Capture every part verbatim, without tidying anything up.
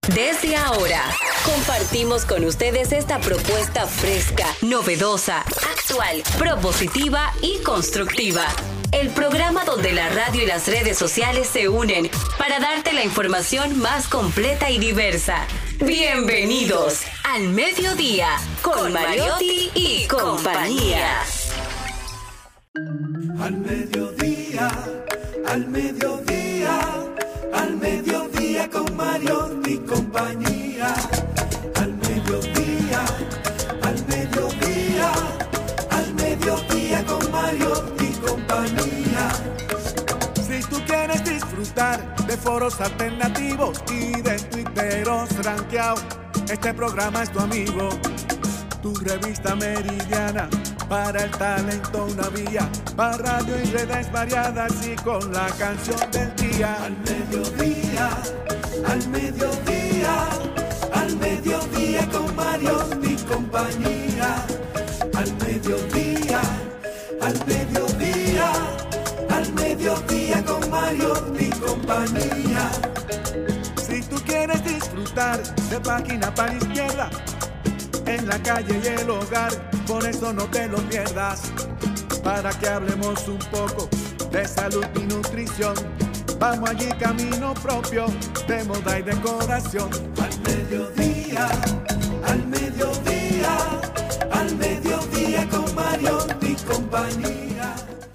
Desde ahora, compartimos con ustedes esta propuesta fresca, novedosa, actual, propositiva y constructiva. El programa donde la radio y las redes sociales se unen para darte la información más completa y diversa. Bienvenidos al Mediodía con Mariotti y compañía. Al mediodía, al mediodía, al mediodía con Mariotti y compañía. Al mediodía, al mediodía, al mediodía con Mariotti y compañía. Si tú quieres disfrutar de foros alternativos y de tuiteros rankeados, este programa es tu amigo. Tu revista meridiana, para el talento una vía, para radio y redes variadas y con la canción del día. Al mediodía, al mediodía, al mediodía con Mariotti y compañía. Al mediodía, al mediodía, al mediodía con Mariotti y compañía. Si tú quieres disfrutar de página para la izquierda, en la calle y el hogar, por eso no te lo pierdas, para que hablemos un poco de salud y nutrición. Vamos allí camino propio de moda y decoración. Al mediodía, al mediodía, al mediodía con Mariotti y compañía.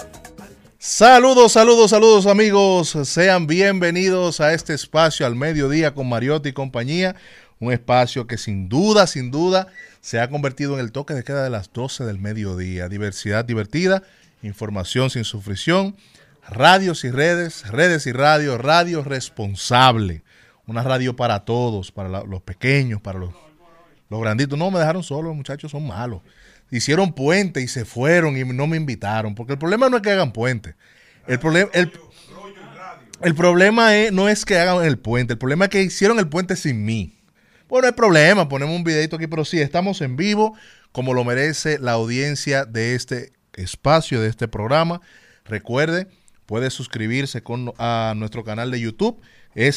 Saludos, saludos, saludos amigos, sean bienvenidos a este espacio al mediodía con Mariotti y compañía. Un espacio que sin duda, sin duda, se ha convertido en el toque de queda de las doce del mediodía. Diversidad divertida, información sin sufrición, radios y redes, redes y radio, radio responsable. Una radio para todos, para la, los pequeños, para los, los granditos. No, me dejaron solo, los muchachos son malos. Hicieron puente y se fueron y no me invitaron. Porque el problema no es que hagan puente. El problema... El, el problema es, no es que hagan el puente, el problema es que hicieron el puente sin mí. Bueno, no hay problema, ponemos un videito aquí, pero sí, estamos en vivo, como lo merece la audiencia de este espacio, de este programa. Recuerde, puede suscribirse con, a nuestro canal de YouTube. Es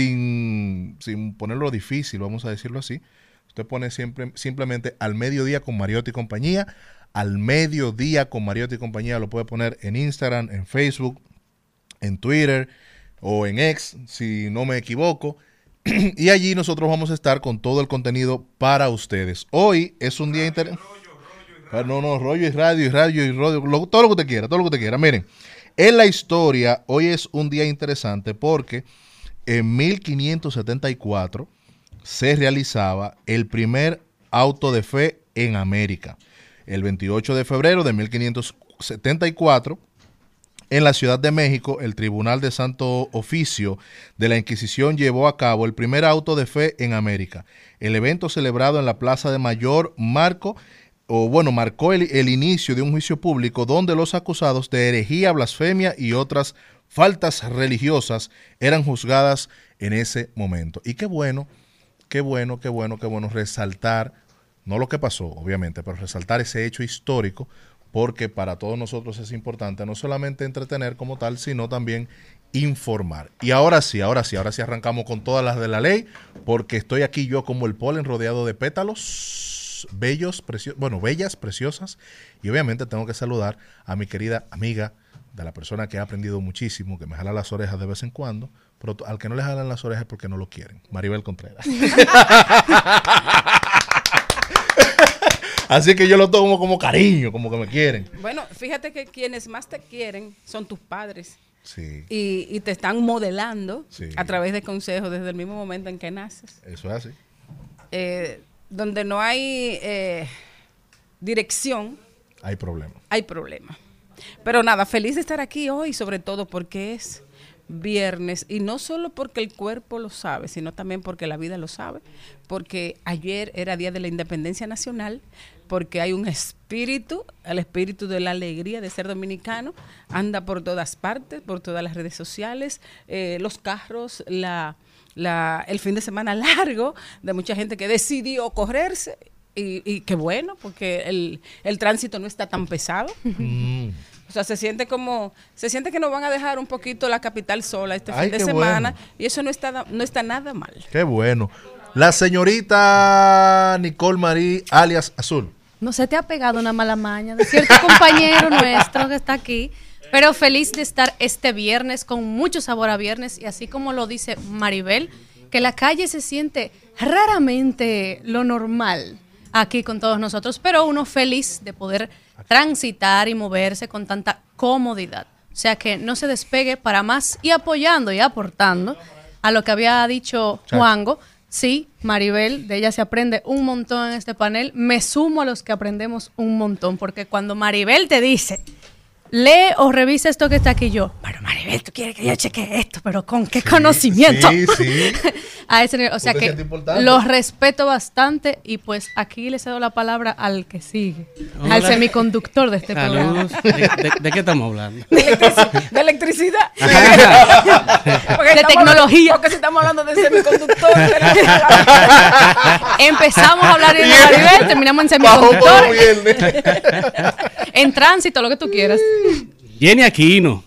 sin, sin ponerlo difícil, vamos a decirlo así. Usted pone siempre, simplemente al mediodía con Mariotti y compañía. Al mediodía con Mariotti y compañía lo puede poner en Instagram, en Facebook, en Twitter o en X, si no me equivoco. Y allí nosotros vamos a estar con todo el contenido para ustedes. Hoy es un día interesante. No, no, rollo y radio y radio y radio, lo, todo lo que usted quiera, todo lo que usted quiera. Miren, en la historia, hoy es un día interesante porque en mil quinientos setenta y cuatro se realizaba el primer auto de fe en América. El veintiocho de febrero de mil quinientos setenta y cuatro, en la Ciudad de México, el Tribunal de Santo Oficio de la Inquisición llevó a cabo el primer auto de fe en América. El evento celebrado en la Plaza de Mayor marcó, o bueno, marcó el, el inicio de un juicio público donde los acusados de herejía, blasfemia y otras faltas religiosas eran juzgadas en ese momento. Y qué bueno, qué bueno, qué bueno, qué bueno resaltar, no lo que pasó, obviamente, pero resaltar ese hecho histórico, porque para todos nosotros es importante no solamente entretener como tal, sino también informar. Y ahora sí, ahora sí, ahora sí arrancamos con todas las de la ley, porque estoy aquí yo como el polen rodeado de pétalos bellos, preciosos, bueno, bellas, preciosas, y obviamente tengo que saludar a mi querida amiga, de la persona que ha aprendido muchísimo, que me jala las orejas de vez en cuando, pero al que no le jalan las orejas es porque no lo quieren, Maribel Contreras. Así que yo lo tomo como cariño, como que me quieren. Bueno, fíjate que quienes más te quieren son tus padres. Sí. Y, y te están modelando sí. a través de consejos desde el mismo momento en que naces. Eso es así. Eh, donde no hay eh, dirección. Hay problema. Hay problema. Pero nada, feliz de estar aquí hoy, sobre todo porque es viernes, y no solo porque el cuerpo lo sabe, sino también porque la vida lo sabe, porque ayer era Día de la Independencia Nacional, porque hay un espíritu, el espíritu de la alegría de ser dominicano, anda por todas partes, por todas las redes sociales, eh, los carros, la, la, el fin de semana largo de mucha gente que decidió correrse, y, y qué bueno, porque el, el tránsito no está tan pesado. Mm. O sea, se siente como, se siente que nos van a dejar un poquito la capital sola este Ay, fin de qué semana. bueno. Y eso no está, no está nada mal. Qué bueno. La señorita Nicole Marie, alias Azul. No se te ha pegado una mala maña de cierto compañero nuestro que está aquí, pero feliz de estar este viernes con mucho sabor a viernes y así como lo dice Maribel, que la calle se siente raramente lo normal aquí con todos nosotros, pero uno feliz de poder transitar y moverse con tanta comodidad. O sea que no se despegue para más y apoyando y aportando a lo que había dicho Juango. Sí, Maribel, de ella se aprende un montón en este panel. Me sumo a los que aprendemos un montón, porque cuando Maribel te dice, lee o revisa esto que está aquí, yo, pero Maribel, tú quieres que yo cheque esto, pero ¿con qué Sí, conocimiento? Sí, sí. A ese nivel, o sea ¿Tú te que sientes importante? los respeto bastante y pues aquí le cedo la palabra al que sigue, Hola. al semiconductor de este Saludos. programa. ¿De, de, de qué estamos hablando? De electricidad. Porque De estamos tecnología. hablando- porque si estamos hablando de semiconductores. Empezamos a hablar de Maribel, terminamos en Bajo por semiconductor, viernes. en tránsito, lo que tú quieras. Jenny Aquino.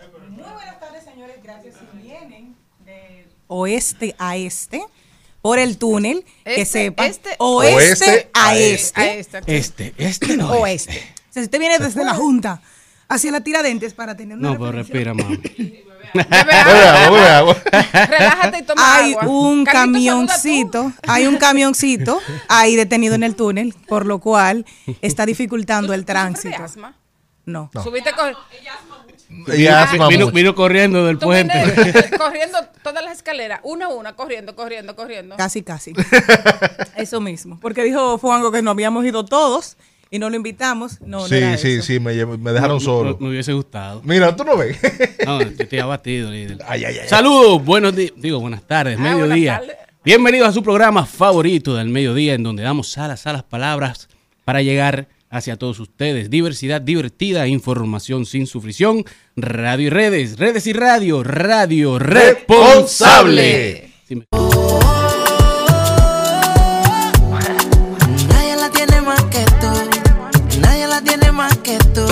Oeste a este, por el túnel, que Este, sepa, este, oeste, oeste a a este, A esta. Este, este no. oeste. O sea, si usted viene desde la Junta hacia la Tiradentes para tener una No, pero referencia, respira, mamá. Bebe Bebe agua. agua, bebe agua. Relájate y toma hay agua. un Carlito, camioncito, hay un camioncito ahí detenido en el túnel, por lo cual está dificultando el saluda tú. ¿Tú sufres de tránsito. asma? No. No. Subiste con, Y asma Vino, mucho. vino corriendo del tú puente. vienes corriendo todas las escaleras, una a una, corriendo, corriendo, corriendo. Casi, casi. Eso mismo. Porque dijo Fuango que no habíamos ido todos y no lo invitamos. No, no Sí, era sí, eso. sí, me, llevo- me dejaron Me- solo. Me, me hubiese gustado. Mira, tú no ves. No, yo estoy abatido, líder. Ay, ay, ay. Saludos, buenos días. Digo, buenas tardes, Ah, mediodía. buenas tardes. Bienvenidos a su programa favorito del mediodía, en donde damos alas a las palabras para llegar hacia todos ustedes. Diversidad divertida, información sin sufrición, radio y redes, redes y radio, radio responsable. Sí, me- Nadie la tiene más que tú, nadie la tiene más que tú.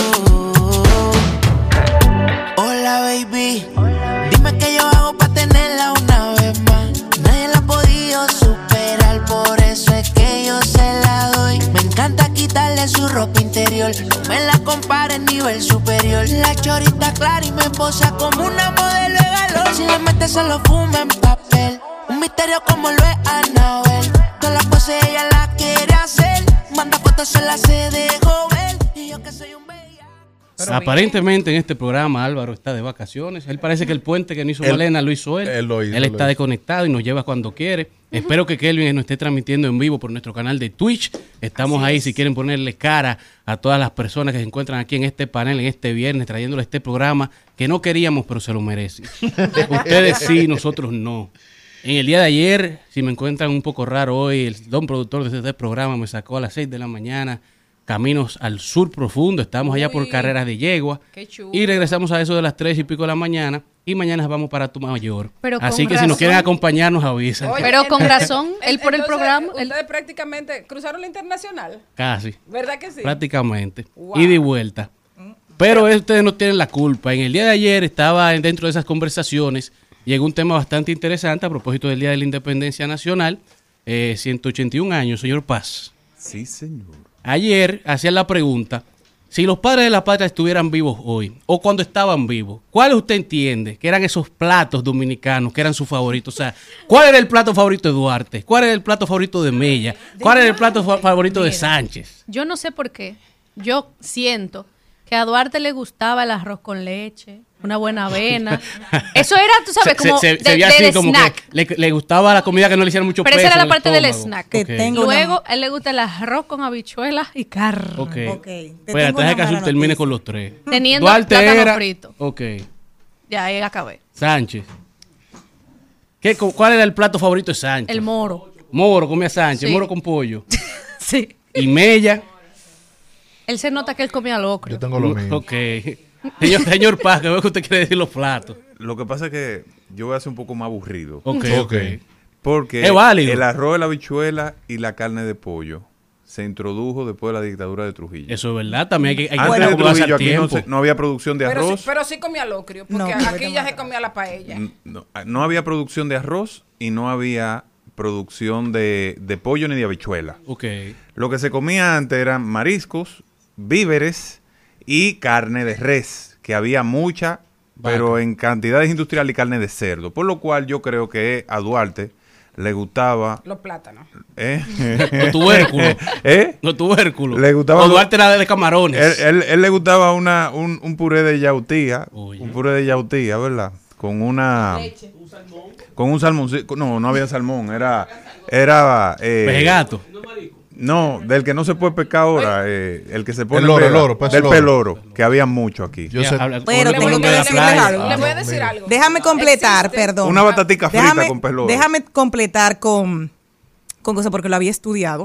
Hola baby, dime qué yo hago para tenerla una vez más. Nadie la ha podido superar, por eso es que yo se la doy. Me encanta quitarle su ropa interior, no me la compare en nivel superior. La chorita clara y me posa como una modelo de galón. Si le metes se lo fuma en papel, un misterio como lo es Anabel. Todas las poses ella la quiere hacer, manda fotos se la hace de joven. Y yo que soy un bella. Pero Aparentemente en este programa Álvaro está de vacaciones. Él parece que el puente que no hizo Él- Malena lo hizo él. él lo hizo, él lo está hizo. desconectado y nos lleva cuando quiere. Espero que Kelvin nos esté transmitiendo en vivo por nuestro canal de Twitch. Estamos ahí si quieren ponerle cara a todas las personas que se encuentran aquí en este panel, en este viernes, trayéndole este programa que no queríamos, pero se lo merecen. Ustedes sí, nosotros no. En el día de ayer, si me encuentran un poco raro hoy, el don productor de este programa me sacó a las seis de la mañana, caminos al sur profundo, estamos allá por Uy, carreras de yegua, qué chulo. y regresamos a eso de las tres y pico de la mañana, y mañana vamos para Tumayor. Pero con Así que si razón. nos quieren acompañar, nos avisan. Oye, Pero con entonces- razón, él por el entonces, programa, él- Ustedes prácticamente cruzaron la internacional, Casi, ¿verdad que sí? prácticamente, Wow. ida y vuelta. Pero ustedes no tienen la culpa. En el día de ayer estaba dentro de esas conversaciones, llegó un tema bastante interesante a propósito del Día de la Independencia Nacional, eh, ciento ochenta y un años, señor Paz. Sí, señor. Ayer hacían la pregunta, si los padres de la patria estuvieran vivos hoy, o cuando estaban vivos, ¿cuáles usted entiende que eran esos platos dominicanos que eran sus favoritos? O sea, ¿cuál era el plato favorito de Duarte? ¿Cuál era el plato favorito de Mella? ¿Cuál era el plato fa- favorito de Sánchez? Yo no sé por qué. Yo siento que a Duarte le gustaba el arroz con leche, una buena avena. Eso era, tú sabes, Se- como se, se de- veía del así como snack. que le, le gustaba la comida que no le hicieran mucho Pero peso esa era en la el parte del estómago. snack. Te Ok. tengo- Luego, a él le gusta el arroz con habichuelas y carne. Ok. Ok, te Pues tengo deja una que Azul mala termine noticia. con los tres. Teniendo Duarte plátano era... frito. Ok. Ya, ahí acabé. Sánchez. ¿Qué, cu- ¿Cuál era el plato favorito de Sánchez? El moro. Moro, comía Sánchez, Sí. moro con pollo. Sí. Y Mella. Él se nota que él comía locro. Yo tengo lo mismo. Ok. Señor, señor Paz, que veo que usted quiere decir los platos. Lo que pasa es que yo voy a ser un poco más aburrido. Ok, ok. Ok. Porque Es válido. el arroz, la habichuela y la carne de pollo se introdujo después de la dictadura de Trujillo. Eso es verdad, también hay que, hay que Antes de acomodarse Trujillo al aquí no, tiempo. se- no había producción de Pero sí, arroz. pero sí comía locrio, porque No, aquí ya se comía la paella. N- No, no había producción de arroz y no había producción de, de pollo ni de habichuela. Ok. Lo que se comía antes eran mariscos, víveres y carne de res, que había mucha, pero en cantidades industriales y carne de cerdo. Por lo cual yo creo que a Duarte le gustaba... Los plátanos. ¿eh? Los tubérculos. ¿Eh? Los tubérculos. Le gustaba- O Duarte era de camarones. Él, él- él le gustaba una, un, un puré de yautía, Oye. un puré de yautía, ¿verdad? Con una... Con un salmón. No, no había salmón, era... era eh, Pejegato. No, del que no se puede pescar ahora, eh, el que se pone El loro, en vela, el loro, pez del loro. peloro, que había mucho aquí. Yo sé- Habla- Pero habla tengo con que de la decirles playa. algo. Le voy a Ah, decir mira. algo. Déjame completar, Existe- perdón. Una batatita frita déjame, con pez loro. Déjame completar con, con cosas porque lo había estudiado.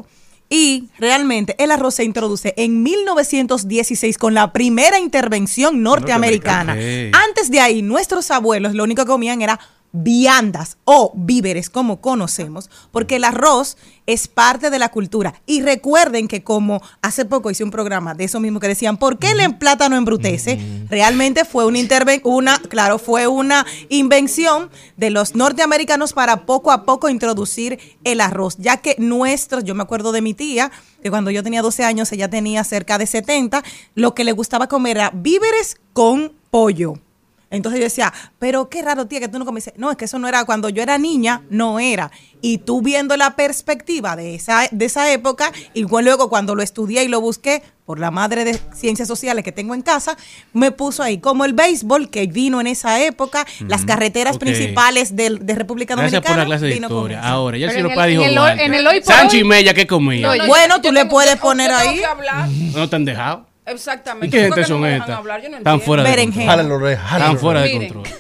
Y realmente el arroz se introduce en mil novecientos dieciséis con la primera intervención norteamericana. Norteamericana. Antes de ahí, nuestros abuelos lo único que comían era viandas o víveres, como conocemos, porque el arroz es parte de la cultura. Y recuerden que como hace poco hice un programa de eso mismo que decían, ¿por qué el plátano embrutece? Realmente fue una interven una, claro, fue una invención de los norteamericanos para poco a poco introducir el arroz, ya que nuestros, yo me acuerdo de mi tía, que cuando yo tenía doce años, ella tenía cerca de setenta, lo que le gustaba comer era víveres con pollo. Entonces yo decía, pero qué raro, tía, que tú no comes. No, es que eso no era, cuando yo era niña, no era. Y tú viendo la perspectiva de esa, de esa época, y luego cuando lo estudié y lo busqué, por la madre de ciencias sociales que tengo en casa, me puso ahí como el béisbol que vino en esa época, las carreteras Ok. principales de, de República Gracias Dominicana. por la clase de vino con historia. eso. Ahora, ya el Pero señor en Padre el- dijo en el Duarte. hoy- en el hoy por Sancho hoy- y Mella, ¿qué comía? No, no, Bueno, yo tú le tengo- puedes yo poner tengo ahí. que hablar. No te han dejado. Exactamente. ¿Y qué ¿Por gente no son me dejan estas? hablar? Yo no Están entiendo. fuera de Berenjena. control. Jálale la oreja, jálale Están la fuera de Miren. control.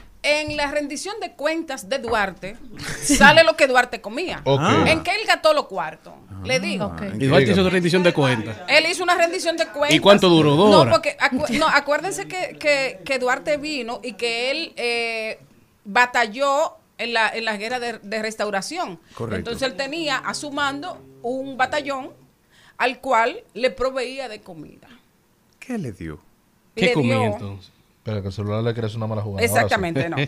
En la rendición de cuentas de Duarte sale lo que Duarte comía. Ok. En que él gastó los cuartos. Le digo. Ok. Y Duarte hizo su rendición de cuentas. Él hizo una rendición de cuentas. ¿Y cuánto duró? ¿Dos No, horas? porque acu- no, acuérdense que, que, que Duarte vino y que él eh, batalló en la, en la guerra de, de restauración. Correcto. Entonces él tenía a su mando un batallón al cual le proveía de comida. ¿Qué le dio? ¿Qué Le comía dio- entonces? Pero que el celular le quiere hacer una mala jugada. Ahora sí. Exactamente, no.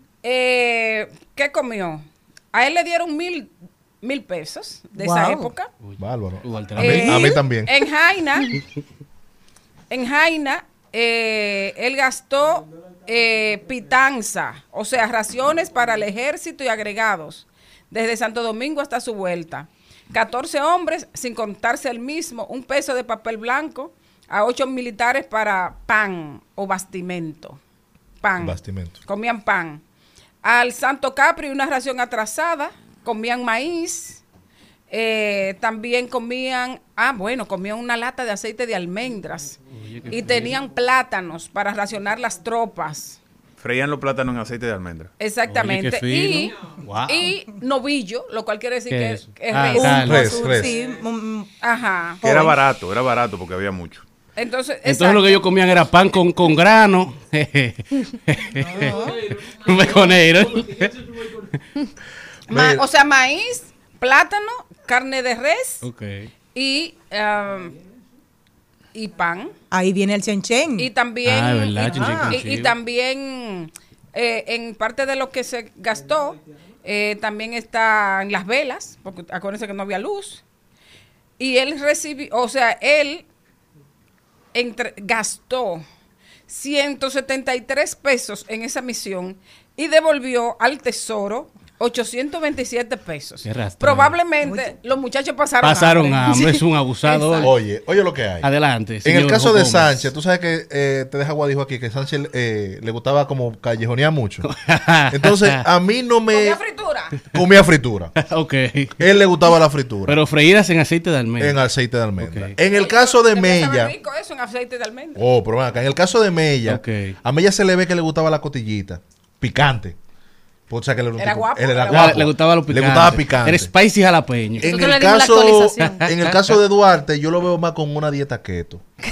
Eh, ¿Qué comió? A él le dieron mil, mil pesos de esa Wow. época. Bárbaro. Duarte A la mí, Eh, a mí también. En Jaina, en Jaina, eh, él gastó eh, pitanza, o sea, raciones para el ejército y agregados, desde Santo Domingo hasta su vuelta. catorce hombres, sin contarse el mismo, un peso de papel blanco, a ocho militares para pan o bastimento. Pan. Bastimento. Comían pan. Al Santo Capri una ración atrasada, comían maíz, eh, también comían, ah bueno, comían una lata de aceite de almendras y tenían plátanos para racionar las tropas. Freían los plátanos en aceite de almendra. Exactamente. Oye, qué y, fino. Wow. y novillo, lo cual quiere decir ¿Qué que es eso? es Ah, res. carne. Res, Un- res. sí, un- Ajá. Que era Joven. barato, era barato porque había mucho. Entonces, Entonces exacto. lo que ellos comían era pan con, con grano. Un beconero. Ma- Mira. o sea, maíz, plátano, carne de res Ok. y, um, y pan. ahí viene el chenchen. Y también, Ah, es verdad, y, chinchín con y- y chivo. también eh, en parte de lo que se gastó, eh, también está en las velas, porque acuérdense que no había luz. Y él recibió, o sea, él entre- gastó ciento setenta y tres pesos en esa misión y devolvió al tesoro ochocientos veintisiete pesos. Qué rastrero. Probablemente los muchachos pasaron Pasaron hambre. hambre, es Sí. un abusador. Oye, oye lo que hay. Adelante. En señor el caso de Gómez. Sánchez, tú sabes que eh, te deja Guadijo aquí, que Sánchez eh, le gustaba como callejonear mucho. Entonces, a mí no me Comía fritura. comía fritura. Ok. Él le gustaba la fritura Pero freídas en aceite de almendra. en aceite de almendra. Ok. En el caso de Debe saber Mella, rico eso en aceite de almendra. oh, pero ven acá, en el caso de Mella, Ok. a Mella se le ve que le gustaba la cotillita, picante. O sea, que él era, un Era tipo- guapo, él era era guapo. Le, le gustaba lo picante. Le gustaba picante. Era spicy jalapeño. En Nosotros el, le dimos la caso, actualización. en el caso de Duarte, yo lo veo más con una dieta keto.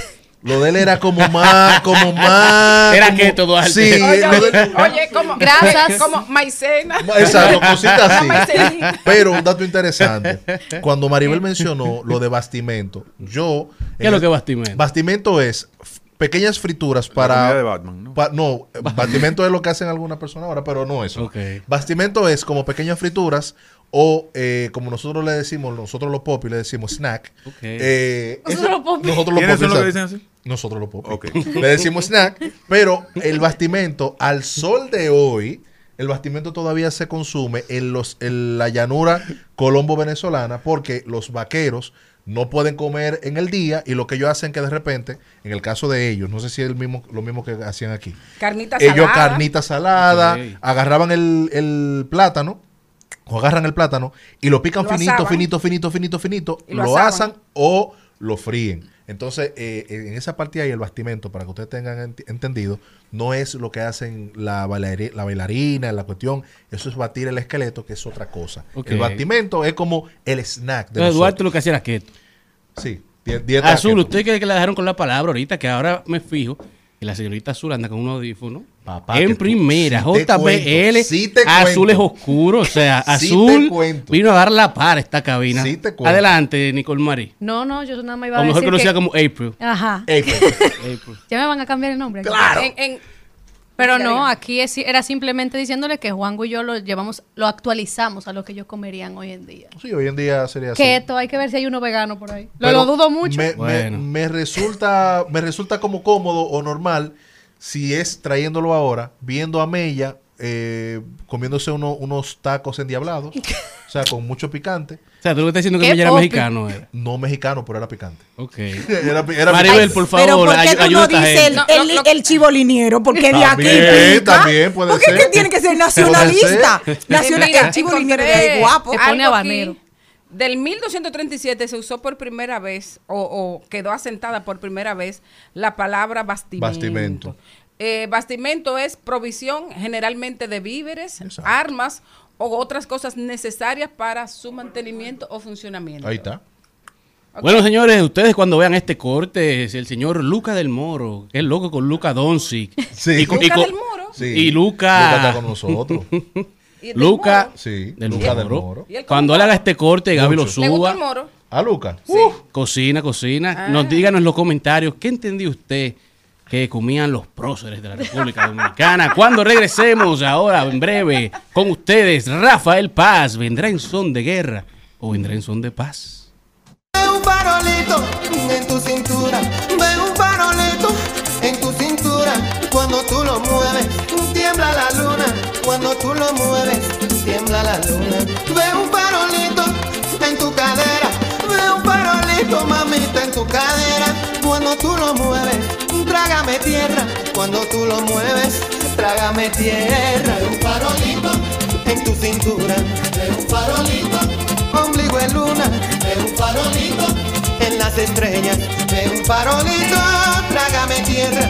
Lo de él era como más, como más. Era como- keto, Duarte. Sí, Oye, lo de- oye, como Grasas. como maicena. Exacto, cositas así. Una maicenita. Pero un dato interesante. Cuando Maribel mencionó lo de bastimento, yo... ¿Qué es lo que es bastimento? Bastimento es f- pequeñas frituras La para... comida de Batman, ¿no? pa- no, bastimento es lo que hacen algunas personas ahora, pero no eso. Ok. Bastimento es como pequeñas frituras o eh, como nosotros le decimos, nosotros los popis le decimos snack. Ok. Eh, Nosotros eso- los popis. nosotros los ¿Quiénes son popis, los que exacto. dicen así? Nosotros los popis. Ok. Le decimos snack, pero el bastimento al sol de hoy, el bastimento todavía se consume en los en la llanura colombo venezolana porque los vaqueros no pueden comer en el día y lo que ellos hacen que de repente, en el caso de ellos, no sé si es el mismo, lo mismo que hacían aquí. Carnita Ellos salada. carnita salada, Ok. agarraban el, el plátano, o agarran el plátano y lo pican Lo finito, asaban. finito, finito, finito, finito, Y lo lo, asaban. asan o lo fríen. Entonces, eh, en esa parte ahí, el bastimento, para que ustedes tengan ent- entendido, no es lo que hacen la, bailari- la bailarina, la cuestión, eso es batir el esqueleto, que es otra cosa. Ok. El bastimento es como el snack de Entonces, Duarte nosotros. lo que hacía era keto. Sí, di- dieta Azul, keto. usted cree que la dejaron con la palabra ahorita, que ahora me fijo que la señorita Azul anda con un audífono. Papá, que en tú- primera, sí te J B L, cuento, sí te Azul es cuento. oscuro, o sea, Sí Azul te cuento. vino a dar la par a esta cabina. Sí te cuento. Adelante, Nicole Marie. No, no, yo nada más iba O a mejor decir conocida que... como April. Ajá. Ey, pues, April. Ya me van a cambiar el nombre. aquí. Claro. En- en- Pero Diga, no, diga. aquí es- era simplemente diciéndole que Juango y yo lo llevamos, lo actualizamos a lo que ellos comerían hoy en día. sí, hoy en día sería así. Keto, hay que ver si hay uno vegano por ahí. Lo, Pero lo dudo mucho. Me, me- Bueno. me resulta, me resulta como cómodo o normal si es trayéndolo ahora, viendo a Mella eh, comiéndose uno- unos tacos endiablados, o sea, con mucho picante. O sea, tú lo que estás diciendo que Qué ella era popi. mexicano. Era. No mexicano, pero era picante. Ok. Era, era Maribel, picante. por Pero favor, ¿por qué ay- tú ayuda a no esta dices el, gente. el, No, lo- el chiboliniero? Porque de aquí También, pica. también puede ¿Por qué ser. que tiene que ser nacionalista? Nacional, Mira, el chiboliniero de encontré ahí guapo. Te pone algo habanero. aquí. Del mil doscientos treinta y siete se usó por primera vez o, o quedó asentada por primera vez la palabra bastimento. Bastimento. Eh, bastimento es provisión generalmente de víveres, Exacto. armas o otras cosas necesarias para su mantenimiento o funcionamiento. Ahí está. Ok. Bueno, señores, ustedes cuando vean este corte, es el señor Luca del Moro, que es loco con Luca Doncic. Sí. Y, con- y Luca con- del Moro. Sí. Y Luca- Luca está con nosotros. ¿Y el del Luca, moro? Sí, del Luca del Moro. Moro. ¿Y el Cuando él moro? haga este corte, Gaby lo Mucho. ¿Le gusta suba. el moro? ¿A Luca? Cocina, cocina. Ah. Nos díganos en los comentarios qué entendió usted que comían los próceres de la República Dominicana. Cuando regresemos ahora, en breve, con ustedes, Rafael Paz, ¿vendrá en son de guerra o vendrá en son de paz? Ve un farolito en tu cintura, ve un farolito en tu cintura. Cuando tú lo mueves, tiembla la luna. Cuando tú lo mueves, tiembla la luna. Ve un farolito en tu cadera, ve un farolito, mamita, en tu cadera. Cuando tú lo mueves, trágame tierra. Cuando tú lo mueves, trágame tierra. Ve un farolito en tu cintura, ve un farolito, ombligo de luna, ve un farolito en las estrellas, ve un farolito, trágame tierra.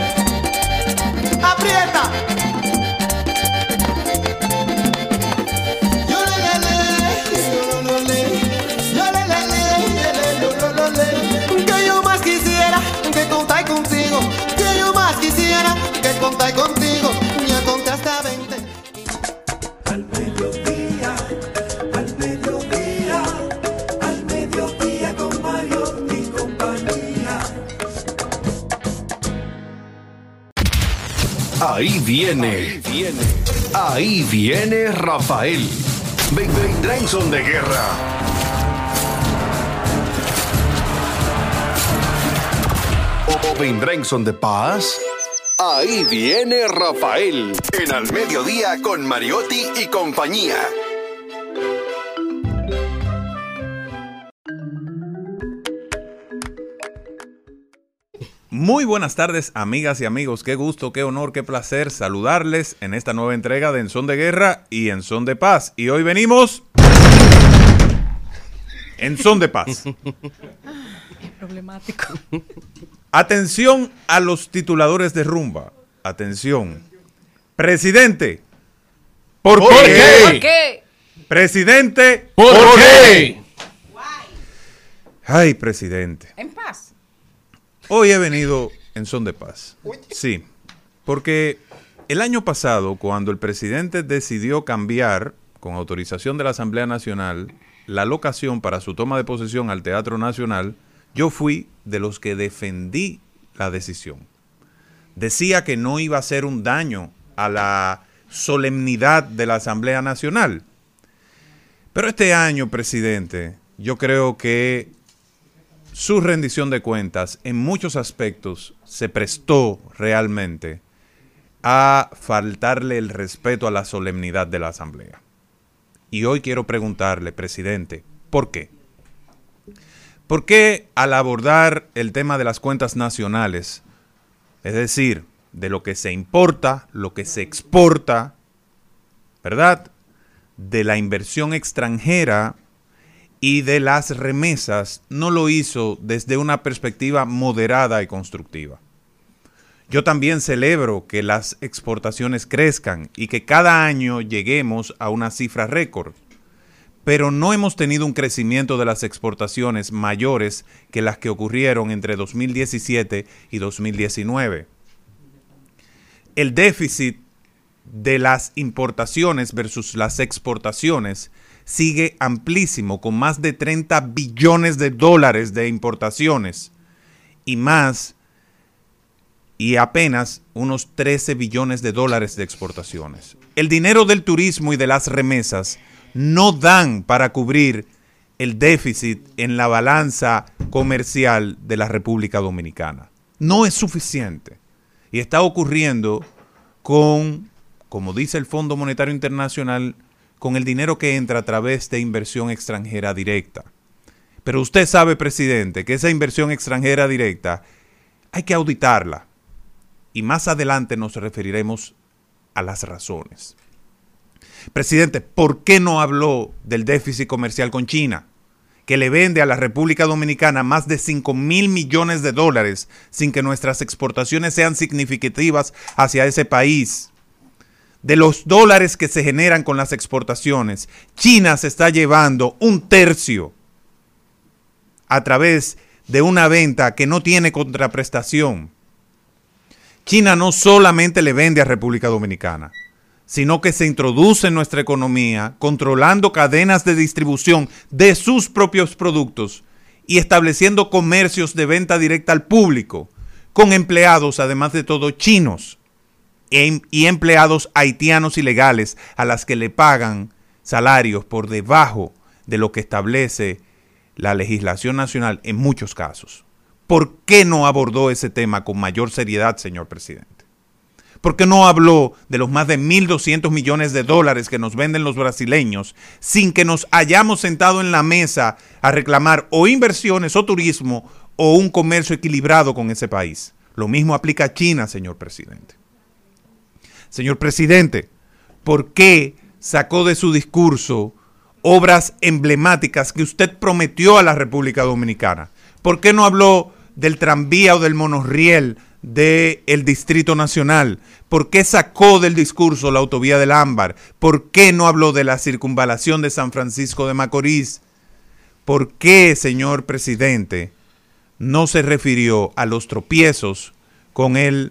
Aprieta. Yo le le le, yo lo le, yo le le le, yo lo lo le. Que yo más quisiera que contar contigo, que yo más quisiera que contar contigo. Ya conté hasta veinte. Al mediodía, al mediodía, al mediodía con Mario y compañía. Ahí viene, ahí viene, ahí viene Rafael. Ven- Vendrá en son de guerra. O vendrá en son de paz. Ahí viene Rafael. En Al Mediodía con Mariotti y compañía. Muy buenas tardes, amigas y amigos. Qué gusto, qué honor, qué placer saludarles en esta nueva entrega de En Son de Guerra y En Son de Paz. Y hoy venimos en Son de Paz. Problemático. Atención a los tituladores de rumba. Atención. Presidente. ¿Por, ¿Por qué? qué? ¿Por qué? Presidente. ¿Por, qué? Ay, presidente. En paz. Hoy he venido en son de paz. Sí, porque el año pasado, cuando el presidente decidió cambiar, con autorización de la Asamblea Nacional, la locación para su toma de posesión al Teatro Nacional, yo fui de los que defendí la decisión. Decía que no iba a ser un daño a la solemnidad de la Asamblea Nacional. Pero este año, presidente, yo creo que su rendición de cuentas en muchos aspectos se prestó realmente a faltarle el respeto a la solemnidad de la Asamblea. Y hoy quiero preguntarle, presidente, ¿por qué? ¿Por qué al abordar el tema de las cuentas nacionales, es decir, de lo que se importa, lo que se exporta, ¿verdad?, de la inversión extranjera y de las remesas, no lo hizo desde una perspectiva moderada y constructiva? Yo también celebro que las exportaciones crezcan y que cada año lleguemos a una cifra récord, pero no hemos tenido un crecimiento de las exportaciones mayores que las que ocurrieron entre dos mil diecisiete y dos mil diecinueve. El déficit de las importaciones versus las exportaciones sigue amplísimo, con más de treinta billones de dólares de importaciones y más y apenas unos trece billones de dólares de exportaciones. El dinero del turismo y de las remesas no dan para cubrir el déficit en la balanza comercial de la República Dominicana. No es suficiente. Y está ocurriendo con, como dice el Fondo Monetario Internacional, con el dinero que entra a través de inversión extranjera directa. Pero usted sabe, presidente, que esa inversión extranjera directa hay que auditarla. Y más adelante nos referiremos a las razones. Presidente, ¿por qué no habló del déficit comercial con China, que le vende a la República Dominicana más de cinco mil millones de dólares sin que nuestras exportaciones sean significativas hacia ese país? De los dólares que se generan con las exportaciones, China se está llevando un tercio a través de una venta que no tiene contraprestación. China no solamente le vende a República Dominicana, sino que se introduce en nuestra economía controlando cadenas de distribución de sus propios productos y estableciendo comercios de venta directa al público, con empleados, además de todo, chinos y empleados haitianos ilegales a las que le pagan salarios por debajo de lo que establece la legislación nacional en muchos casos. ¿Por qué no abordó ese tema con mayor seriedad, señor presidente? ¿Por qué no habló de los más de mil doscientos millones de dólares que nos venden los brasileños sin que nos hayamos sentado en la mesa a reclamar o inversiones o turismo o un comercio equilibrado con ese país? Lo mismo aplica a China, señor presidente. Señor presidente, ¿por qué sacó de su discurso obras emblemáticas que usted prometió a la República Dominicana? ¿Por qué no habló del tranvía o del monorriel del Distrito Nacional? ¿Por qué sacó del discurso la autovía del Ámbar? ¿Por qué no habló de la circunvalación de San Francisco de Macorís? ¿Por qué, señor presidente, no se refirió a los tropiezos con el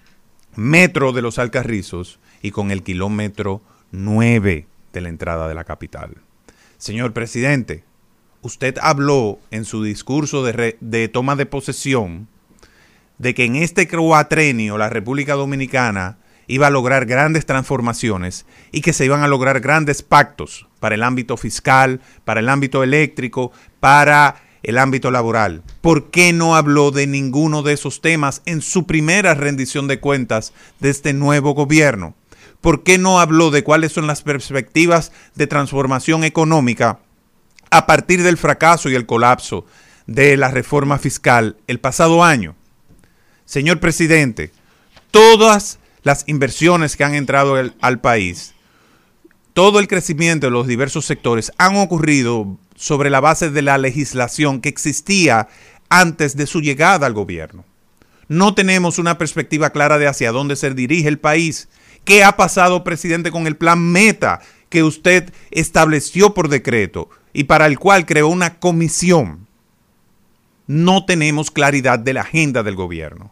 metro de los Alcarrizos y con el kilómetro nueve de la entrada de la capital? Señor presidente, usted habló en su discurso de, re, de toma de posesión de que en este cuatrenio la República Dominicana iba a lograr grandes transformaciones y que se iban a lograr grandes pactos para el ámbito fiscal, para el ámbito eléctrico, para el ámbito laboral. ¿Por qué no habló de ninguno de esos temas en su primera rendición de cuentas de este nuevo gobierno? ¿Por qué no habló de cuáles son las perspectivas de transformación económica a partir del fracaso y el colapso de la reforma fiscal el pasado año? Señor presidente, todas las inversiones que han entrado el, al país, todo el crecimiento de los diversos sectores han ocurrido sobre la base de la legislación que existía antes de su llegada al gobierno. No tenemos una perspectiva clara de hacia dónde se dirige el país. ¿Qué ha pasado, presidente, con el plan Meta que usted estableció por decreto y para el cual creó una comisión? No tenemos claridad de la agenda del gobierno.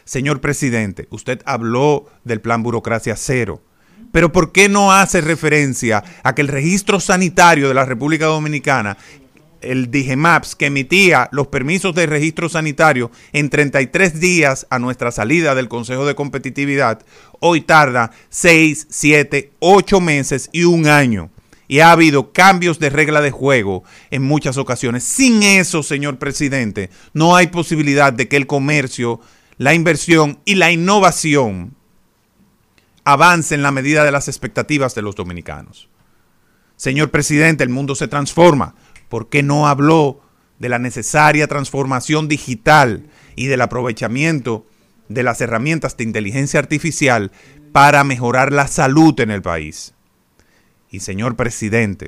Señor presidente, usted habló del plan burocracia cero, pero ¿por qué no hace referencia a que el registro sanitario de la República Dominicana, el DIGEMAPS, que emitía los permisos de registro sanitario en treinta y tres días a nuestra salida del Consejo de Competitividad, hoy tarda seis, siete, ocho meses y un año? Y ha habido cambios de regla de juego en muchas ocasiones. Sin eso, señor presidente, no hay posibilidad de que el comercio, la inversión y la innovación avance en la medida de las expectativas de los dominicanos. Señor presidente, el mundo se transforma. ¿Por qué no habló de la necesaria transformación digital y del aprovechamiento de las herramientas de inteligencia artificial para mejorar la salud en el país? Y señor presidente,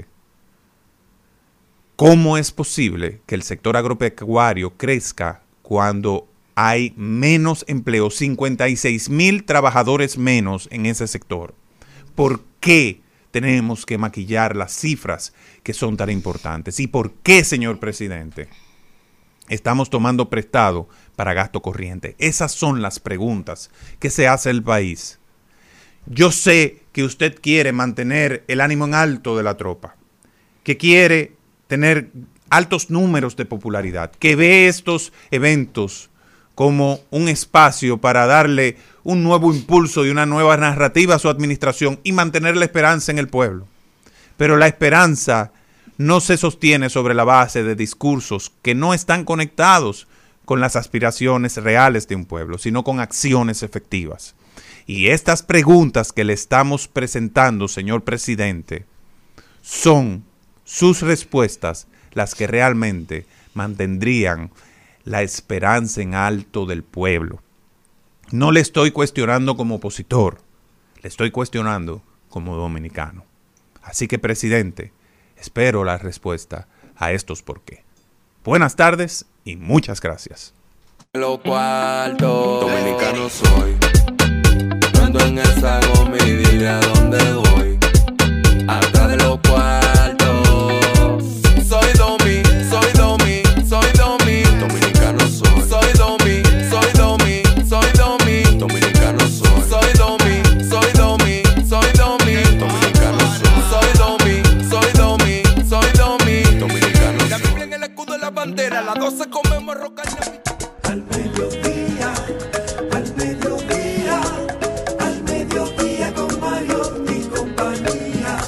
¿cómo es posible que el sector agropecuario crezca cuando hay menos empleo, cincuenta y seis mil trabajadores menos en ese sector? ¿Por qué tenemos que maquillar las cifras que son tan importantes? ¿Y por qué, señor presidente, estamos tomando prestado para gasto corriente? Esas son las preguntas que se hace el país. Yo sé que usted quiere mantener el ánimo en alto de la tropa, que quiere tener altos números de popularidad, que ve estos eventos como un espacio para darle un nuevo impulso y una nueva narrativa a su administración y mantener la esperanza en el pueblo. Pero la esperanza no se sostiene sobre la base de discursos que no están conectados con las aspiraciones reales de un pueblo, sino con acciones efectivas. Y estas preguntas que le estamos presentando, señor presidente, son sus respuestas las que realmente mantendrían la esperanza en alto del pueblo. No le estoy cuestionando como opositor, le estoy cuestionando como dominicano. Así que, presidente, espero la respuesta a estos por qué. Buenas tardes y muchas gracias. Lo cuarto, dominicano soy. No ando en esa goma y dile a dónde voy. Atrás de los cuartos. Soy domi, soy domi, soy domi. Dominicano soy. Soy domi, soy domi, soy domi. Dominicano soy. Soy domi, soy domi, soy domi. Dominicano soy. Soy domi, soy domi, soy domi. Dominicano soy. La Biblia en el escudo de la bandera, las doce comemos roca y la... Al mediodía, al mediodía, al mediodía con Mariotti y compañía.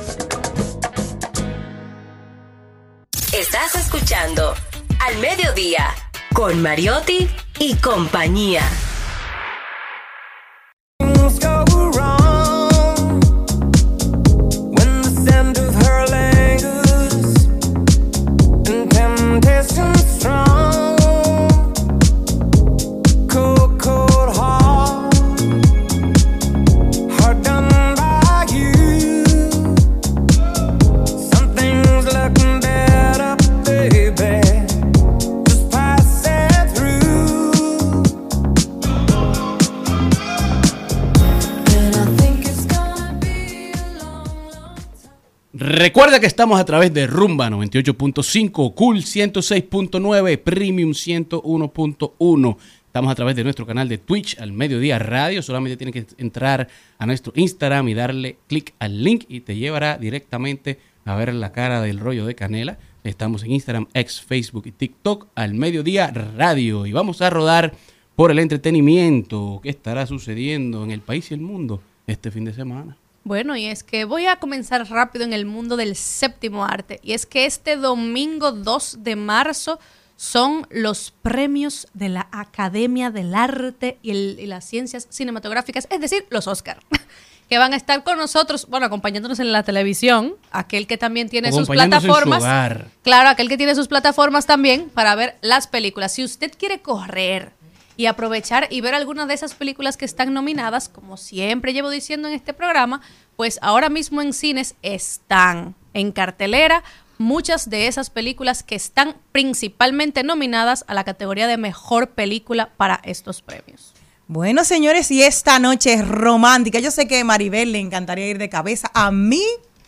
Estás escuchando Al Mediodía con Mariotti y compañía. Things go wrong when the scent of her lingers and temptation strong. Cold, cold heart, heart done by you. Something's looking better, baby. Just pass it through. And I think it's gonna be a long, long time. Recuerda que estamos a través de Rumba noventa y ocho punto cinco, Cool ciento seis punto nueve, Premium ciento uno punto uno. Estamos a través de nuestro canal de Twitch, Al Mediodía Radio. Solamente tienes que entrar a nuestro Instagram y darle clic al link y te llevará directamente a ver la cara del rollo de canela. Estamos en Instagram, X, Facebook y TikTok, Al Mediodía Radio. Y vamos a rodar por el entretenimiento. ¿Qué estará sucediendo en el país y el mundo este fin de semana? Bueno, y es que voy a comenzar rápido en el mundo del séptimo arte. Y es que este domingo dos de marzo son los premios de la Academia del Arte y, el, y las Ciencias Cinematográficas, es decir, los Oscar, que van a estar con nosotros, bueno, acompañándonos en la televisión, aquel que también tiene sus plataformas. En su hogar. Claro, aquel que tiene sus plataformas también para ver las películas. Si usted quiere correr y aprovechar y ver algunas de esas películas que están nominadas, como siempre llevo diciendo en este programa, pues ahora mismo en cines están en cartelera muchas de esas películas que están principalmente nominadas a la categoría de mejor película para estos premios. Bueno, señores, y esta noche es romántica. Yo sé que a Maribel le encantaría ir de cabeza. A mí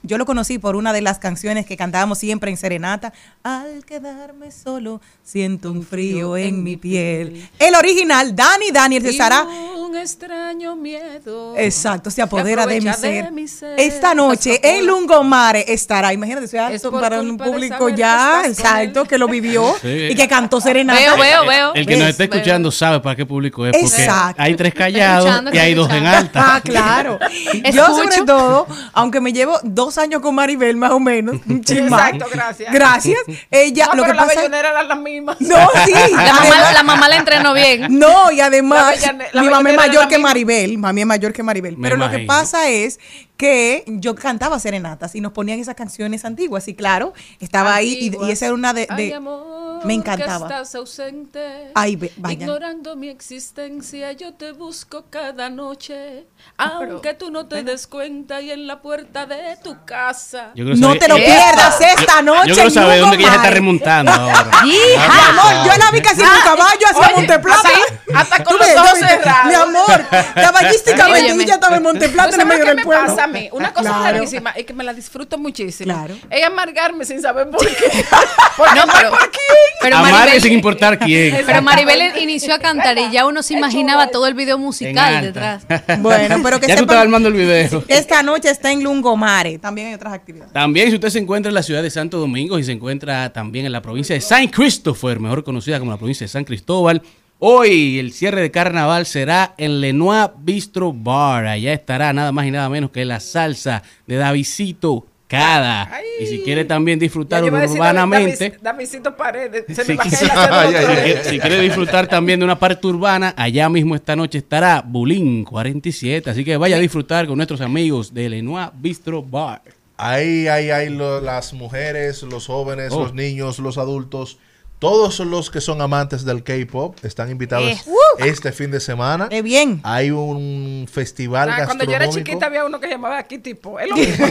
yo lo conocí por una de las canciones que cantábamos siempre en serenata. Al quedarme solo, siento un frío en mi piel. El original, Dani Daniel de Sara. Un extraño miedo. Exacto, se apodera de mi, aprovecha ser. de mi ser. Esta noche Hasta en Lungomare estará, imagínate, sea Es alto por para un culpa de público saber ya, que estás con exacto, él. que lo vivió Sí. y que cantó serenata. Veo, veo, veo. El que nos ¿Ves? está escuchando sabe para qué público es, porque Exacto. hay tres callados Escuchando, y hay dos en escuchando. alta. Ah, claro. Yo Escucho. sobre todo, aunque me llevo dos años con Maribel más o menos, un chin más. Exacto, gracias. Gracias. Ella, No, lo pero que la pasa bellonera eran las mismas. no, sí. La mamá, además- la mamá la entrenó bien. No, y además, La bellane- la mi mamá es bellonera mayor era la que misma. Maribel. Mami es mayor que Maribel. Me Pero lo que imagino. pasa es que yo cantaba serenatas y nos ponían esas canciones antiguas. Y claro, estaba ahí y, y esa era una de. Ay, de- amor, me encantaba. que estás ausente. Ay, ve- vaya. Ignorando mi existencia, yo te busco cada noche. Aunque tú no te des cuenta y en la puerta de tu casa. Yo quiero No saber- te lo Eh, pierdas esta yo- noche. Yo quiero en saber dónde que ella se está Lungomare. remontando ahora. Mi amor, yo la vi casi en un caballo hacia Oye, Monteplata. hasta- hasta con Tú los ves, ojos tú ves, cerrados. Mi amor, caballísticamente Óyeme. ella estaba en Monteplata ¿Tú en el sabes medio qué del me pueblo. pasa a mí? Una cosa Claro. rarísima es que me la disfruto muchísimo. Claro. Es amargarme sin saber por qué. Porque No, no, pero- por quién. Pero Amarle Maribel, sin importar quién. pero Maribel inició a cantar y ya uno se imaginaba todo el video musical En detrás. alta. Bueno, pero que Ya tú sepan estabas armando el video. que esta noche está en Lungomare. También hay otras actividades. También si usted se encuentra en la ciudad de Santo Domingo y se encuentra también en la provincia de San Christopher, mejor conocida como la provincia de San Cristóbal, hoy el cierre de carnaval será en Lenoir Bistro Bar. Allá estará nada más y nada menos que la salsa de Davidcito Cada. Ay. Y si quiere también Ya disfrutar yo iba a decir urbanamente, David- Davidcito Paredes. Se si, me va a si- caer la cédula Ay, otra ay, si vez. quiere- si quiere disfrutar también de una parte urbana, allá mismo esta noche estará Bulín cuarenta y siete. Así que vaya a disfrutar con nuestros amigos de Lenoir Bistro Bar. Ahí, ahí, ahí lo- las mujeres, los jóvenes, Oh. los niños, los adultos, todos los que son amantes del K-pop están invitados Eh. este fin de semana. ¡Qué bien! Hay un festival Ah, cuando yo era gastronómico. chiquita había uno que llamaba Kitty Po. Es lo mismo.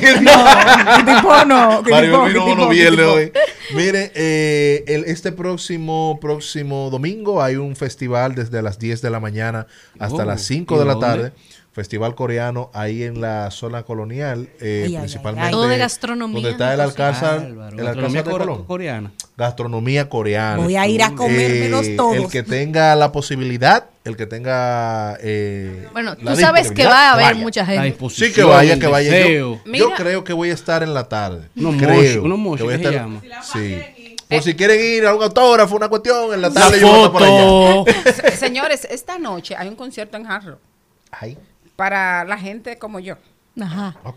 No, que tipo no. que Mario tipo, vino que uno tipo, viernes que tipo. hoy. Mire, eh, el, este próximo próximo domingo hay un festival desde las diez de la mañana hasta Oh, las cinco ¿y de la dónde? tarde. Festival coreano ahí en la zona colonial, eh, Ay, ay, principalmente ay, ay. Todo de gastronomía, donde está el entonces. alcázar, Bárbaro, el alcázar gastronomía de cor- Colón. coreana. Gastronomía coreana. Voy a ir a comérmelos Eh, todos. El que tenga la posibilidad, el que tenga eh, Bueno, la tú sabes que disponibilidad, va a haber vaya. mucha La gente. disposición, Sí, que vaya, que el vaya. Yo, deseo. yo Mira. creo que voy a estar en la tarde. Unos creo mochos, unos mochos, que voy a ¿qué se estar- llama? Sí. Por si quieren ir a un autógrafo, una cuestión, en la La tarde yo voy a estar por allá. foto. Se- Señores, esta noche hay un concierto en Hard Rock Ay, para la gente como yo. Ajá. ok.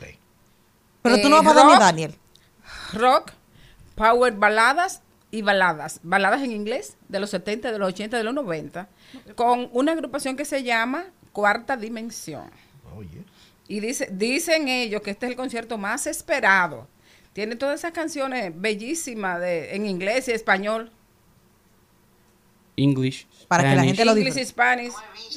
Pero tú Eh, no vas a dar ni rock. Daniel. Rock, power baladas y baladas. Baladas en inglés de los setenta, de los ochenta, de los noventa. Con una agrupación que se llama Cuarta Dimensión. Oye. Y dice, dicen ellos que este es el concierto más esperado. Tiene todas esas canciones bellísimas de, en inglés y español. English. Para que la Spanish. gente lo English y disfrute. Spanish.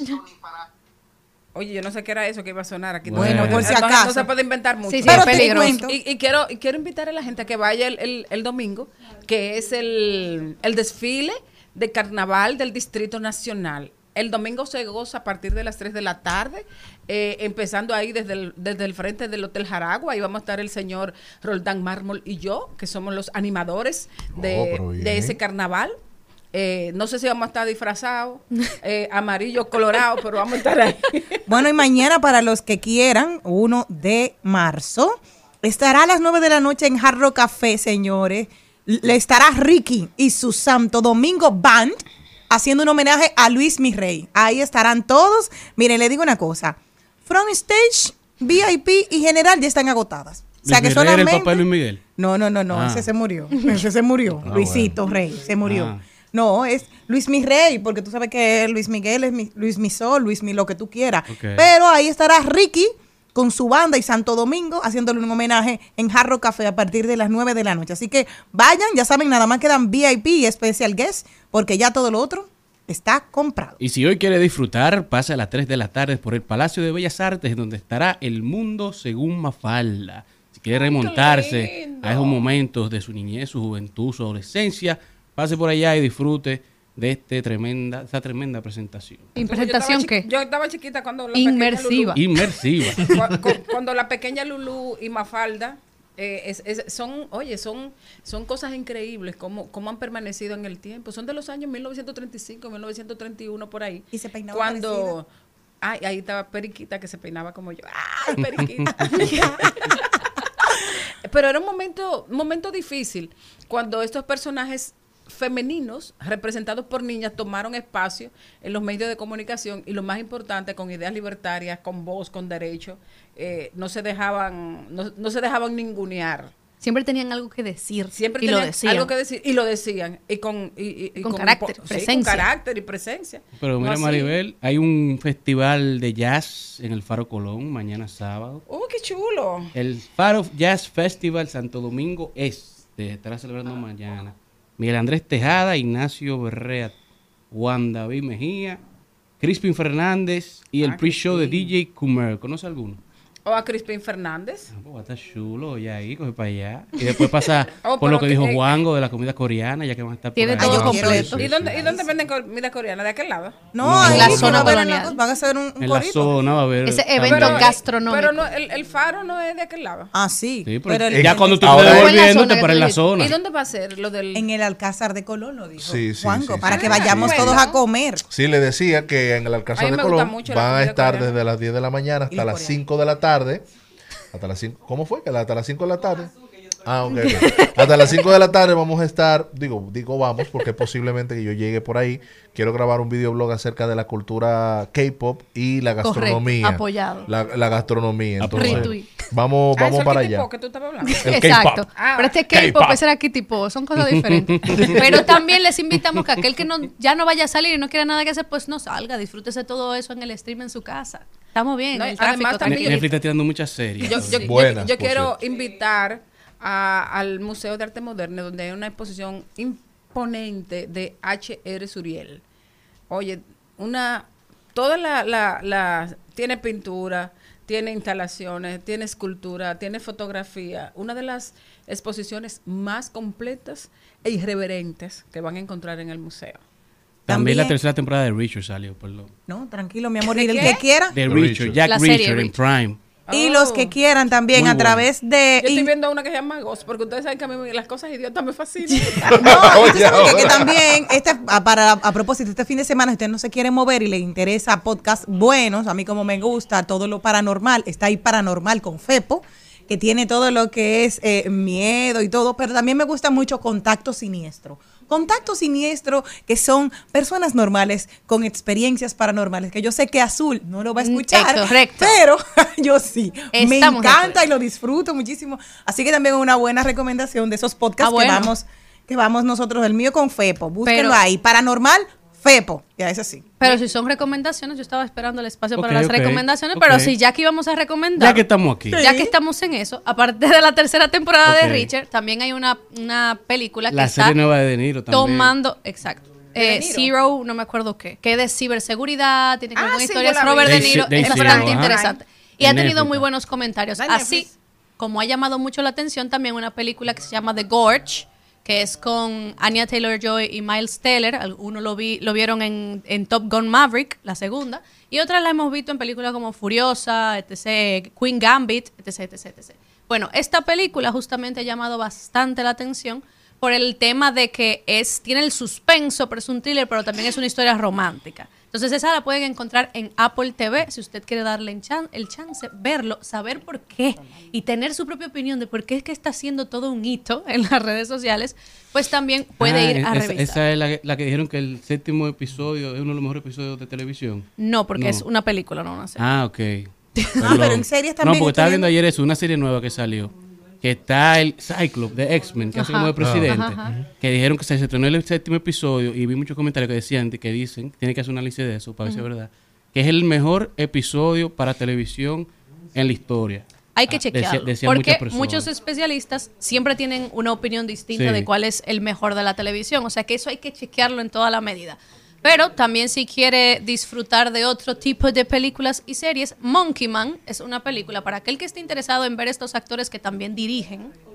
Oye, yo no sé qué era eso que iba a sonar aquí. Bueno, No, por si no- acaso. No se puede inventar mucho. Sí, sí, Pero es te peligroso. cuento. Y, y quiero y quiero invitar a la gente a que vaya el, el- el domingo, que es el, el desfile de carnaval del Distrito Nacional. El domingo se goza a partir de las tres de la tarde, eh, empezando ahí desde el, desde el frente del Hotel Jaragua. Ahí vamos a estar el señor Roldán Mármol y yo, que somos los animadores de, Oh, pero bien. de ese carnaval. Eh, no sé si vamos a estar disfrazados, eh, amarillo, colorado, pero vamos a estar ahí. Bueno, y mañana para los que quieran, uno de marzo, estará a las nueve de la noche en Hard Rock Café, señores. Le estará Ricky y su Santo Domingo Band haciendo un homenaje a Luis Mirrey. Ahí estarán todos. Miren, le digo una cosa. Front Stage, V I P y General ya están agotadas. O sea Luis que Miguel era el solamente... papá de Luis Miguel. No, no, no, no, Ah. ese se murió. Ese se murió. Ah, Luisito bueno. Rey, se murió. Ah. No, es Luis Mi Rey, porque tú sabes que Luis Miguel es mi, Luis Mi Sol, Luis Mi lo que tú quieras. Ok. Pero ahí estará Ricky con su banda y Santo Domingo haciéndole un homenaje en Jarro Café a partir de las nueve de la noche. Así que vayan, ya saben, nada más quedan V I P y Special Guest, porque ya todo lo otro está comprado. Y si hoy quiere disfrutar, pasa a las tres de la tarde por el Palacio de Bellas Artes, donde estará El Mundo según Mafalda. Si quiere remontarse lindo! a esos momentos de su niñez, su juventud, su adolescencia, pase por allá y disfrute de este tremenda, esta tremenda presentación. ¿Y Yo presentación estaba chi- qué? Yo estaba chiquita cuando la Inmersiva. pequeña Inmersiva. Lulú, cu- cu- cuando la pequeña Lulú y Mafalda Eh, es, es, son, oye, son, son cosas increíbles, cómo, cómo han permanecido en el tiempo. Son de los años mil novecientos treinta y cinco, mil novecientos treinta y uno, por ahí. Y se peinaba Cuando, ay, ahí estaba Periquita, que se peinaba como yo. ¡Ay, Periquita! Pero era un momento, un momento difícil, cuando estos personajes femeninos, representados por niñas, tomaron espacio en los medios de comunicación y lo más importante, con ideas libertarias, con voz, con derecho, eh, no se dejaban, no, no se dejaban ningunear. Siempre tenían algo que decir. Siempre y tenían lo decían. algo que decir y lo decían y con y, y, y con, con carácter, sí, presencia. con carácter y presencia. Pero mira, no Maribel, hay un festival de jazz en el Faro Colón mañana sábado. ¡Oh, qué chulo! El Faro Jazz Festival Santo Domingo Este estará celebrando mañana. Miguel Andrés Tejada, Ignacio Berrea, Juan David Mejía, Crispin Fernández y el Ah, pre-show de Crispin. D J Kumer. ¿Conoce alguno? O a Crispin Fernández. Ah, pues va a estar chulo, ya ahí, coge para allá. Y después pasa Oh, por lo pero que dijo que- Juango de la comida coreana, ya que van a estar por Tiene ahí. todo yo quiero completo. eso. ¿Y dónde, ¿Y dónde venden comida coreana? ¿De aquel lado? No, No, ahí en la sí, zona van a ver en colonial. la- van a hacer un, un En la corito. zona va a haber. Ese va a evento haber- Pero, gastronómico. pero no, el, el faro no es de aquel lado. Ah, sí. Sí, pero pero el- ya cuando tú Ahora- estés Fue en la devolviendo, zona te que paras en tú la dijiste. zona. ¿Y dónde va a ser lo del...? en el Alcázar de Colón lo dijo Sí, sí, Juanco, sí, para sí. que vayamos Ah, todos bueno. a comer. Sí, le decía que en el A Alcázar mí de me gusta Colón mucho la van a comida estar coreana. desde las diez de la mañana Y hasta la las coreana. cinco de la tarde. Hasta las cinco, ¿cómo fue? Que hasta las cinco de la tarde. Ah, ok. ok. Hasta las cinco de la tarde vamos a estar, digo, digo vamos, porque posiblemente que yo llegue por ahí. Quiero grabar un videoblog acerca de la cultura K-pop y la Correcto, gastronomía. apoyado. La, la gastronomía. Entonces, Retweet. vamos, Ah, eso vamos es para el allá. tipo que tú estabas hablando. El Exacto. K-pop. Ah, Pero este K-pop, K-pop. ese era K-tipo, son cosas diferentes. Pero también les invitamos que aquel que no, ya no vaya a salir y no quiera nada que hacer, pues no salga, disfrútese todo eso en el stream en su casa. Estamos bien, No, el y tráfico además también- tranquilo. Netflix está tirando muchas series. Yo, yo, yo- Buenas, yo por quiero cierto. invitar a- al Museo de Arte Moderno, donde hay una exposición imponente de H R Suriel. Oye, una toda la, la, la tiene pintura, tiene instalaciones, tiene escultura, tiene fotografía. Una de las exposiciones más completas e irreverentes que van a encontrar en el museo. También la También- tercera temporada de Richard salió, perdón. No, tranquilo, mi amor. ¿De Y el qué? que quiera. De The Richard, Richard. Jack La serie Richard en Richard. Prime. Y Oh. los que quieran también Muy a bueno. través de... Yo estoy in- viendo una que se llama Ghost, porque ustedes saben que a mí las cosas idiotas me fascinan. No, Oye, tú sabes que, que ahora. también, este, a, para, a propósito, este fin de semana, si usted no se quiere mover y le interesa podcast buenos, a mí como me gusta todo lo paranormal, está ahí Paranormal con Fepo, que tiene todo lo que es eh, miedo y todo, pero también me gusta mucho Contacto Siniestro. Contacto Siniestro, que son personas normales con experiencias paranormales, que yo sé que Azul no lo va a Mm, escuchar, eh, correcto. pero yo sí. me Estamos de encanta acuerdo. y lo disfruto muchísimo. Así que también una buena recomendación de esos podcasts Ah, bueno. que vamos que vamos nosotros, el mío con Fepo. Búsquenlo Pero- ahí. Paranormal, Fepo. Ya, ese sí. Pero si son recomendaciones, yo estaba esperando el espacio Ok, para las ok, recomendaciones, ok. pero si ya que íbamos a recomendar, Ya que estamos aquí. ya que estamos en eso, aparte de la tercera temporada Ok. de Richard, también hay una, una película que La está serie nueva de De Niro también. tomando, exacto. ¿De Eh, Niro? Zero, no me acuerdo qué, que es de ciberseguridad, tiene que ver Ah, con sí, historias. yo la vi. Robert De Daisy- Niro Daisy es Zero, bastante ajá. interesante. Y En ha tenido Netflix, muy ¿no? buenos comentarios. En Así Netflix. como ha llamado mucho la atención, también una película que se llama The Gorge, que es con Anya Taylor-Joy y Miles Teller. Uno lo vi, lo vieron en, en Top Gun Maverick, la segunda, y otra la hemos visto en películas como Furiosa, etcétera, Queen Gambit, etcétera, etcétera, etcétera. Bueno, esta película justamente ha llamado bastante la atención por el tema de que es tiene el suspenso, pero es un thriller, pero también es una historia romántica. Entonces esa la pueden encontrar en Apple T V, si usted quiere darle en chan- el chance, verlo, saber por qué y tener su propia opinión de por qué es que está haciendo todo un hito en las redes sociales, pues también puede Ah, ir a esa, revisar. esa es la, que- la que dijeron que el séptimo episodio es uno de los mejores episodios de televisión. No, porque No. es una película, no una serie. Ah, ok. Ah, pero en series también. No, porque estoy estaba viendo viendo- ayer eso, una serie nueva que salió. Que está el Cyclops de X-Men, que hace Ajá. como de presidente. Ajá, ajá. Que dijeron que se estrenó el séptimo episodio y vi muchos comentarios que decían, que dicen, tiene que hacer un análisis de eso para ver si es verdad, que es el mejor episodio para televisión en la historia. Hay que Ah, decía- chequearlo, decían porque muchas personas. muchos especialistas siempre tienen una opinión distinta Sí. de cuál es el mejor de la televisión, o sea que eso hay que chequearlo en toda la medida. Pero también si quiere disfrutar de otro tipo de películas y series, Monkey Man es una película para aquel que esté interesado en ver estos actores que también dirigen,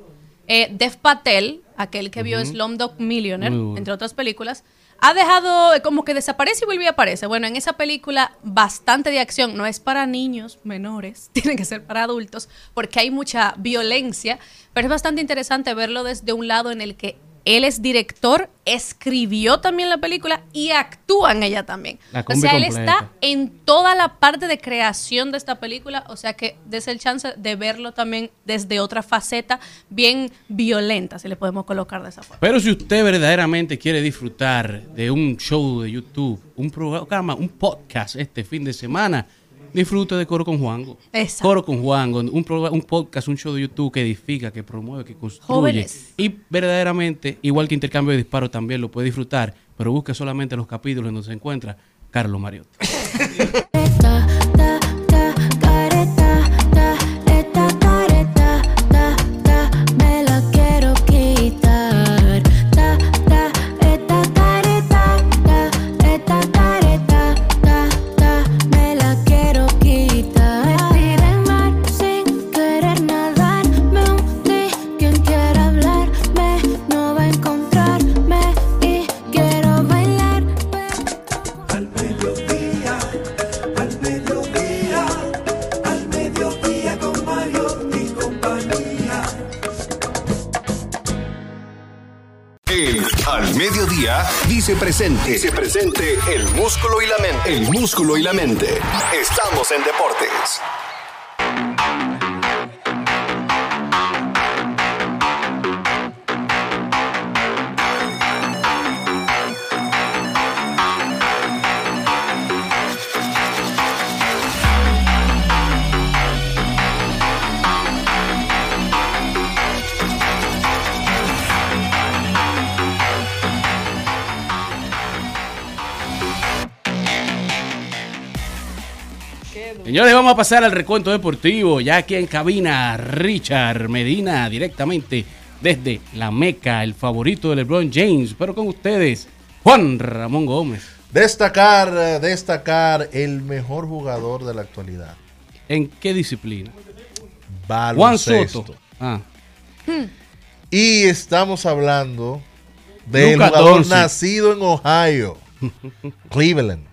Eh, Dev Patel, aquel que vio Ujú. Slumdog Millionaire, Muy bueno. entre otras películas, ha dejado eh, como que desaparece y vuelve y aparece. Bueno, en esa película bastante de acción, no es para niños menores, tiene que ser para adultos, porque hay mucha violencia, pero es bastante interesante verlo desde un lado en el que él es director, escribió también la película y actúa en ella también. La O combi sea, él completa. está en toda la parte de creación de esta película, o sea que des el chance de verlo también desde otra faceta bien violenta, si le podemos colocar de esa forma. Pero si usted verdaderamente quiere disfrutar de un show de YouTube, un programa, un podcast este fin de semana, disfrute de Coro con Juango. Exacto. Coro con Juango, un, programa, un podcast, un show de YouTube que edifica, que promueve, que construye. Jóvenes. Y verdaderamente, igual que Intercambio de Disparos, también lo puede disfrutar, pero busque solamente los capítulos en donde se encuentra Carlos Mariotti. Me la quiero quitar. Ta, ta, esta careta, ta, esta careta, ta, ta, me la quiero quitar. Me tiré al mar sin querer nadar. Me hundí, quien quiera hablarme no va a encontrarme y quiero bailar. Al mediodía, al mediodía, al mediodía con Mariotti y compañía. El Al Mediodía dice presente. Dice presente el músculo y la mente. El músculo y la mente. Estamos en deportes. Señores, vamos a pasar al recuento deportivo. Ya aquí en cabina, Richard Medina, directamente desde la Meca, el favorito de LeBron James. Pero con ustedes, Juan Ramón Gómez. Destacar, eh, destacar el mejor jugador de la actualidad. ¿En qué disciplina? Juan Baloncesto. Soto. Ah. Y estamos hablando del Luka jugador Doncic. nacido en Ohio, Cleveland.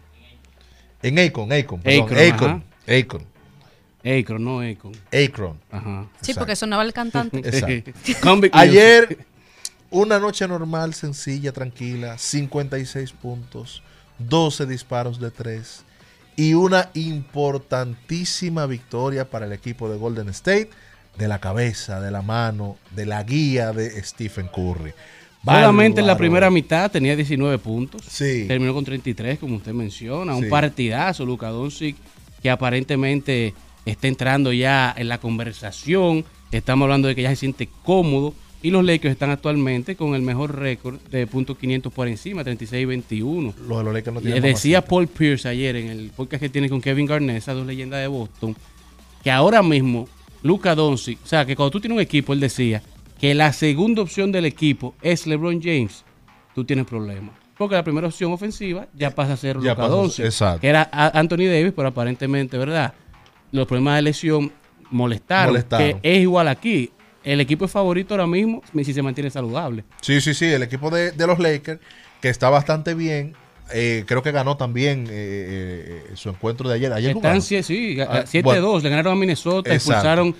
En Akron, Akron, perdón, Akron, Akron, Akron, Akron, no Akron. Akron. Ajá. Sí, porque sonaba el cantante. Exacto. Convict Ayer, una noche normal, sencilla, tranquila, cincuenta y seis puntos, doce disparos de tres y una importantísima victoria para el equipo de Golden State, de la cabeza, de la mano, de la guía de Stephen Curry. Solamente en la Bárbaro. primera mitad tenía diecinueve puntos. Sí. Terminó con treinta y tres, como usted menciona. Un Sí. partidazo, Luka Doncic, que aparentemente está entrando ya en la conversación. Estamos hablando de que ya se siente cómodo. Y los Lakers están actualmente con el mejor récord de puntos quinientos por encima, treinta y seis veintiuno. Los de los Lakers no Y tienen decía mamacita. Paul Pierce ayer en el podcast que tiene con Kevin Garnett, esas dos leyendas de Boston, que ahora mismo Luka Doncic, o sea, que cuando tú tienes un equipo, él decía que la segunda opción del equipo es LeBron James, tú tienes problemas. Porque la primera opción ofensiva ya pasa a ser Ya Luka pasa- Doncic, exacto. que era a- Anthony Davis, pero aparentemente, ¿verdad? Los problemas de lesión molestaron, Molestaron. que es igual aquí. El equipo es favorito ahora mismo si se mantiene saludable. Sí, sí, sí, el equipo de, de los Lakers, que está bastante bien, eh, creo que ganó también eh, eh, su encuentro de ayer. Ayer Están jugaron. sie- sí, Ah, siete dos, bueno. le ganaron a Minnesota, Exacto. expulsaron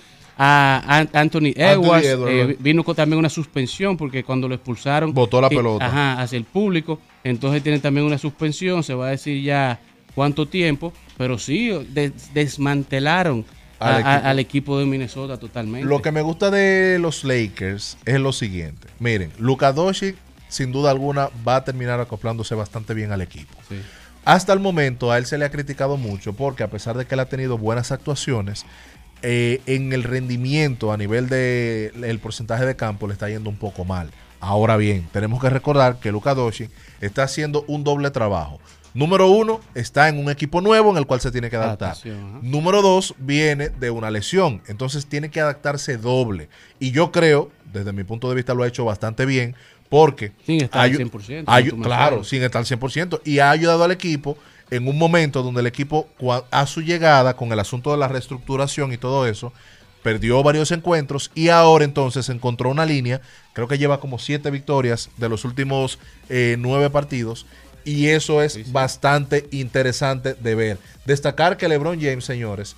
a An- Anthony Edwards, Edwards, eh, ¿verdad? vino con también una suspensión porque cuando lo expulsaron Botó la eh, pelota. ajá, hacia el público, entonces tienen también una suspensión, se va a decir ya cuánto tiempo, pero sí, des- desmantelaron a- Al a- equipo. al equipo de Minnesota totalmente. Lo que me gusta de los Lakers es lo siguiente. Miren, Luka Doncic, sin duda alguna, va a terminar acoplándose bastante bien al equipo. Sí. Hasta el momento a él se le ha criticado mucho porque a pesar de que él ha tenido buenas actuaciones, eh, en el rendimiento a nivel de el porcentaje de campo le está yendo un poco mal. Ahora bien, tenemos que recordar que Luka Doncic está haciendo un doble trabajo. Número uno, está en un equipo nuevo en el cual se tiene que adaptar. Adaptación, ajá. Número dos, viene de una lesión. Entonces tiene que adaptarse doble. Y yo creo, desde mi punto de vista lo ha hecho bastante bien, porque... Sin estar al ayu- cien por ciento, ayu- como tú claro, mencionas. sin estar al cien por ciento. Y ha ayudado al equipo en un momento donde el equipo, cua- a su llegada, con el asunto de la reestructuración y todo eso, perdió varios encuentros y ahora entonces encontró una línea, creo que lleva como siete victorias de los últimos eh, nueve partidos, y eso es sí, sí. bastante interesante de ver. Destacar que LeBron James, señores,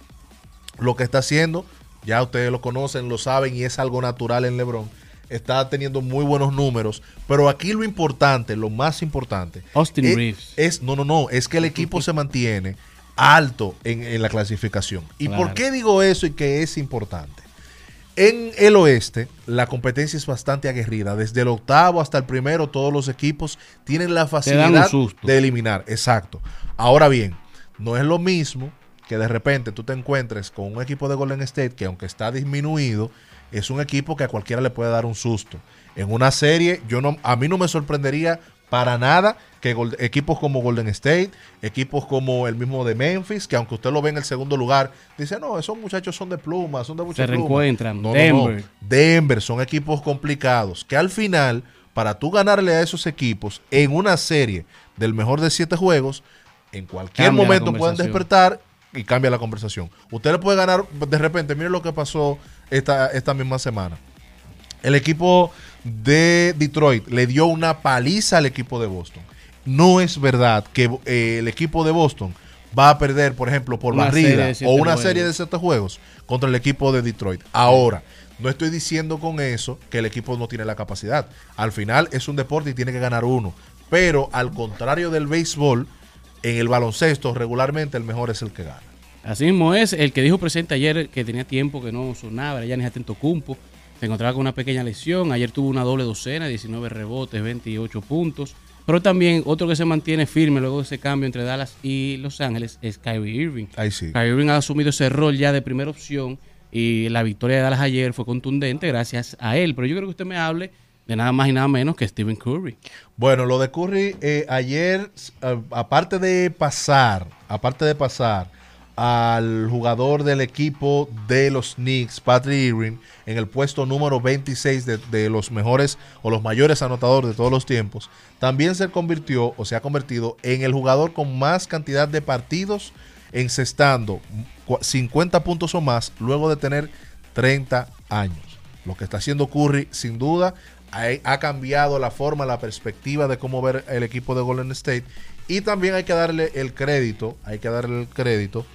lo que está haciendo, ya ustedes lo conocen, lo saben, y es algo natural en LeBron, está teniendo muy buenos números, pero aquí lo importante, lo más importante Austin es, Reeves es, no, no, no, es que el equipo se mantiene alto en, en la clasificación. ¿Y claro. por qué digo eso y que es importante? En el oeste, la competencia es bastante aguerrida. Desde el octavo hasta el primero, todos los equipos tienen la facilidad de eliminar. Exacto. Ahora bien, no es lo mismo que de repente tú te encuentres con un equipo de Golden State que, aunque está disminuido, es un equipo que a cualquiera le puede dar un susto. En una serie, yo no, a mí no me sorprendería para nada que gol, equipos como Golden State, equipos como el mismo de Memphis, que aunque usted lo ve en el segundo lugar, dice, no, esos muchachos son de plumas, son de mucha Se pluma. reencuentran. No, Denver. No, no. Denver son equipos complicados, que al final, para tú ganarle a esos equipos en una serie del mejor de siete juegos, en cualquier Cambia momento pueden despertar y cambia la conversación. Usted le puede ganar de repente, miren lo que pasó esta, esta misma semana. El equipo de Detroit le dio una paliza al equipo de Boston. No es verdad que eh, el equipo de Boston va a perder, por ejemplo, por una barrida o una juegos. serie de siete juegos contra el equipo de Detroit. Ahora, no estoy diciendo con eso que el equipo no tiene la capacidad. Al final es un deporte y tiene que ganar uno. Pero al contrario del béisbol, en el baloncesto regularmente el mejor es el que gana. Así mismo es. El que dijo presente ayer que tenía tiempo que no sonaba era Giannis Antetokounmpo. Se encontraba con una pequeña lesión. Ayer tuvo una doble docena, diecinueve rebotes, veintiocho puntos. Pero también otro que se mantiene firme luego de ese cambio entre Dallas y Los Ángeles es Kyrie Irving. Ahí sí. Kyrie Irving ha asumido ese rol ya de primera opción y la victoria de Dallas ayer fue contundente gracias a él. Pero yo creo que usted me hable de nada más y nada menos que Stephen Curry. Bueno, lo de Curry eh, ayer, eh, aparte de pasar, aparte de pasar al jugador del equipo de los Knicks, Patrick Ewing, en el puesto número veintiséis de, de los mejores o los mayores anotadores de todos los tiempos, también se convirtió o se ha convertido en el jugador con más cantidad de partidos encestando cincuenta puntos o más luego de tener treinta años. Lo que está haciendo Curry, sin duda, ha, ha cambiado la forma, la perspectiva de cómo ver el equipo de Golden State. Y también hay que darle el crédito, hay que darle el crédito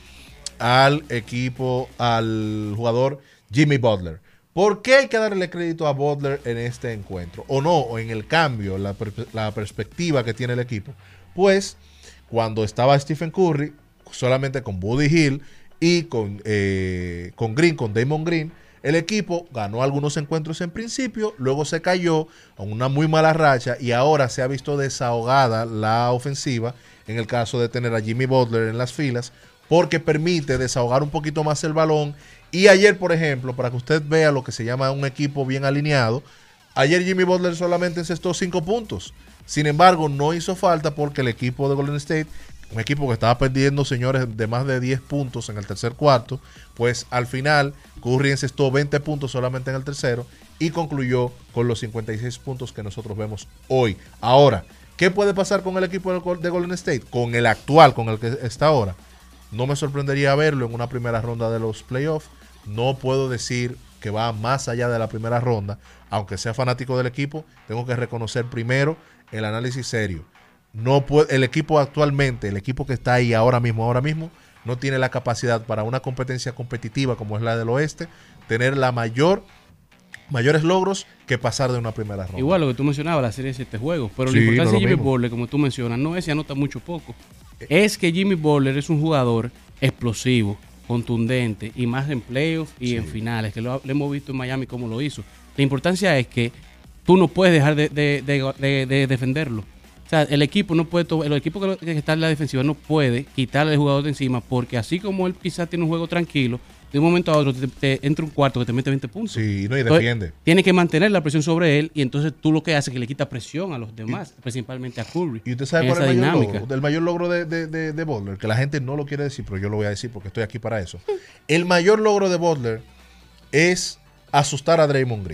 al equipo, al jugador Jimmy Butler. ¿Por qué hay que darle crédito a Butler en este encuentro? O no, o en el cambio, la, la perspectiva que tiene el equipo. Pues, cuando estaba Stephen Curry, solamente con Buddy Hield y con, eh, con Green, con Damon Green, el equipo ganó algunos encuentros en principio, luego se cayó a una muy mala racha y ahora se ha visto desahogada la ofensiva, en el caso de tener a Jimmy Butler en las filas, porque permite desahogar un poquito más el balón. Y ayer, por ejemplo, para que usted vea lo que se llama un equipo bien alineado, ayer Jimmy Butler solamente encestó cinco puntos. Sin embargo, no hizo falta porque el equipo de Golden State, un equipo que estaba perdiendo, señores, de más de diez puntos en el tercer cuarto, pues al final Curry encestó veinte puntos solamente en el tercero y concluyó con los cincuenta y seis puntos que nosotros vemos hoy. Ahora, ¿qué puede pasar con el equipo de Golden State? Con el actual, con el que está ahora. No me sorprendería verlo en una primera ronda de los playoffs. No puedo decir que va más allá de la primera ronda. Aunque sea fanático del equipo, tengo que reconocer primero el análisis serio. No puede, el equipo actualmente, el equipo que está ahí ahora mismo, ahora mismo, no tiene la capacidad para una competencia competitiva como es la del oeste, tener la mayor, mayores logros que pasar de una primera ronda. Igual lo que tú mencionabas, la serie de siete juegos, pero Sí, la importancia no de Jimmy mismo. Butler, como tú mencionas, no es si anota mucho o poco. Es que Jimmy Butler es un jugador explosivo, contundente, y más en playoffs y Sí. en finales, que lo, lo hemos visto en Miami cómo lo hizo. La importancia es que tú no puedes dejar de, de, de, de, de defenderlo. O sea, el equipo no puede, to- el equipo que, que está en la defensiva no puede quitarle al jugador de encima, porque así como él quizás tiene un juego tranquilo, de un momento a otro te, te entra un cuarto que te mete veinte puntos. Sí, no, y Entonces, defiende. tiene que mantener la presión sobre él y entonces tú lo que haces es que le quita presión a los demás, principalmente a Curry. ¿Y usted sabe en cuál es esa el mayor dinámica. logro? El mayor logro de, de, de, de Butler, que la gente no lo quiere decir, pero yo lo voy a decir porque estoy aquí para eso. El mayor logro de Butler es asustar a Draymond Green.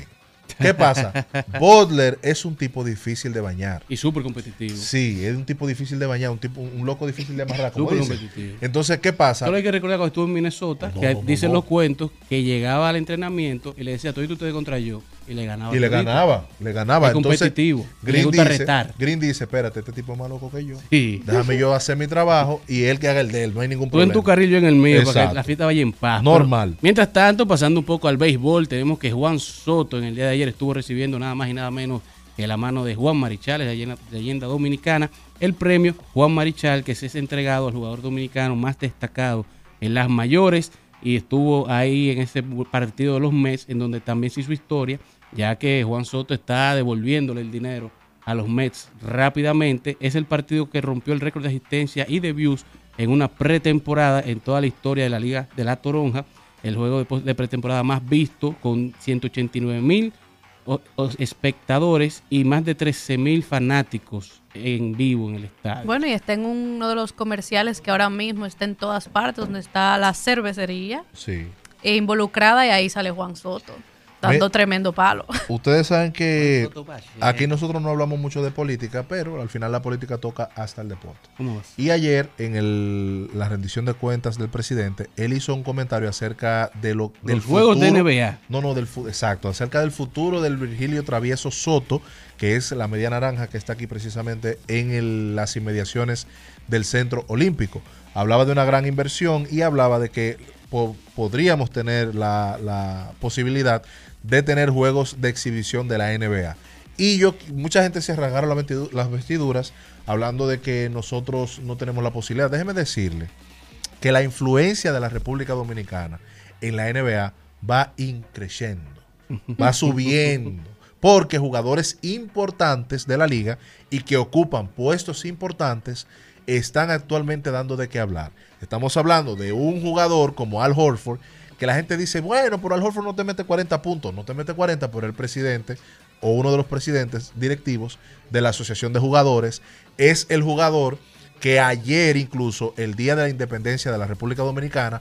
¿Qué pasa? Butler es un tipo difícil de bañar. Y súper competitivo. Sí, es un tipo difícil de bañar, un tipo, un loco difícil de amarrar. como Súper dicen. competitivo. Entonces, ¿qué pasa? Solo hay que recordar cuando estuvo en Minnesota, No, que no, no, dicen no. los cuentos, que llegaba al entrenamiento y le decía, todito ustedes contra yo, y le ganaba. Y le todito. ganaba, le ganaba. Es Entonces, competitivo, le Green gusta dice, retar. Green dice, espérate, este tipo es más loco que yo. Sí. Déjame yo hacer mi trabajo y él que haga el de él, no hay ningún Tú en problema. tu carril, yo en el mío, para Exacto. que la fiesta vaya en paz. Normal. Pero, mientras tanto, pasando un poco al béisbol, tenemos que Juan Soto en el día de ayer estuvo recibiendo nada más y nada menos que la mano de Juan Marichal, de leyenda, leyenda dominicana, el premio Juan Marichal, que se es entregado al jugador dominicano más destacado en las mayores, y estuvo ahí en ese partido de los Mets, en donde también se hizo historia, ya que Juan Soto está devolviéndole el dinero a los Mets rápidamente. Es el partido que rompió el récord de asistencia y de views en una pretemporada en toda la historia de la Liga de la Toronja, el juego de, de pretemporada más visto, con ciento ochenta y nueve mil o- o espectadores y más de trece mil fanáticos en vivo en el estadio. Bueno, y está en uno de los comerciales que ahora mismo está en todas partes, donde está la cervecería Sí. e involucrada, y ahí sale Juan Soto, dando Me- tremendo palo. Ustedes saben que aquí nosotros no hablamos mucho de política, pero al final la política toca hasta el deporte. ¿Cómo vas? Y ayer, en el- la rendición de cuentas del presidente, él hizo un comentario acerca de lo, del Los juegos de futuro- N B A. No, no, del fu- exacto, acerca del futuro del Virgilio Travieso Soto, que es la media naranja que está aquí precisamente en el- las inmediaciones del Centro Olímpico. Hablaba de una gran inversión y hablaba de que po- podríamos tener la, la posibilidad de tener juegos de exhibición de la N B A. Y yo, mucha gente se arrancaron las vestidu- las vestiduras hablando de que nosotros no tenemos la posibilidad. Déjeme decirle que la influencia de la República Dominicana en la N B A va increciendo, va subiendo, porque jugadores importantes de la liga y que ocupan puestos importantes están actualmente dando de qué hablar. Estamos hablando de un jugador como Al Horford, que la gente dice, bueno, pero Al Horford no te mete cuarenta puntos, no te mete cuarenta, pero el presidente o uno de los presidentes directivos de la Asociación de Jugadores es el jugador que ayer, incluso el día de la independencia de la República Dominicana,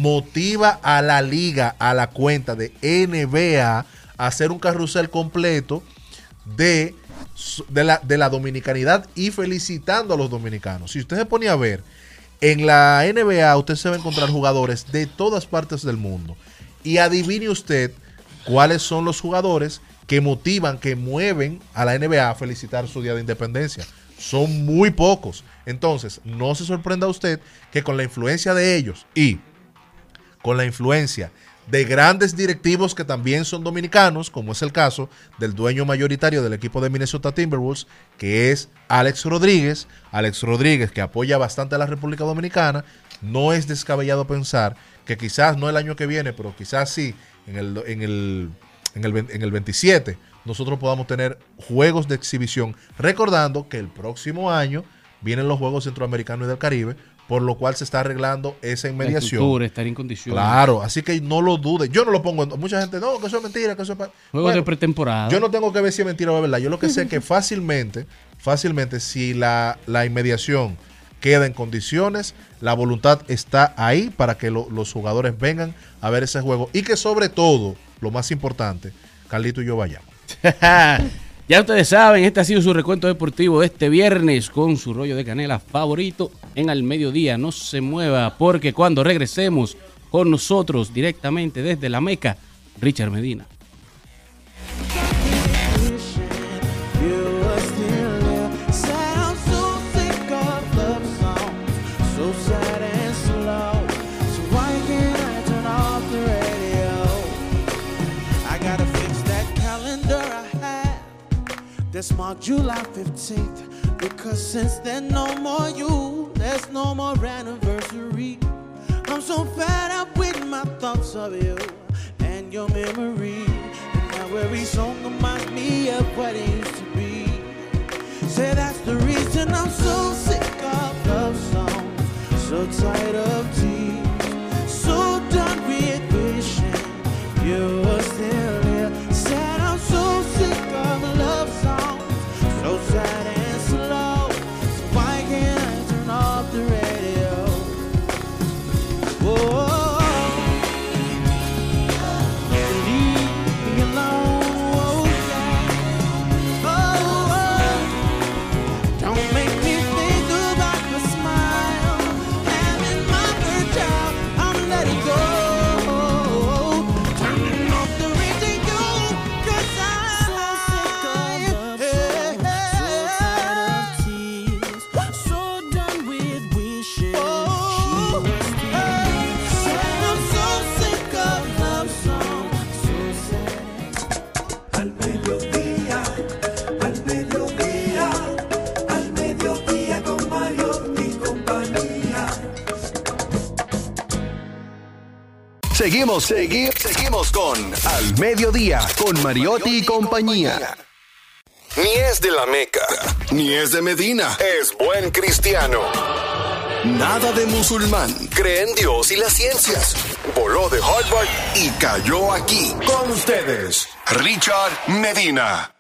motiva a la liga, a la cuenta de N B A, a hacer un carrusel completo de, de, la, de la dominicanidad y felicitando a los dominicanos. Si usted se pone a ver, en la N B A usted se va a encontrar jugadores de todas partes del mundo. Y adivine usted cuáles son los jugadores que motivan, que mueven a la N B A a felicitar su día de independencia. Son muy pocos. Entonces, no se sorprenda usted que con la influencia de ellos y con la influencia de grandes directivos que también son dominicanos, como es el caso del dueño mayoritario del equipo de Minnesota Timberwolves, que es Alex Rodríguez. Alex Rodríguez, que apoya bastante a la República Dominicana. No es descabellado pensar que quizás no el año que viene, pero quizás sí, en el, en el, en el, en el veintisiete, nosotros podamos tener juegos de exhibición, recordando que el próximo año vienen los Juegos Centroamericanos y del Caribe, por lo cual se está arreglando esa inmediación. La estructura, estar en condiciones. Claro, así que no lo dude. Yo no lo pongo en... Mucha gente, no, que eso es mentira, que eso es... pa-". Juegos Bueno, de pretemporada. yo no tengo que ver si es mentira o es verdad. Yo lo que sé es que fácilmente, fácilmente, si la, la inmediación queda en condiciones, la voluntad está ahí para que lo- los jugadores vengan a ver ese juego. Y que sobre todo, lo más importante, Carlito y yo vayamos. Ya ustedes saben, este ha sido su recuento deportivo de este viernes con su rollo de canela favorito en Al Mediodía. No se mueva, porque cuando regresemos con nosotros directamente desde la Meca, Richard Medina. That's marked July fifteenth. Because since then, no more you, there's no more anniversary. I'm so fed up with my thoughts of you and your memory. And now every song reminds me of what it used to be. Say that's the reason I'm so sick of love songs, so tired of tears, so done with wishing you were still here. Said I'm so sick of love songs, so sad and slow. So why can't I turn off the radio? Whoa, leave me alone. Whoa. Seguimos, seguimos, seguimos con Al Mediodía, con Mariotti y compañía. Ni es de la Meca, ni es de Medina, es buen cristiano. Nada de musulmán, cree en Dios y las ciencias. Voló de Harvard y cayó aquí. Con ustedes, Richard Medina.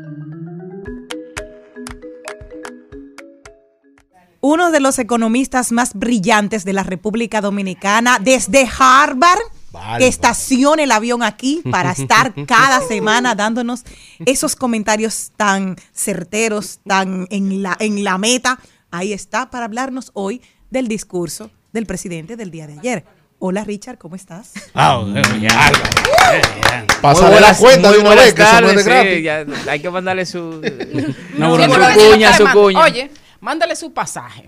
Uno de los economistas más brillantes de la República Dominicana, desde Harvard, Vale, que estacione el avión aquí para estar cada semana dándonos esos comentarios tan certeros, tan en la, en la meta. Ahí está para hablarnos hoy del discurso del presidente del día de ayer. Hola Richard, ¿cómo estás? Ah, ya. Pásale la cuenta de una vez, que se puede gratis. Sí, ya, hay que mandarle su, No, su bueno, cuña, su cuña. Oye, mándale su pasaje.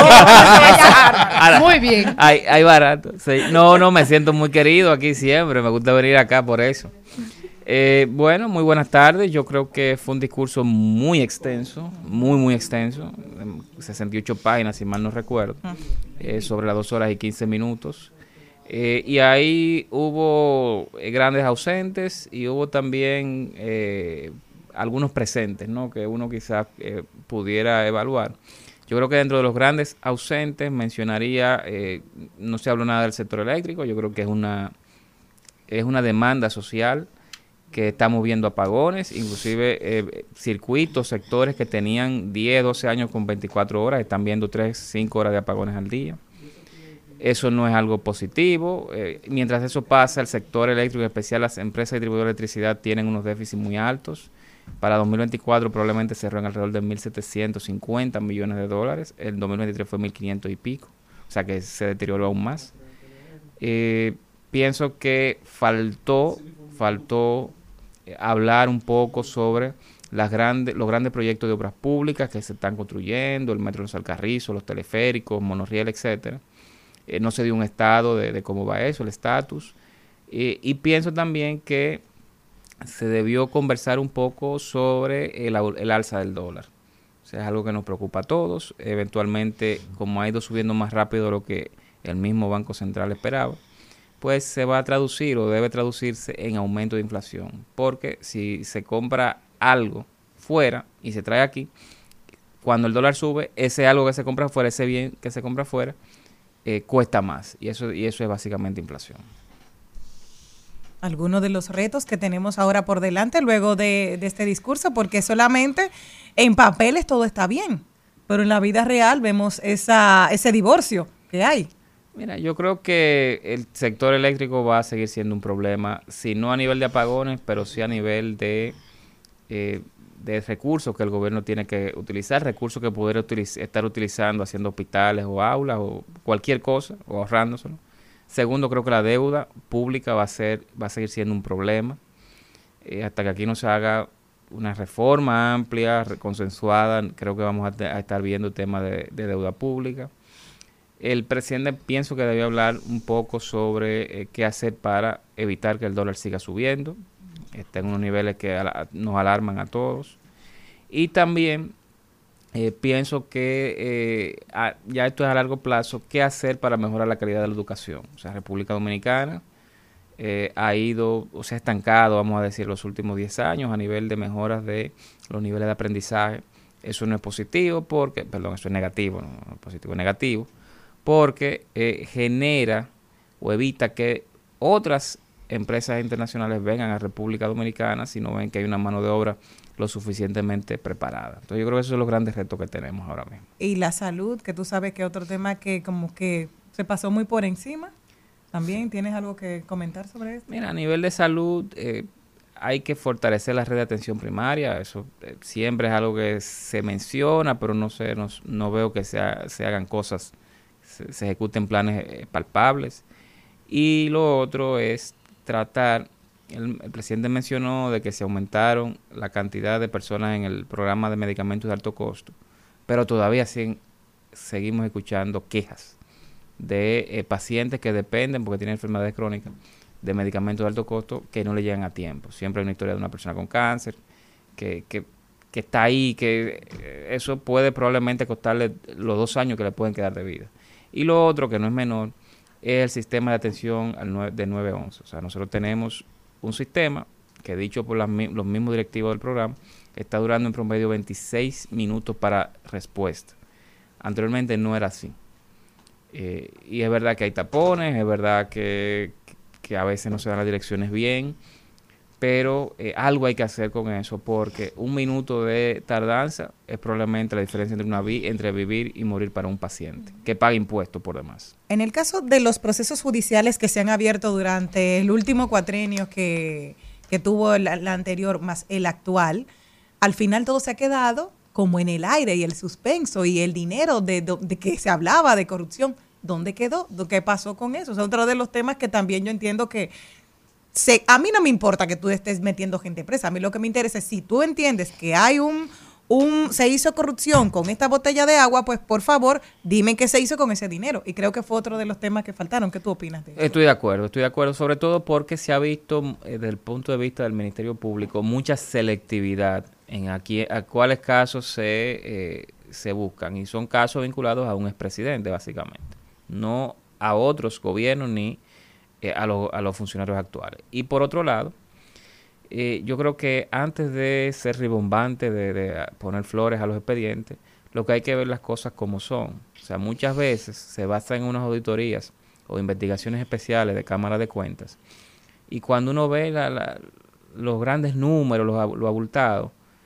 Ahora, Muy bien. Hay, hay barato. Sí. No, no, me siento muy querido aquí siempre. Me gusta venir acá por eso. Eh, bueno, muy buenas tardes. Yo creo que fue un discurso muy extenso, muy, muy extenso. sesenta y ocho páginas, si mal no recuerdo, eh, sobre las dos horas y quince minutos. Eh, y ahí hubo eh, grandes ausentes y hubo también eh, algunos presentes, ¿no? Que uno quizás eh, pudiera evaluar. Yo creo que dentro de los grandes ausentes mencionaría, eh, no se habló nada del sector eléctrico. Yo creo que es una, es una demanda social que estamos viendo apagones, inclusive eh, circuitos, sectores que tenían diez, doce años con veinticuatro horas, están viendo tres, cinco horas de apagones al día. Eso no es algo positivo. Eh, mientras eso pasa, el sector eléctrico, en especial las empresas distribuidoras de electricidad, tienen unos déficits muy altos. Para dos mil veinticuatro probablemente cerró en alrededor de mil setecientos cincuenta millones de dólares. El dos mil veintitrés fue mil quinientos y pico. O sea que se deterioró aún más. Eh, pienso que faltó, faltó eh, hablar un poco sobre las grandes, los grandes proyectos de obras públicas que se están construyendo, el metro de los Alcarrizos, los teleféricos, monorriel, etcétera. Eh, no se dio un estado de, de cómo va eso, el estatus. Eh, y pienso también que se debió conversar un poco sobre el, el alza del dólar. O sea, es algo que nos preocupa a todos. Eventualmente, como ha ido subiendo más rápido de lo que el mismo Banco Central esperaba, pues se va a traducir o debe traducirse en aumento de inflación. Porque si se compra algo fuera y se trae aquí, cuando el dólar sube, ese algo que se compra fuera, ese bien que se compra fuera, Eh, cuesta más, y eso y eso es básicamente inflación. Algunos de los retos que tenemos ahora por delante luego de, de este discurso, porque solamente en papeles todo está bien, pero en la vida real vemos esa ese divorcio que hay. Mira, yo creo que el sector eléctrico va a seguir siendo un problema, si no a nivel de apagones, pero sí a nivel de eh, de recursos que el gobierno tiene que utilizar, recursos que pudiera utiliz- estar utilizando haciendo hospitales o aulas o cualquier cosa, o ahorrándoselo. Segundo, creo que la deuda pública va a ser va a seguir siendo un problema eh, hasta que aquí no se haga una reforma amplia, consensuada. Creo que vamos a, te- a estar viendo temas de, de deuda pública. El presidente pienso que debe hablar un poco sobre eh, qué hacer para evitar que el dólar siga subiendo. Está en unos niveles que ala- nos alarman a todos. Y también eh, pienso que eh, a, ya esto es a largo plazo, qué hacer para mejorar la calidad de la educación. O sea, República Dominicana eh, ha ido, o sea, estancado, vamos a decir, los últimos diez años a nivel de mejoras de los niveles de aprendizaje. Eso no es positivo porque, perdón, eso es negativo, no, no positivo, es negativo, porque eh, genera o evita que otras empresas internacionales vengan a República Dominicana si no ven que hay una mano de obra lo suficientemente preparada. Entonces yo creo que esos son los grandes retos que tenemos ahora mismo. Y la salud, que tú sabes que otro tema que como que se pasó muy por encima. ¿También tienes algo que comentar sobre esto? Mira, a nivel de salud eh, hay que fortalecer la red de atención primaria. Eso eh, siempre es algo que se menciona, pero no sé, no, no veo que se, ha, se hagan cosas, se, se ejecuten planes eh, palpables. Y lo otro es tratar, el, el presidente mencionó de que se aumentaron la cantidad de personas en el programa de medicamentos de alto costo, pero todavía siguen, seguimos escuchando quejas de eh, pacientes que dependen, porque tienen enfermedades crónicas, de medicamentos de alto costo que no le llegan a tiempo. Siempre hay una historia de una persona con cáncer que, que, que está ahí, que eh, eso puede probablemente costarle los dos años que le pueden quedar de vida. Y lo otro, que no es menor, es el sistema de atención al nueve, de nueve once. O sea, nosotros tenemos un sistema que, dicho por las, los mismos directivos del programa, está durando en promedio veintiséis minutos para respuesta. Anteriormente no era así. Eh, y es verdad que hay tapones, es verdad que, que a veces no se dan las direcciones bien, pero eh, algo hay que hacer con eso, porque un minuto de tardanza es probablemente la diferencia entre, una vi entre vivir y morir para un paciente, que paga impuestos por demás. En el caso de los procesos judiciales que se han abierto durante el último cuatrenio que, que tuvo el, el anterior más el actual, al final todo se ha quedado como en el aire, y el suspenso y el dinero de, de, de que se hablaba de corrupción, ¿dónde quedó? ¿Qué pasó con eso? Es otro de los temas que también yo entiendo que se, a mí no me importa que tú estés metiendo gente presa, a mí lo que me interesa es si tú entiendes que hay un, un se hizo corrupción con esta botella de agua, pues por favor dime qué se hizo con ese dinero, y creo que fue otro de los temas que faltaron. ¿Qué tú opinas de eso? Estoy de acuerdo, estoy de acuerdo, sobre todo porque se ha visto eh, desde el punto de vista del Ministerio Público mucha selectividad en aquí a cuáles casos se, eh, se buscan, y son casos vinculados a un expresidente básicamente, no a otros gobiernos ni eh, a, lo, a los funcionarios actuales. Y por otro lado, eh, yo creo que antes de ser ribombante, de, de poner flores a los expedientes, lo que hay que ver las cosas como son. O sea, muchas veces se basa en unas auditorías o investigaciones especiales de Cámara de Cuentas, y cuando uno ve la, la, los grandes números, los, los abultados,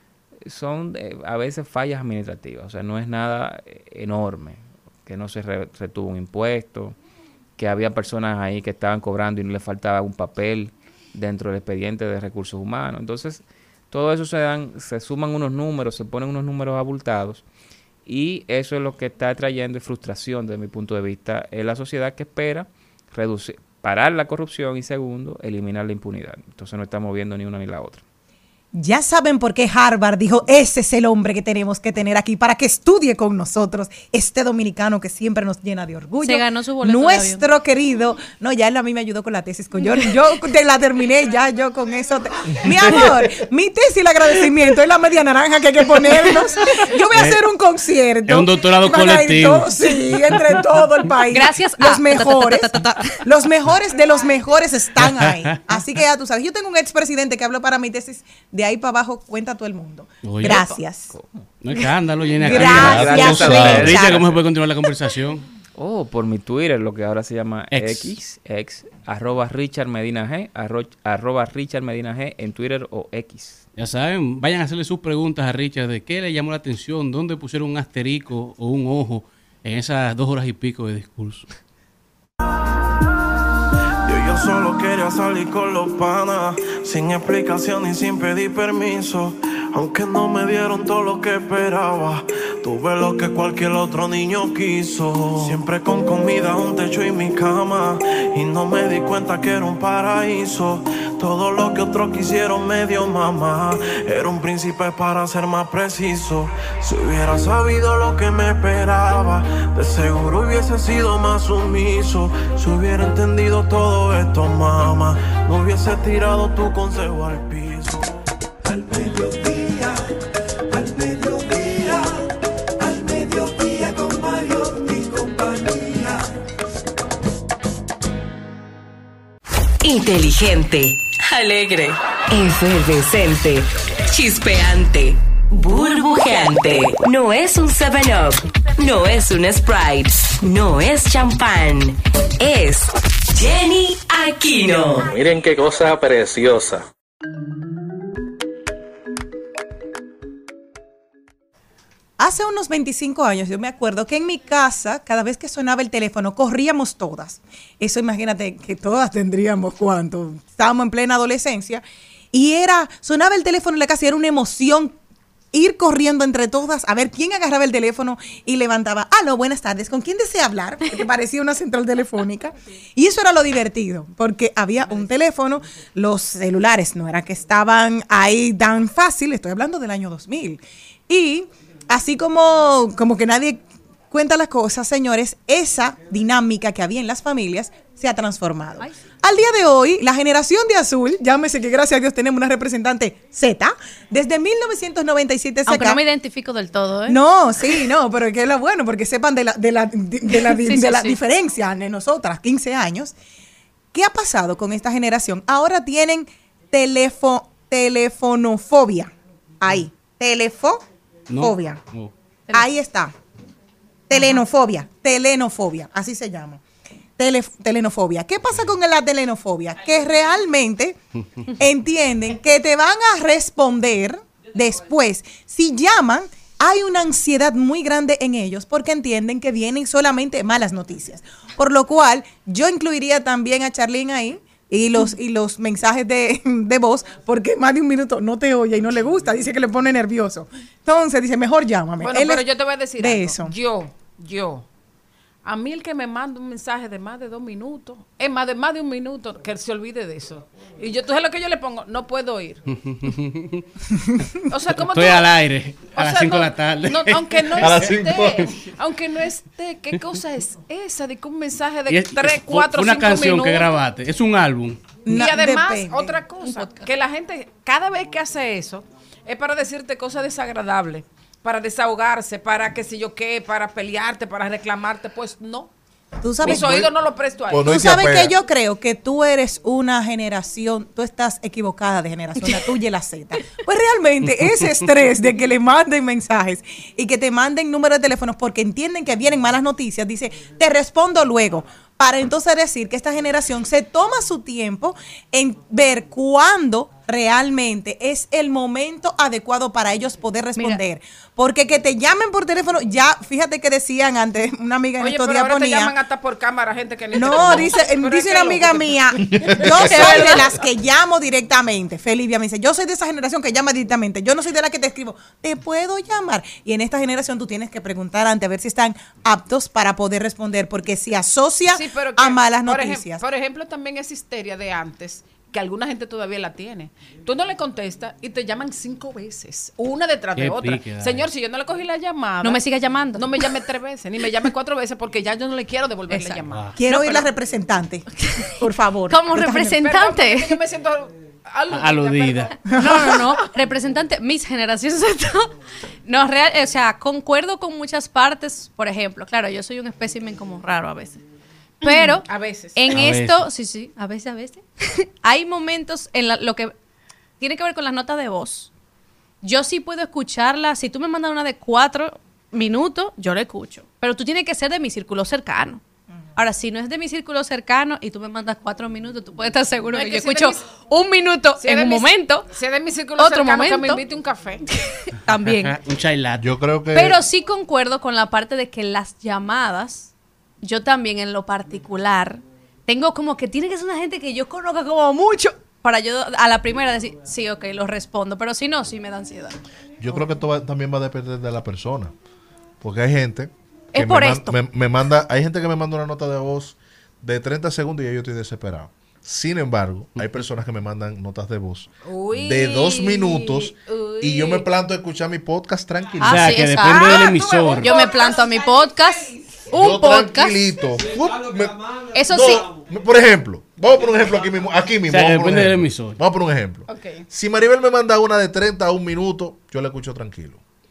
son eh, a veces fallas administrativas. O sea, no es nada eh, enorme, que no se re, retuvo un impuesto, que había personas ahí que estaban cobrando y no les faltaba un papel dentro del expediente de recursos humanos. Entonces, todo eso se dan, se suman unos números, se ponen unos números abultados, y eso es lo que está trayendo frustración desde mi punto de vista en la sociedad, que espera reducir, parar la corrupción y, segundo, eliminar la impunidad. Entonces no estamos viendo ni una ni la otra. Ya saben por qué Harvard dijo, ese es el hombre que tenemos que tener aquí para que estudie con nosotros, este dominicano que siempre nos llena de orgullo. Se ganó su boleto Nuestro de avión. querido, no, ya él a mí me ayudó con la tesis, con yo, yo te la terminé, ya yo con eso. Te, mi amor, mi tesis y el agradecimiento es la media naranja que hay que ponernos. Yo voy a hacer un concierto. Es un doctorado colectivo. Sí, entre todo el país. Gracias a- Los mejores, los mejores de los mejores están ahí. Así que ya tú sabes, yo tengo un expresidente que habló para mi tesis, de ahí para abajo cuenta todo el mundo. Oye, Gracias. no es escándalo, Jenny. Acá. Gracias, Richard. Richard. ¿Cómo se puede continuar la conversación? Oh, por mi Twitter, lo que ahora se llama Ex. X, X, arroba Richard Medina G, arro, arroba Richard Medina G en Twitter o X. Ya saben, vayan a hacerle sus preguntas a Richard de qué le llamó la atención, dónde pusieron un asterisco o un ojo en esas dos horas y pico de discurso. Yo solo quería salir con los panas, sin explicación y sin pedir permiso. Aunque no me dieron todo lo que esperaba, tuve lo que cualquier otro niño quiso. Siempre con comida, un techo y mi cama, y no me di cuenta que era un paraíso. Todo lo que otros quisieron me dio mamá, era un príncipe para ser más preciso. Si hubiera sabido lo que me esperaba, de seguro hubiese sido más sumiso. Si hubiera entendido todo esto, mamá, no hubiese tirado tu consejo al piso. Al mediodía, al mediodía, al mediodía con Mario y compañía. Inteligente, alegre, efervescente, chispeante, burbujeante. No es un seven up, no es un Sprite, no es champán, es Jenny Aquino. Miren qué cosa preciosa. Hace unos veinticinco años yo me acuerdo que en mi casa, cada vez que sonaba el teléfono, corríamos todas. Eso imagínate que todas tendríamos cuánto. Estábamos en plena adolescencia y era, sonaba el teléfono en la casa y era una emoción ir corriendo entre todas a ver quién agarraba el teléfono y levantaba, aló, buenas tardes, ¿con quién desea hablar? Porque parecía una central telefónica. Y eso era lo divertido, porque había un teléfono, los celulares no era que estaban ahí tan fácil, estoy hablando del año dos mil. Y así como, como que nadie cuenta las cosas, señores, esa dinámica que había en las familias se ha transformado. Al día de hoy, la generación de azul, llámese que gracias a Dios tenemos una representante Z, desde mil novecientos noventa y siete Aunque no me identifico del todo, ¿eh? No, sí, no, pero es que es lo bueno, porque sepan de la, de la, de, de la, Sí, de sí, la sí. diferencia de nosotras, quince años. ¿Qué ha pasado con esta generación? Ahora tienen telefo, telefonofobia. Ahí, telefofobia. No. Ahí está. Telenofobia, telenofobia, así se llama. Tele, telenofobia. ¿Qué pasa con la telenofobia? Que realmente entienden que te van a responder después. Si llaman, hay una ansiedad muy grande en ellos porque entienden que vienen solamente malas noticias. Por lo cual, yo incluiría también a Charlene ahí y los, y los mensajes de, de voz, porque más de un minuto no te oye y no le gusta, dice que le pone nervioso. Entonces dice, mejor llámame. Bueno, Él pero es yo te voy a decir de algo. eso. Yo, yo, a mí el que me manda un mensaje de más de dos minutos, es más de más de un minuto, que se olvide de eso. Y yo, tú sabes lo que yo le pongo, no puedo ir. O sea, ¿cómo Estoy tú- al aire o a las sea, cinco no- de la tarde. no, aunque no A las esté, cinco. aunque no esté, ¿qué cosa es esa de que un mensaje Y de es- tres, fue- cuatro, fue una cinco canción minutos? que grabaste. Es un álbum. Y además, depende. otra cosa, que la gente, cada vez que hace eso, es para decirte cosas desagradables, para desahogarse, para qué sé yo qué, para pelearte, para reclamarte. Pues no. Tú sabes, Mis oídos no los presto a Pues eso. tú sabes que yo creo que tú eres una generación, tú estás equivocada de generación, la tuya y la Z. Pues realmente ese estrés de que le manden mensajes y que te manden números de teléfonos porque entienden que vienen malas noticias, dice, te respondo luego. Para entonces decir que esta generación se toma su tiempo en ver cuándo realmente es el momento adecuado para ellos poder responder. Porque que te llamen por teléfono, ya, fíjate que decían antes, una amiga en Oye, estos pero días ahora te ponía. llaman hasta por cámara, gente que ni te No, conoce. dice, Pero dice es una que amiga loco. mía, yo soy de las que llamo directamente. Felivia me dice, yo soy de esa generación que llama directamente. Yo no soy de la que te escribo, te puedo llamar. Y en esta generación tú tienes que preguntar antes a ver si están aptos para poder responder, porque si asocia Sí, pero a que, malas por ejem- noticias. Por ejemplo, también esa histeria de antes, que alguna gente todavía la tiene. Tú no le contestas y te llaman cinco veces, una detrás de Qué otra. pique, dale. Señor, si yo no le cogí la llamada, No me sigas llamando. No me llame tres veces, ni me llame cuatro veces, porque ya yo no le quiero devolver la Exacto. llamada. Quiero No, oír la pero- representante, por favor. Como de esta representante. Perdón, porque yo me siento aludida. Aludida. No, no, no. Representante, mis generaciones. No, real, o sea, concuerdo con muchas partes. Por ejemplo, claro, yo soy un espécimen como raro a veces. Pero A veces. en A esto, veces. sí, sí, a veces, a veces, hay momentos en la- lo que tiene que ver con las notas de voz. Yo sí puedo escucharla. Si tú me mandas una de cuatro minutos, yo la escucho. Pero tú tienes que ser de mi círculo cercano. Ahora, si no es de mi círculo cercano y tú me mandas cuatro minutos, tú puedes estar seguro No, que es yo que si es de escucho un minuto Si es en de un mi- momento. Si es de mi círculo otro cercano, que me momento. invite un café. También. Un chai latte. Yo creo que. Pero sí concuerdo con la parte de que las llamadas, yo también en lo particular, tengo como que tiene que ser una gente que yo conozca como mucho para yo a la primera decir, sí, ok, lo respondo. Pero si no, sí me da ansiedad. Yo creo que esto va- también va a depender de la persona. Porque hay gente. Es que por me, man- esto. me, me manda, hay gente que me manda una nota de voz de treinta segundos y ya yo estoy desesperado. Sin embargo, hay personas que me mandan notas de voz Uy, de dos minutos y uy. yo me planto a escuchar mi podcast tranquilo. Ah, O sea, sí, que exacto. depende del Ah, emisor. Yo me planto a mi podcast, un Yo podcast. tranquilito. Uf, me- Eso No, sí. me- Por ejemplo, vamos por un ejemplo aquí mismo. Aquí mismo O sea, vamos por un depende del ejemplo. emisor. Vamos por un ejemplo. Ok. Si Maribel me manda una de treinta a un minuto, yo la escucho tranquilo.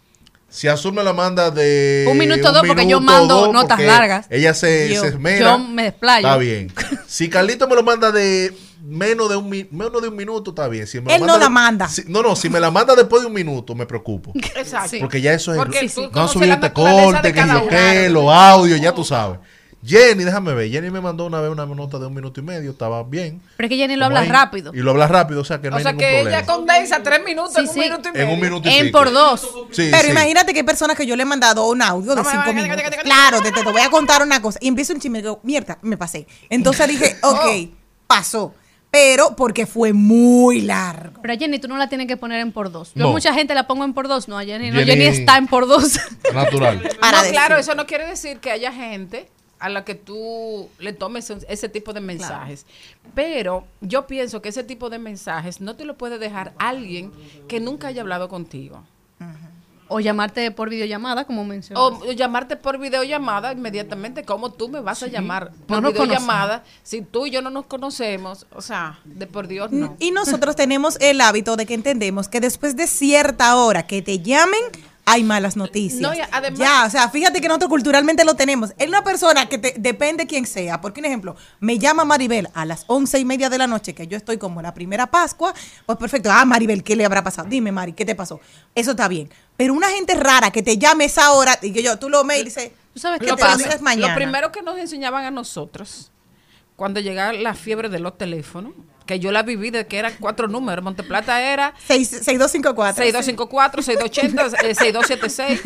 Si Azul me la manda de Un minuto dos, porque yo minuto mando dos, notas porque largas. Ella se, Yo- se esmera. yo me desplayo. Está bien. Si Carlito me lo manda de menos de un mi- menos de un minuto, está bien. Si me lo Él no de- la manda. si- no, no, si me la manda después de un minuto, me preocupo. Exacto. Sí. Porque ya eso es. Porque no tú han conoces subido la este naturaleza corte, de que cada yo qué, uno. los audios, ya tú sabes. Jenny, déjame ver. Jenny me mandó una vez una nota de un minuto y medio, estaba bien. Pero es que Jenny lo Como habla ahí, rápido. Y lo habla rápido, o sea que no O hay sea ningún que problema. ella condensa tres minutos Sí, en un sí. minuto y medio. En un minuto y En pico. por dos. Sí, Pero sí. imagínate que hay personas que yo le he mandado un audio de Vamos, cinco vamos, minutos. vamos, vamos, Claro, te, te voy a contar una cosa. Y empiezo un chisme y digo, mierda, me pasé. Entonces dije, ok, pasó. Pero porque fue muy largo. Pero a Jenny tú no la tienes que poner en por dos. Yo No. mucha gente la pongo en por dos. No, a Jenny no. Jenny- Jenny está en por dos. Natural. Para No, decir. claro, eso no quiere decir que haya gente a la que tú le tomes ese tipo de mensajes. Pero yo pienso que ese tipo de mensajes no te lo puede dejar alguien que nunca haya hablado contigo. O llamarte por videollamada, como mencioné. O llamarte por videollamada inmediatamente, como tú me vas a llamar por No nos videollamada si tú y yo no nos conocemos. O sea, de por Dios, no. Y nosotros tenemos el hábito de que entendemos que después de cierta hora que te llamen, hay malas noticias. No, y además- ya, o sea, fíjate que nosotros culturalmente lo tenemos. Es una persona que te, depende quién sea. Porque, un ejemplo, me llama Maribel a las once y media de la noche, que yo estoy como la primera Pascua, pues perfecto. Ah, Maribel, ¿qué le habrá pasado? Dime, Mari, ¿qué te pasó? Eso está bien. Pero una gente rara que te llame esa hora y que yo, tú lo me dices, ¿Tú sabes que Lo, te lo prim- dices mañana. lo primero que nos enseñaban a nosotros, cuando llegaba la fiebre de los teléfonos, que yo la viví de que eran cuatro números. Monteplata era seis dos cinco cuatro. seis dos cinco cuatro, seis dos ochenta, eh, seis dos siete seis.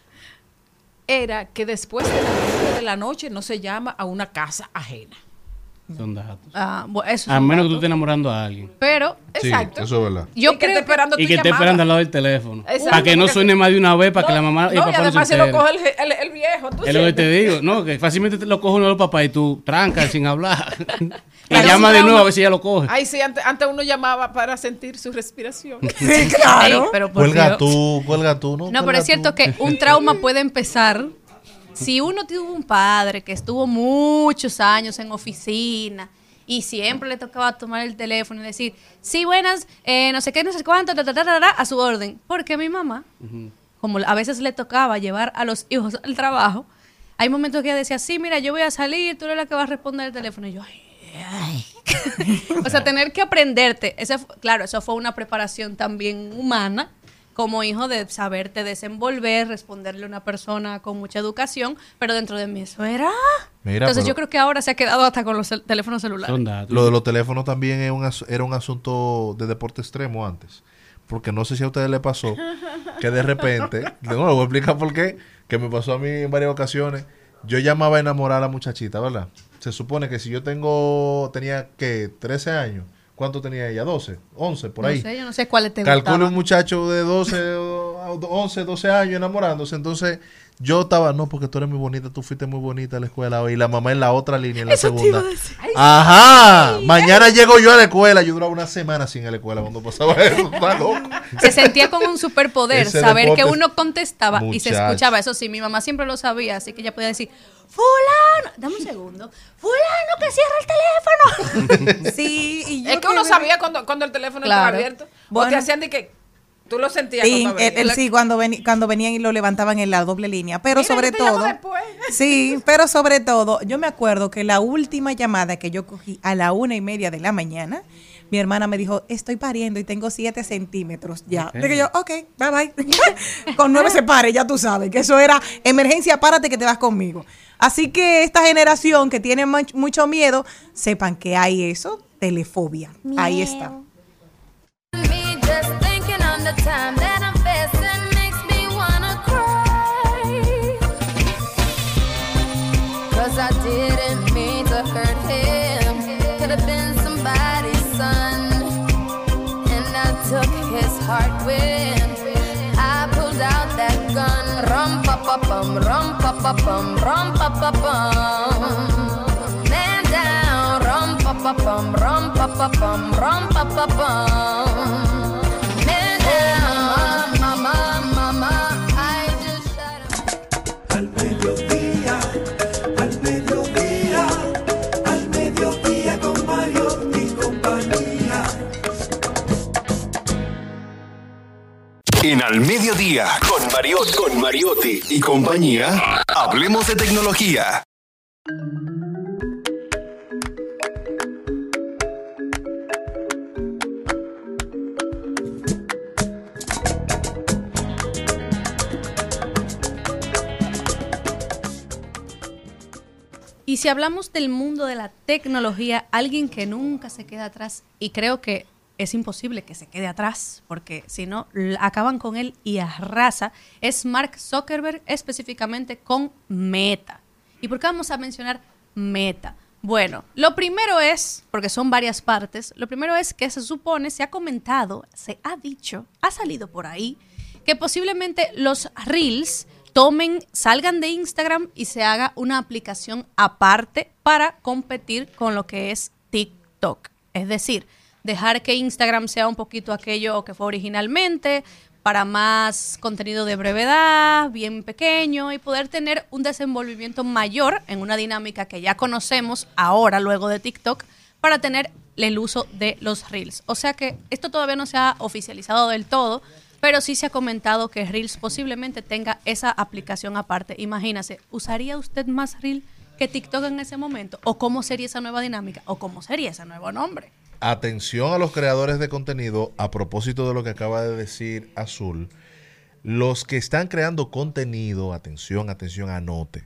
Era que después de las nueve de la noche no se llama a una casa ajena. Son datos. Ah, bu- eso A son menos que tú datos. estés enamorando a alguien. Pero, Sí, Exacto. eso es verdad. yo Y que creo esté esperando Y tu que esté llamada. esperando al lado del teléfono. Exacto, Para que no porque- suene más de una vez, para que la mamá y el No, y papá no se además se lo entere. coge el, el- el viejo. ¿tú Es lo que sientes? te digo, no, que fácilmente te lo coge uno de los papás y tú trancas sin hablar. y Pero llama un de trauma- nuevo a ver si ya lo coge. Ay, sí, antes, antes uno llamaba para sentir su respiración. Sí, claro. Ey, pero por Cuelga Dios. tú, cuelga tú, ¿no? No, pero Cuelga es cierto tú. que un trauma puede empezar si uno tuvo un padre que estuvo muchos años en oficina y siempre le tocaba tomar el teléfono y decir, sí, buenas, eh, no sé qué, no sé cuánto, ta, ta, ta, ta, ta, a su orden. Porque mi mamá, como a veces le tocaba llevar a los hijos al trabajo, hay momentos que ella decía, sí, mira, yo voy a salir, tú eres la que vas a responder el teléfono. Y yo, ay, ay. O sea, tener que aprenderte. Ese fu- claro, eso fue una preparación también humana como hijo de saberte desenvolver, responderle a una persona con mucha educación, pero dentro de mí eso era... Mira, Entonces pero- yo creo que ahora se ha quedado hasta con los cel- teléfonos celulares. Son datos. Lo de los teléfonos también es un as- era un asunto de deporte extremo antes. Porque no sé si a ustedes les pasó que de repente, no, lo voy a explicar por qué, que me pasó a mí en varias ocasiones. Yo llamaba a enamorar a la muchachita, ¿verdad? Se supone que si yo tengo, tenía, ¿qué? trece años. ¿Cuánto tenía ella? doce, once, por no ahí. sé, yo no sé cuáles te Calcule gustaban. un muchacho de doce, o once, doce años enamorándose. Entonces yo estaba, no, porque tú eres muy bonita, tú fuiste muy bonita a la escuela. Y la mamá en la otra línea, en la Eso te segunda. iba a decir. Ajá. Mañana llego yo a la escuela. Yo duraba una semana sin ir a la escuela cuando pasaba eso. Está loco. Se sentía con un superpoder, Ese saber deporte que es- uno contestaba y se Muchacho. escuchaba. Eso sí, mi mamá siempre lo sabía, así que ella podía decir, fulano, dame un segundo, fulano que cierra el teléfono. Sí, y yo Es que uno me- sabía cuando, cuando el teléfono Claro. estaba abierto. O Bueno. te hacían de que tú lo sentías. Sí, cuando él, venía. él sí, cuando, veni- cuando venían y lo levantaban en la doble línea. Pero Mira, sobre yo te llamo todo, después. sí, pero sobre todo, yo me acuerdo que la última llamada que yo cogí a la una y media de la mañana, mi hermana me dijo, estoy pariendo y tengo siete centímetros ya. Ok. Dije yo, ok, bye bye. Con nueve se pare, ya tú sabes, que eso era emergencia, párate que te vas conmigo. Así que esta generación que tiene much- mucho miedo, sepan que hay eso, telefobia. Ahí está. Me just thinking on the time that I'm facing makes me wanna cry. 'Cause I didn't mean to hurt him. Could have been somebody's son. And I took his heart when I pulled out that gun. Rum pa pa pum, rum pa pa pum, rum pa pa pum. Man down, rum pa pa pum, rum pa pa pum, rum pa pa pum. Man down, mama, mama, I just shut Al mediodía, al mediodía, al mediodía con Mario y compañía. En Al Mediodía, con Mariotti, con Mariotti y compañía, hablemos de tecnología. Y si hablamos del mundo de la tecnología, alguien que nunca se queda atrás, y creo que es imposible que se quede atrás, porque si no, l- acaban con él y arrasa, es Mark Zuckerberg, específicamente con Meta. ¿Y por qué vamos a mencionar Meta? Bueno, lo primero es, porque son varias partes, lo primero es que se supone, se ha comentado, se ha dicho, ha salido por ahí, que posiblemente los Reels tomen, salgan de Instagram y se haga una aplicación aparte para competir con lo que es TikTok. Es decir, dejar que Instagram sea un poquito aquello que fue originalmente, para más contenido de brevedad, bien pequeño, y poder tener un desenvolvimiento mayor en una dinámica que ya conocemos ahora, luego de TikTok, para tener el uso de los Reels. O sea que esto todavía no se ha oficializado del todo, pero sí se ha comentado que Reels posiblemente tenga esa aplicación aparte. Imagínese, ¿usaría usted más Reel que TikTok en ese momento? ¿O cómo sería esa nueva dinámica? ¿O cómo sería ese nuevo nombre? Atención a los creadores de contenido, a propósito de lo que acaba de decir Azul. Los que están creando contenido, atención, atención, anote.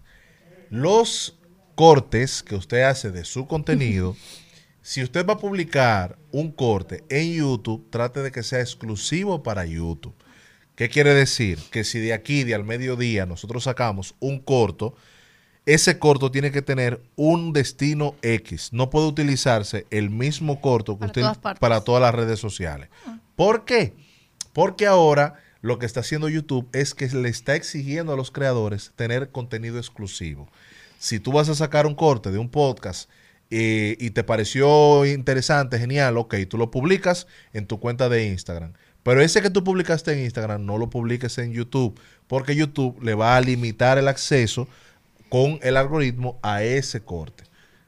Los cortes que usted hace de su contenido, si usted va a publicar un corte en YouTube, trate de que sea exclusivo para YouTube. ¿Qué quiere decir? Que si de aquí, de al mediodía, nosotros sacamos un corto, ese corto tiene que tener un destino X. No puede utilizarse el mismo corto que Para usted todas partes. para todas las redes sociales. ¿Por qué? Porque ahora lo que está haciendo YouTube es que le está exigiendo a los creadores tener contenido exclusivo. Si tú vas a sacar un corte de un podcast eh, y te pareció interesante, genial, ok, tú lo publicas en tu cuenta de Instagram. Pero ese que tú publicaste en Instagram no lo publiques en YouTube, porque YouTube le va a limitar el acceso con el algoritmo a ese corte.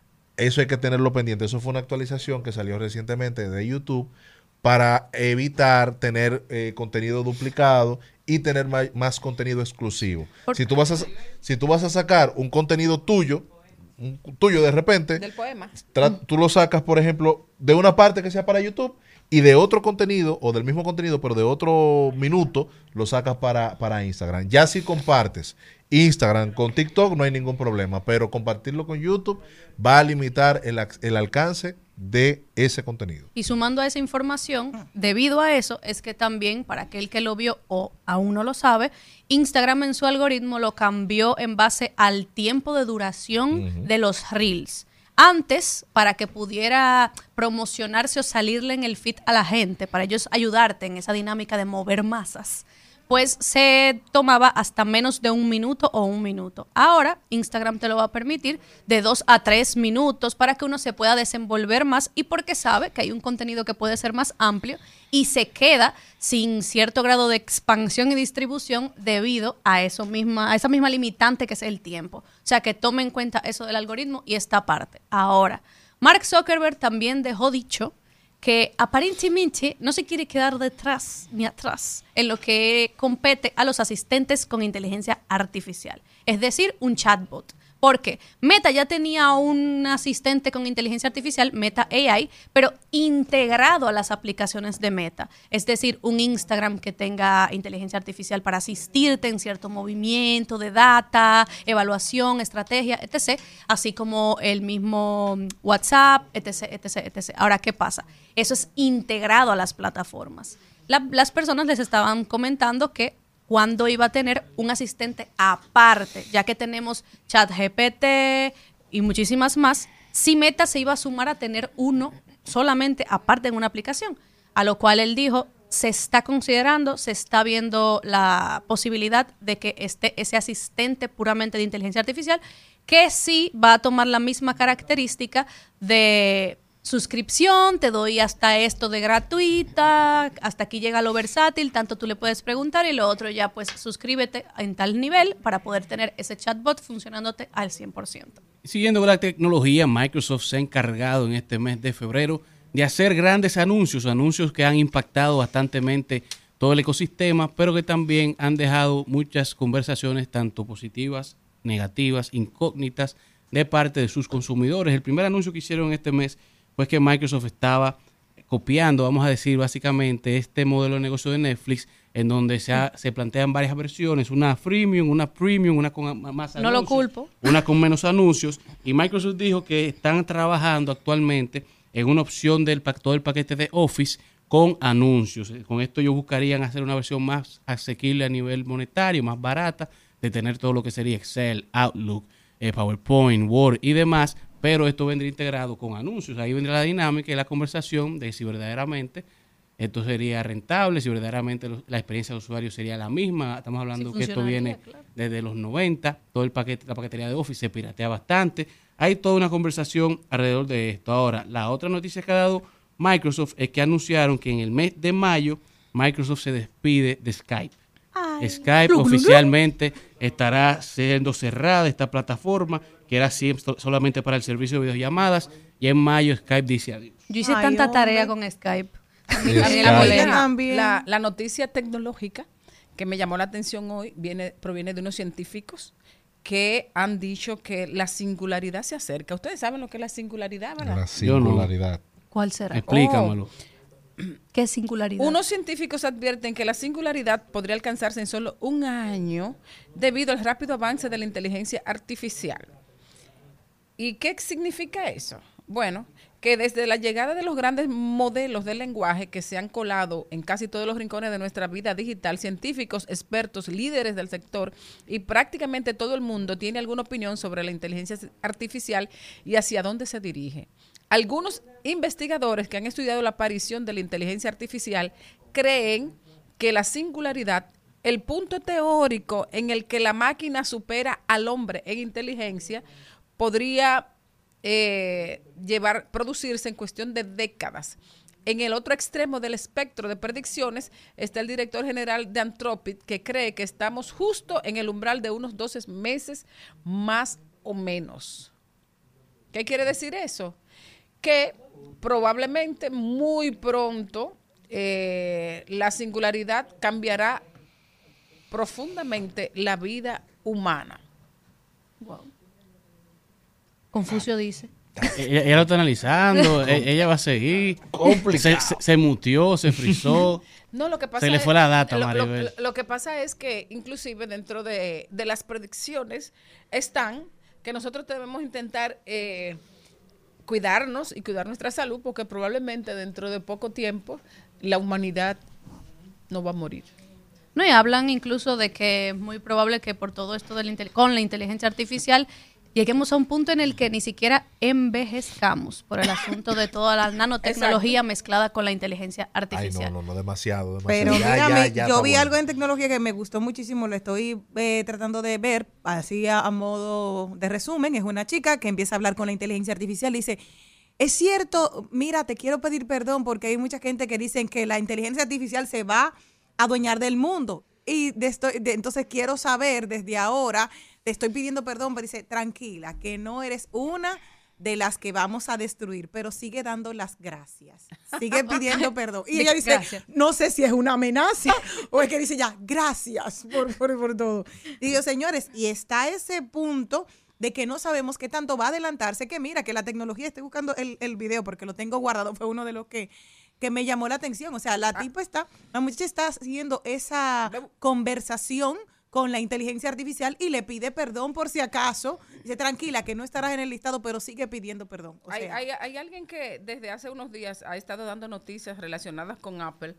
Eso hay que tenerlo pendiente. Eso fue una actualización que salió recientemente de YouTube para evitar tener eh, contenido duplicado y tener más, más contenido exclusivo. Si tú vas a si tú vas a sacar un contenido tuyo, un tuyo de repente, Del poema. tra- tú lo sacas, por ejemplo, de una parte que sea para YouTube y de otro contenido, o del mismo contenido, pero de otro minuto, lo sacas para, para Instagram. Ya si compartes Instagram con TikTok, no hay ningún problema, pero compartirlo con YouTube va a limitar el, ac- el alcance de ese contenido. Y sumando a esa información, debido a eso, es que también, para aquel que lo vio o aún no lo sabe, Instagram en su algoritmo lo cambió en base al tiempo de duración Ujú. de los Reels. Antes, para que pudiera promocionarse o salirle en el feed a la gente, para ellos ayudarte en esa dinámica de mover masas, pues se tomaba hasta menos de un minuto o un minuto. Ahora Instagram te lo va a permitir de dos a tres minutos para que uno se pueda desenvolver más y porque sabe que hay un contenido que puede ser más amplio y se queda sin cierto grado de expansión y distribución debido a eso misma, a esa misma limitante que es el tiempo. O sea que tome en cuenta eso del algoritmo y esta parte. Ahora, Mark Zuckerberg también dejó dicho que aparentemente no se quiere quedar detrás ni atrás en lo que compete a los asistentes con inteligencia artificial, es decir, un chatbot. Porque Meta ya tenía un asistente con inteligencia artificial, Meta A I, pero integrado a las aplicaciones de Meta. Es decir, un Instagram que tenga inteligencia artificial para asistirte en cierto movimiento de data, evaluación, estrategia, etcétera. Así como el mismo WhatsApp, etcétera, etcétera, etcétera. Ahora, ¿qué pasa? Eso es integrado a las plataformas. La- las personas les estaban comentando que cuándo iba a tener un asistente aparte, ya que tenemos ChatGPT y muchísimas más, si Meta se iba a sumar a tener uno solamente aparte en una aplicación, a lo cual él dijo, se está considerando, se está viendo la posibilidad de que esté ese asistente puramente de inteligencia artificial, que sí va a tomar la misma característica de suscripción, te doy hasta esto de gratuita, hasta aquí llega lo versátil, tanto tú le puedes preguntar y lo otro ya pues suscríbete en tal nivel para poder tener ese chatbot funcionándote al cien por ciento. Siguiendo con la tecnología, Microsoft se ha encargado en este mes de febrero de hacer grandes anuncios, anuncios que han impactado bastantemente todo el ecosistema, pero que también han dejado muchas conversaciones, tanto positivas, negativas, incógnitas, de parte de sus consumidores. El primer anuncio que hicieron este mes pues que Microsoft estaba copiando, vamos a decir, básicamente este modelo de negocio de Netflix, en donde se, ha- se plantean varias versiones, una freemium, una premium, una con más No lo culpo. una con menos anuncios, y Microsoft dijo que están trabajando actualmente en una opción del pa- todo el paquete de Office con anuncios. Con esto ellos buscarían hacer una versión más asequible a nivel monetario, más barata, de tener todo lo que sería Excel, Outlook, eh, PowerPoint, Word y demás, pero esto vendría integrado con anuncios. Ahí vendrá la dinámica y la conversación de si verdaderamente esto sería rentable, si verdaderamente lo- la experiencia del usuario sería la misma. Estamos hablando Si que esto funcionaría, viene claro. desde los noventa, todo el paquete, la paquetería de Office se piratea bastante. Hay toda una conversación alrededor de esto. Ahora, la otra noticia que ha dado Microsoft es que anunciaron que en el mes de mayo Microsoft se despide de Skype. Ay. Skype Glu, glu, glu. oficialmente estará siendo cerrada, esta plataforma, que era siempre solamente para el servicio de videollamadas, y en mayo Skype dice adiós. Yo hice Ay, tanta hombre. tarea con Skype. Sí, A mí Skype. la, Yo la- también. la- la noticia tecnológica que me llamó la atención hoy viene proviene de unos científicos que han dicho que la singularidad se acerca. Ustedes saben lo que es la singularidad, ¿verdad? La Yo no. singularidad. ¿Cuál será? Explícamelo. ¿Qué singularidad? Unos científicos advierten que la singularidad podría alcanzarse en solo un año debido al rápido avance de la inteligencia artificial. ¿Y qué significa eso? Bueno, que desde la llegada de los grandes modelos de lenguaje que se han colado en casi todos los rincones de nuestra vida digital, científicos, expertos, líderes del sector y prácticamente todo el mundo tiene alguna opinión sobre la inteligencia artificial y hacia dónde se dirige. Algunos investigadores que han estudiado la aparición de la inteligencia artificial creen que la singularidad, el punto teórico en el que la máquina supera al hombre en inteligencia, podría eh, llevar, producirse en cuestión de décadas. En el otro extremo del espectro de predicciones está el director general de Anthropic, que cree que estamos justo en el umbral de unos doce meses más o menos. ¿Qué quiere decir eso? Que probablemente muy pronto eh, la singularidad cambiará profundamente la vida humana. Wow. Confucio dice. Ella, ella lo está analizando, e- ella va a seguir. Se, se, se muteó, se frizó. No, lo que pasa Se le es- fue la data, lo, Maribel. Lo, lo que pasa es que inclusive dentro de, de las predicciones están que nosotros debemos intentar eh, cuidarnos y cuidar nuestra salud, porque probablemente dentro de poco tiempo la humanidad no va a morir. No, y hablan incluso de que es muy probable que por todo esto de la inte- con la inteligencia artificial lleguemos a un punto en el que ni siquiera envejezcamos por el asunto de toda la nanotecnología mezclada con la inteligencia Ay, artificial. no, no, no, demasiado, demasiado. Pero Ya, mira, ya, me- ya yo está vi bueno. algo en tecnología que me gustó muchísimo, lo estoy eh, tratando de ver, así a, a modo de resumen. Es una chica que empieza a hablar con la inteligencia artificial y dice, es cierto, mira, te quiero pedir perdón porque hay mucha gente que dicen que la inteligencia artificial se va a adueñar del mundo. Y de esto, de- entonces quiero saber desde ahora, te estoy pidiendo perdón, pero dice, tranquila, que no eres una de las que vamos a destruir, pero sigue dando las gracias. Sigue pidiendo perdón. Y ella dice, Gracias. no sé si es una amenaza o es que dice ya, gracias por, por, por todo. Digo, señores, y está ese punto de que no sabemos qué tanto va a adelantarse, que mira, que la tecnología, estoy buscando el, el video porque lo tengo guardado, fue uno de los que, que me llamó la atención. O sea, la tipa está, la muchacha está haciendo esa conversación con la inteligencia artificial y le pide perdón por si acaso. Dice, tranquila, que no estarás en el listado, pero sigue pidiendo perdón. O Hay, sea, hay, hay alguien que desde hace unos días ha estado dando noticias relacionadas con Apple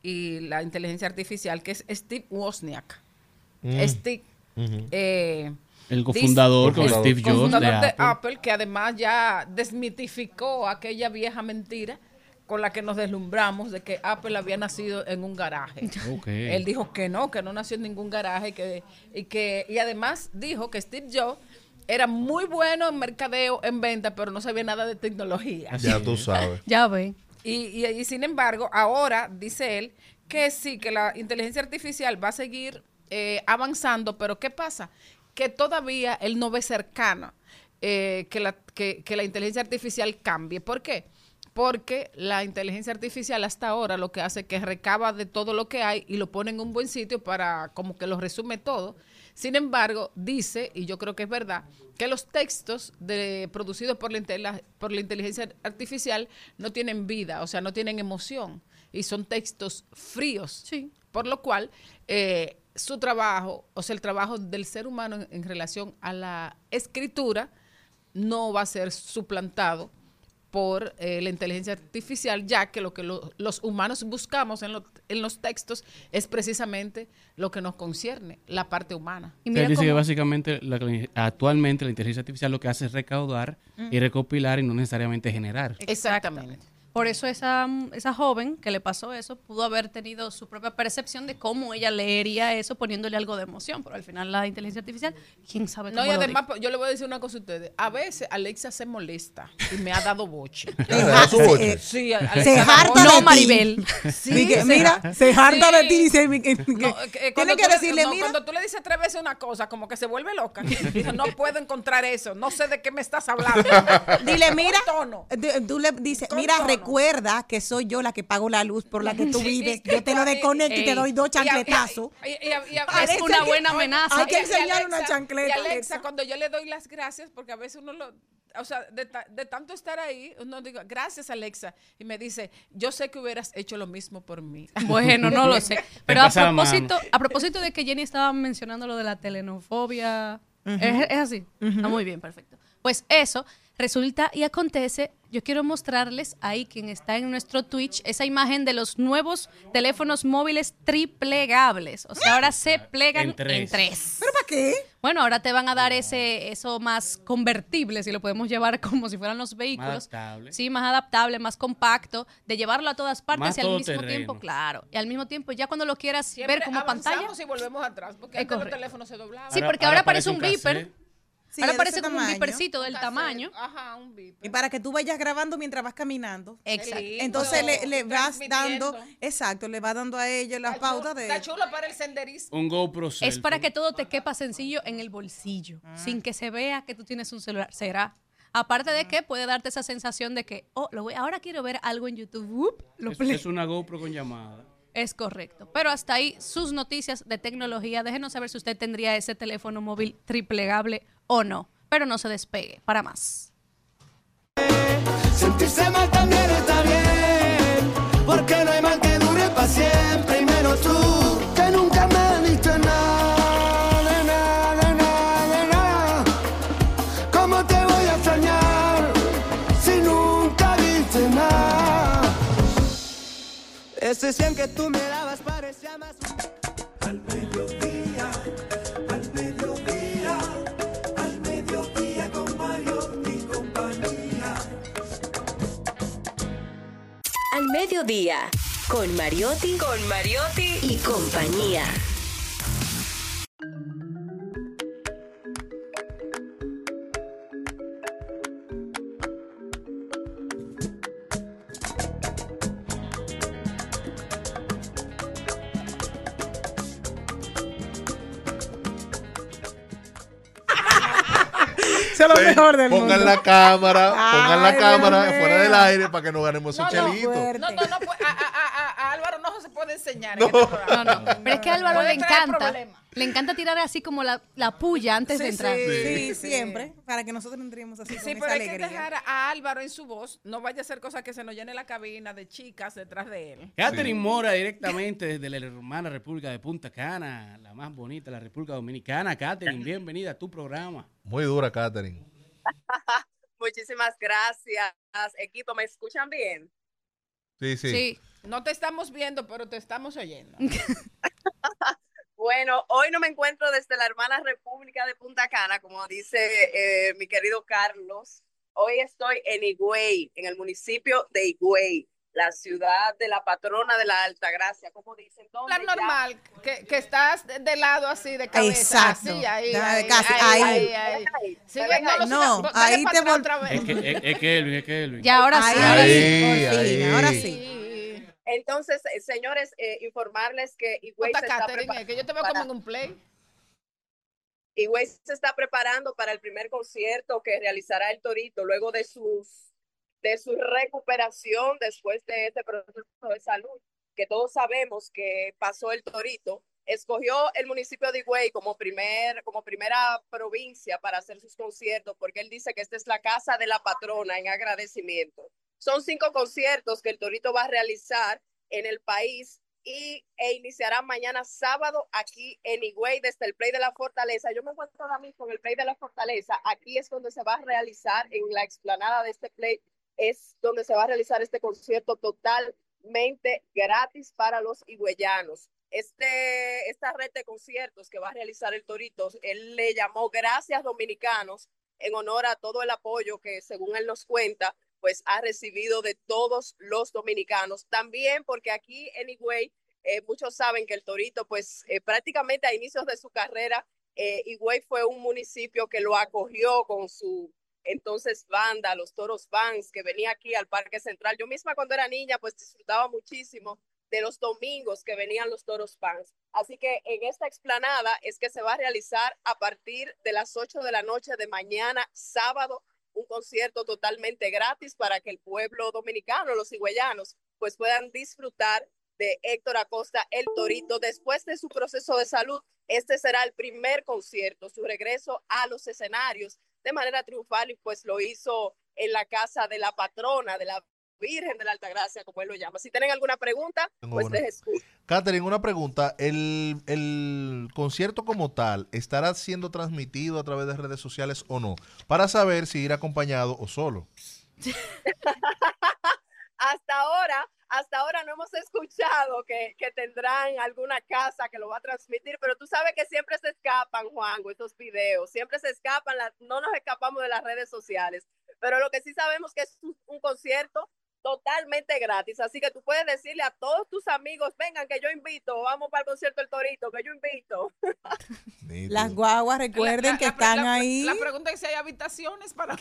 y la inteligencia artificial, que es Steve Wozniak. Mm. Steve, Ujú. eh, El dice- cofundador con el Steve Jobs de cofundador de Apple. Apple, que además ya desmitificó aquella vieja mentira con la que nos deslumbramos de que Apple había nacido en un garaje. Ok. Él dijo que no, que no nació en ningún garaje, que, y que y además dijo que Steve Jobs era muy bueno en mercadeo, en venta, pero no sabía nada de tecnología. Ya tú sabes. Ya ven. Y, y, y sin embargo, ahora dice él que sí, que la inteligencia artificial va a seguir eh, avanzando, pero ¿qué pasa? Que todavía él no ve cercano eh, que, la, que, que la inteligencia artificial cambie. ¿Por qué? Porque la inteligencia artificial hasta ahora lo que hace es que recaba de todo lo que hay y lo pone en un buen sitio para como que lo resume todo. Sin embargo, dice, y yo creo que es verdad, que los textos de, producidos por la, intela- por la inteligencia artificial no tienen vida, o sea, no tienen emoción, y son textos fríos. Sí. Por lo cual, eh, su trabajo, o sea, el trabajo del ser humano en, en relación a la escritura, no va a ser suplantado por eh, la inteligencia artificial, ya que lo que lo- los humanos buscamos en, lo- en los textos es precisamente lo que nos concierne, la parte humana. Y Él mira dice que cómo- básicamente la- actualmente la inteligencia artificial lo que hace es recaudar Mm. y recopilar y no necesariamente generar. Exactamente. Por eso esa, esa joven que le pasó eso pudo haber tenido su propia percepción de cómo ella leería eso poniéndole algo de emoción, pero al final la inteligencia artificial, quién sabe cómo No, y lo además, dijo. yo le voy a decir una cosa a ustedes. A veces Alexa se molesta y me ha dado boche. ¿Te da su boche? Sí, Se da harta boche. de No, ti. Maribel. Sí, Dice, se- mira, se harta de ti, dice que- que- No, que- que- cuando tiene que tú le- decirle, no, mira, cuando tú le dices tres veces una cosa, como que se vuelve loca. Dice, no puedo encontrar eso, no sé de qué me estás hablando. dile, mira, Con tono. de- tú le dices, Con mira, tono. recuerda que soy yo la que pago la luz por la que tú Sí, vives. y- Yo te lo y- desconecto y te ey, doy dos Y a- y a- chancletazos. y- y a- y a- Parece Es una que- buena amenaza. Hay que Y- y enseñarle Alexa- una chancleta, Y Alexa, Alexa. cuando yo le doy las gracias, porque a veces uno lo, o sea, de, ta- de tanto estar ahí, uno digo, gracias Alexa, y me dice, yo sé que hubieras hecho lo mismo por mí. Bueno, no lo sé. Pero a pasa la mano. propósito, a propósito de que Jenny estaba mencionando lo de la telenofobia, ¿es, es así? Ah, muy bien, perfecto. Pues eso, resulta y acontece, yo quiero mostrarles ahí, quien está en nuestro Twitch, esa imagen de los nuevos teléfonos móviles triplegables. O sea, ahora se plegan En en tres. tres. ¿Pero para qué? Bueno, ahora te van a dar ese eso más convertible, si lo podemos llevar como si fueran los vehículos. adaptable. Sí, más adaptable, más compacto, de llevarlo a todas partes Más y al mismo todoterreno. tiempo, claro. Y al mismo tiempo, ya cuando lo quieras Siempre ver como pantalla. avanzamos y volvemos atrás, porque Es antes los correcto. teléfonos se doblaban. Sí, porque ahora, parece un beeper. cassette. Sí, ahora es de parece ese como un tamaño. beepercito del Un tamaño. cassette. Ajá, un beeper. Y para que tú vayas grabando mientras vas caminando. Exacto. lindo. Entonces le, le vas Transmitiendo. dando, exacto, le vas dando a ella las Está chulo- pautas de... Está chulo para el senderismo. Un GoPro Es selfie. para que todo te quepa sencillo en el bolsillo, sin que se vea que tú tienes un celular. Será. Aparte de que puede darte esa sensación de que, oh, lo voy, ahora quiero ver algo en YouTube. Up, lo Es, ple- es una GoPro con llamada. Es correcto. Pero hasta ahí sus noticias de tecnología. Déjenos saber si usted tendría ese teléfono móvil triplegable o no. Pero no se despegue. Para más. Sentirse mal también está bien, porque no hay mal que dure para siempre, y menos tú, que nunca me diste nada, de nada, de nada, de nada. ¿Cómo te voy a extrañar si nunca diste nada? Ese cien que tú me dabas parecía más... Al mediodía, al mediodía, al mediodía con Mario y compañía. Al mediodía, con Mariotti, con Mariotti y compañía. Eso es lo mejor del mundo. Pongan la cámara, pongan la Ay, cámara Dios fuera mío. del aire para que nos ganemos ese No, no, chelito. fuerte. No, no, no, pues, a, a- a- a Álvaro no se puede enseñar. No. En este programa. No, no. Pero es que a Álvaro Puede le traer encanta. problemas. Le encanta tirar así como la, la puya antes de Sí, entrar. sí, sí, siempre, para que nosotros entremos así Sí, con pero esa hay que alegría. dejar a Álvaro en su voz. No vaya a hacer cosas que se nos llene la cabina de chicas detrás de él. Catherine Mora, directamente desde la hermana República de Punta Cana, la más bonita de la República Dominicana. Catherine, bienvenida a tu programa. Muy dura, Catherine. Muchísimas gracias, equipo. ¿Me escuchan bien? Sí, sí. Sí. No te estamos viendo, pero te estamos oyendo. Bueno, hoy no me encuentro desde la hermana República de Punta Cana, como dice eh, mi querido Carlos. Hoy estoy en Higüey, en el municipio de Higüey, la ciudad de la patrona de la Altagracia, como dicen. donde Plan ya- normal, que, que estás de, de lado así, de cabeza. Exacto. Así, ahí, Ya, ahí, casi, ahí, ahí. ahí, ahí. Ahí, Sigue, ven no, ahí. lo No, sigas, dale ahí para te atrás vol- otra vez. Es, que, es, es Kelvin, es Kelvin. Ya, ahora sí. Ahí, ahora sí. Ahí, por fin, ahí. ahora sí. Sí. Entonces, eh, señores, eh, informarles que Higüey Puta se está Catherine, preparando que yo te veo para- como en un play. Higüey se está preparando para el primer concierto que realizará el Torito luego de sus de su recuperación después de este proceso de salud que todos sabemos que pasó el Torito. Escogió el municipio de Higüey como primer como primera provincia para hacer sus conciertos porque él dice que esta es la casa de la patrona en agradecimiento. Son cinco conciertos que el Torito va a realizar en el país y e iniciará mañana sábado aquí en Higüey desde el Play de la Fortaleza. Yo me encuentro ahora mismo en el Play de la Fortaleza. Aquí es donde se va a realizar, en la explanada de este Play, es donde se va a realizar este concierto totalmente gratis para los higüeyanos. Este, esta red de conciertos que va a realizar el Torito, él le llamó Gracias Dominicanos en honor a todo el apoyo que, según él nos cuenta, pues ha recibido de todos los dominicanos. También porque aquí en Higüey, eh, muchos saben que el Torito, pues eh, prácticamente a inicios de su carrera, eh, Higüey fue un municipio que lo acogió con su entonces banda, los Toros Bands, que venía aquí al Parque Central. Yo misma cuando era niña, pues disfrutaba muchísimo de los domingos que venían los Toros Bands. Así que en esta explanada es que se va a realizar a partir de las ocho de la noche de mañana, sábado, un concierto totalmente gratis para que el pueblo dominicano, los higüeyanos, pues puedan disfrutar de Héctor Acosta, el Torito. Después de su proceso de salud, este será el primer concierto, su regreso a los escenarios de manera triunfal, y pues lo hizo en la casa de la patrona, de la Virgen de la Altagracia, como él lo llama. Si tienen alguna pregunta, Tengo pues una. les escucho. Catherine, una pregunta. ¿El, ¿El concierto como tal estará siendo transmitido a través de redes sociales o no? Para saber si ir acompañado o solo. Hasta ahora, hasta ahora no hemos escuchado que, que tendrán alguna casa que lo va a transmitir, pero tú sabes que siempre se escapan, Juanjo, estos videos, siempre se escapan, la, no nos escapamos de las redes sociales, pero lo que sí sabemos que es un, un concierto totalmente gratis, así que tú puedes decirle a todos tus amigos, vengan que yo invito, vamos para el concierto del Torito, que yo invito. Las guaguas, recuerden La- la- que la- están la- ahí. La pregunta es si hay habitaciones para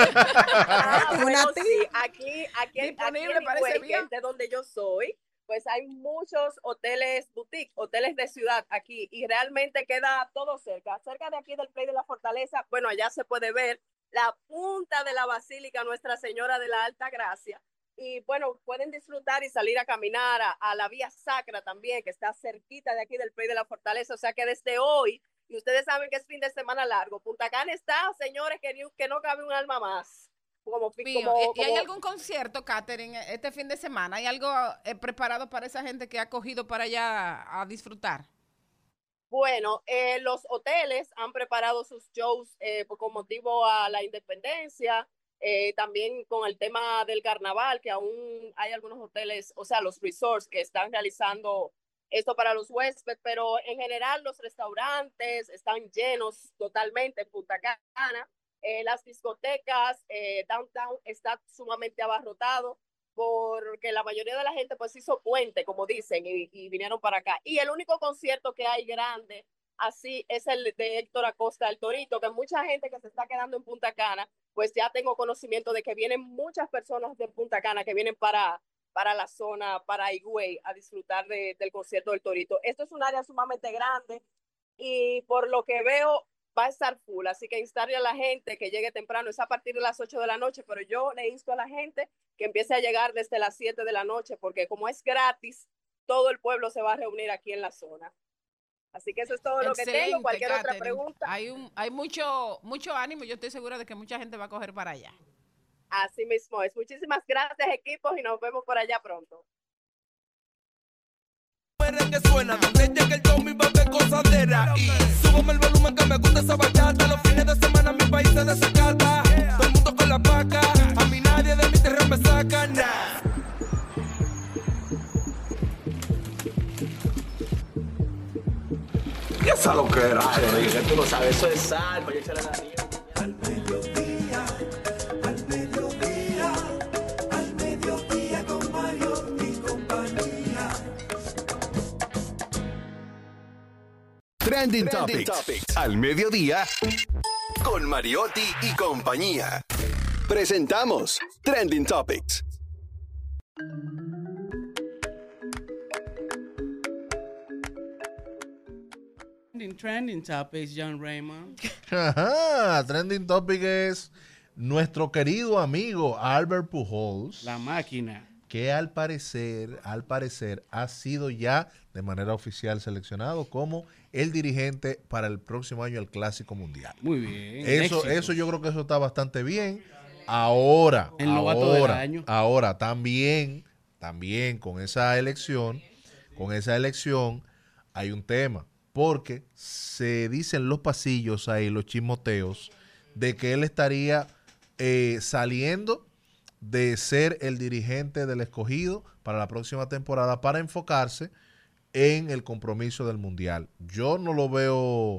Ah, Una bueno, tía. sí, aquí, aquí, Disponible, aquí en parece Higüey, que bien. es de donde yo soy, pues hay muchos hoteles boutique, hoteles de ciudad aquí, y realmente queda todo cerca, cerca de aquí del Play de la Fortaleza. Bueno, allá se puede ver la punta de la Basílica Nuestra Señora de la Alta Gracia, y bueno, pueden disfrutar y salir a caminar a, a la Vía Sacra también, que está cerquita de aquí del Play de la Fortaleza, o sea que desde hoy, y ustedes saben que es fin de semana largo, Punta Cana está, señores, que, ni- que no cabe un alma más. Como, Mío. como- ¿Y, y hay como- algún concierto, Catherine, este fin de semana? ¿Hay algo eh, preparado para esa gente que ha cogido para allá a disfrutar? Bueno, eh, los hoteles han preparado sus shows eh, por- con motivo a la independencia, eh, también con el tema del carnaval, que aún hay algunos hoteles, o sea, los resorts que están realizando esto para los huéspedes, pero en general los restaurantes están llenos totalmente en Punta Cana. Eh, las discotecas, eh, downtown está sumamente abarrotado porque la mayoría de la gente pues hizo puente, como dicen, y, y vinieron para acá. Y el único concierto que hay grande así es el de Héctor Acosta, el Torito, que mucha gente que se está quedando en Punta Cana, pues ya tengo conocimiento de que vienen muchas personas de Punta Cana que vienen para, para la zona, para Higüey, a disfrutar de, del concierto del Torito. Esto es un área sumamente grande y por lo que veo va a estar full, así que instarle a la gente que llegue temprano, es a partir de las ocho de la noche, pero yo le insto a la gente que empiece a llegar desde las siete de la noche, porque como es gratis, todo el pueblo se va a reunir aquí en la zona. Así que eso es todo lo que tengo. Excelente, Cualquier otra Catherine. pregunta. Hay, un, hay mucho, mucho ánimo. Yo estoy segura de que mucha gente va a coger para allá. Así mismo es. Muchísimas gracias, equipos, y nos vemos por allá pronto. Que suena, donde llega el Tommy va a ver gozadera. Y súbame el volumen que me gusta esa bachata. Los fines de semana mi país se desacata. Todo el mundo con la paca. A mí nadie de mi terreno me saca nada. Y esa lo que era, que tú lo sabes, eso es sal, para echarle la nieve. Al mediodía, al mediodía, al mediodía con Mario y compañía. Trending, Trending Topics. Topics al mediodía con Mariotti y compañía. Presentamos Trending Topics. Trending, trending topics, John Raymond. Ajá, Trending Topic es nuestro querido amigo Albert Pujols. La máquina. Que al parecer, al parecer, ha sido ya de manera oficial seleccionado como el dirigente para el próximo año del Clásico Mundial. Muy bien. Eso, éxito. eso yo creo que eso está bastante bien. Ahora, El novato del ahora, año. ahora también, también con esa elección, con esa elección hay un tema, porque se dicen los pasillos ahí, los chismoteos, de que él estaría eh, saliendo de ser el dirigente del Escogido para la próxima temporada para enfocarse en el compromiso del Mundial. Yo no lo veo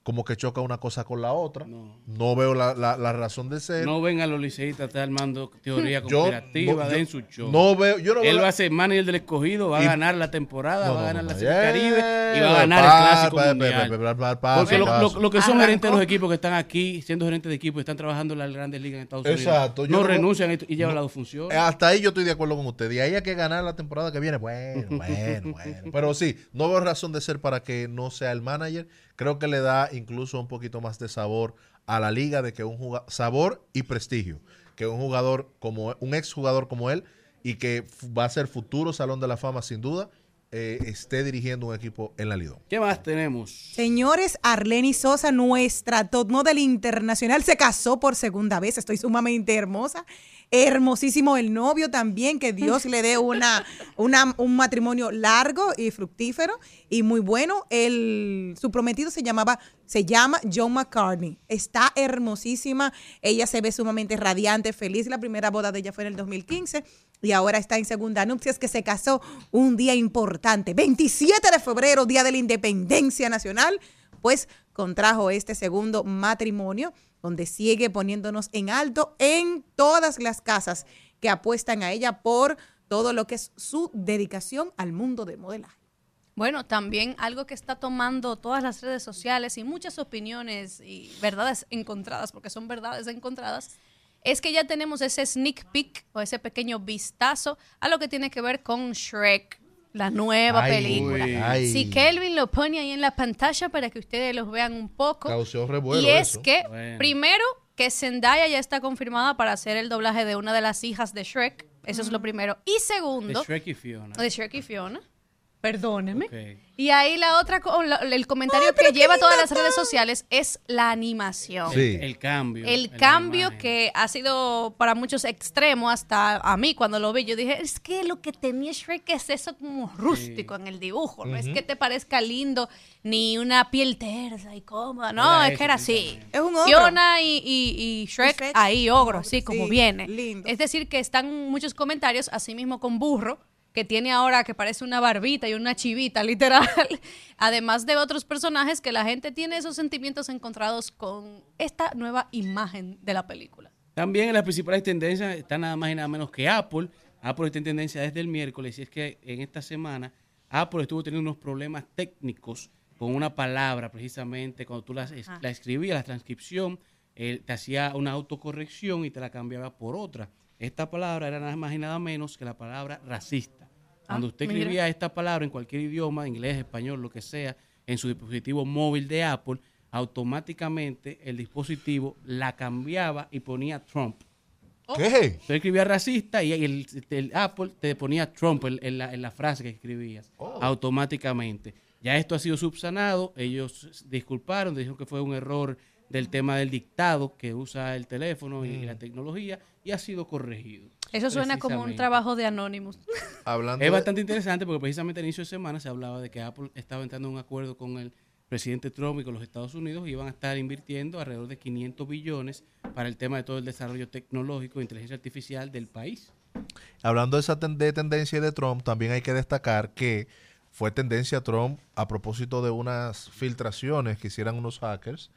como que choca una cosa con la otra. No, no veo la, la, la razón de ser. No vengan los liceístas estar armando teoría Yo- conspirativa yo- de en su show. no veo- yo no Él veo- va a ser manager del escogido, va Y- a ganar la temporada, No, va a no, ganar no, la no. Serie Caribe y va a Eh, ganar pa- el Clásico pa- pa- Mundial. pa- pa- pa- pa- Porque lo, paso. lo- lo que son Arrancó. gerentes de los equipos que están aquí, siendo gerentes de equipo, están trabajando en las grandes ligas en Estados Unidos. Exacto. yo No veo- renuncian y, y llevan no, la función. Hasta ahí yo estoy de acuerdo con usted. Y ahí hay que ganar la temporada que viene. Bueno, bueno, bueno. Pero sí, no veo razón de ser para que no sea el manager. Creo que le da incluso un poquito más de sabor a la liga, de que un jugador, sabor y prestigio, que un jugador como un exjugador como él, y que f- va a ser futuro Salón de la Fama sin duda, eh, esté dirigiendo un equipo en la Lidón. ¿Qué más tenemos? Señores, Arleni Sosa, nuestra top model internacional, se casó por segunda vez. Estoy sumamente hermosa. Hermosísimo el novio también, que Dios le dé una, una, un matrimonio largo y fructífero y muy bueno. El, su prometido se llamaba, se llama John McCartney. Está hermosísima. Ella se ve sumamente radiante, feliz. La primera boda de ella fue en el dos mil quince y ahora está en segunda nupcias, que se casó un día importante, veintisiete de febrero, Día de la Independencia Nacional, pues contrajo este segundo matrimonio, donde sigue poniéndonos en alto en todas las casas que apuestan a ella por todo lo que es su dedicación al mundo del modelaje. Bueno, también algo que está tomando todas las redes sociales y muchas opiniones y verdades encontradas, porque son verdades encontradas, es que ya tenemos ese sneak peek o ese pequeño vistazo a lo que tiene que ver con Shrek, la nueva Ay, película. uy. Ay. Si Kelvin lo pone ahí en la pantalla para que ustedes los vean un poco. Causó revuelo Y es eso. que, Bueno. primero, que Zendaya ya está confirmada para hacer el doblaje de una de las hijas de Shrek. Eso es lo primero. Y segundo, De Shrek y Fiona. de Shrek y Fiona. Perdóneme. Ok. Y ahí la otra, co- la- el comentario que lleva todas las redes sociales es la animación. El, el cambio. El en la cambio imagen. que ha sido para muchos extremo, hasta a mí cuando lo vi, yo dije, es que lo que tenía Shrek es eso como rústico en el dibujo, no es Ujú. que te parezca lindo, ni una piel tersa y cómoda, no, Era es eso, que era así. Es un ogro. Fiona y, y- y Shrek, Shrek, ahí ogro, así como sí, viene. lindo. Es decir, que están muchos comentarios, así mismo con Burro, que tiene ahora que parece una barbita y una chivita, literal. Además de otros personajes que la gente tiene esos sentimientos encontrados con esta nueva imagen de la película. También en las principales tendencias está nada más y nada menos que Apple. Apple está en tendencia desde el miércoles y es que en esta semana Apple estuvo teniendo unos problemas técnicos con una palabra precisamente. Cuando tú la, es- Ah. la escribías, la transcripción, eh, te hacía una autocorrección y te la cambiaba por otra. Esta palabra era nada más y nada menos que la palabra racista. Cuando Ah, usted mira. escribía esta palabra en cualquier idioma, inglés, español, lo que sea, en su dispositivo móvil de Apple, automáticamente el dispositivo la cambiaba y ponía Trump. ¿Qué? Usted escribía racista y el, el Apple te ponía Trump en, en la, en la frase que escribías automáticamente. Ya esto ha sido subsanado, ellos disculparon, dijeron que fue un error del tema del dictado que usa el teléfono y, y la tecnología y ha sido corregido. Eso suena como un Precisamente. trabajo de Anonymous. Hablando Es de- bastante interesante porque precisamente a inicio de semana se hablaba de que Apple estaba entrando en un acuerdo con el presidente Trump y con los Estados Unidos y iban a estar invirtiendo alrededor de quinientos billones para el tema de todo el desarrollo tecnológico e inteligencia artificial del país. Hablando de esa ten- de tendencia de Trump, también hay que destacar que fue tendencia Trump a propósito de unas filtraciones que hicieran unos hackers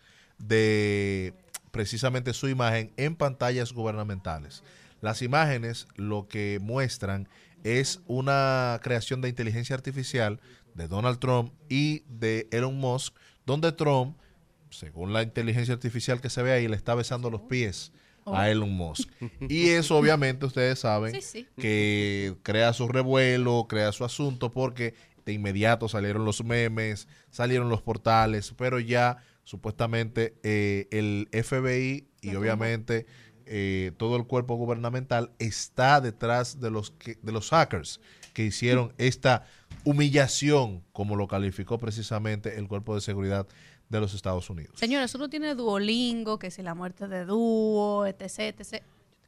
de precisamente su imagen en pantallas gubernamentales. Las imágenes lo que muestran es una creación de inteligencia artificial de Donald Trump y de Elon Musk, donde Trump, según la inteligencia artificial que se ve ahí, le está besando los pies a Elon Musk. Y eso obviamente ustedes saben Sí, sí. que crea su revuelo, crea su asunto, porque de inmediato salieron los memes, salieron los portales, pero ya supuestamente eh, el F B I y obviamente eh, todo el cuerpo gubernamental está detrás de los que, de los hackers que hicieron esta humillación, como lo calificó precisamente el cuerpo de seguridad de los Estados Unidos. Señores, uno tiene Duolingo, que si la muerte de Duo, etc, etcétera.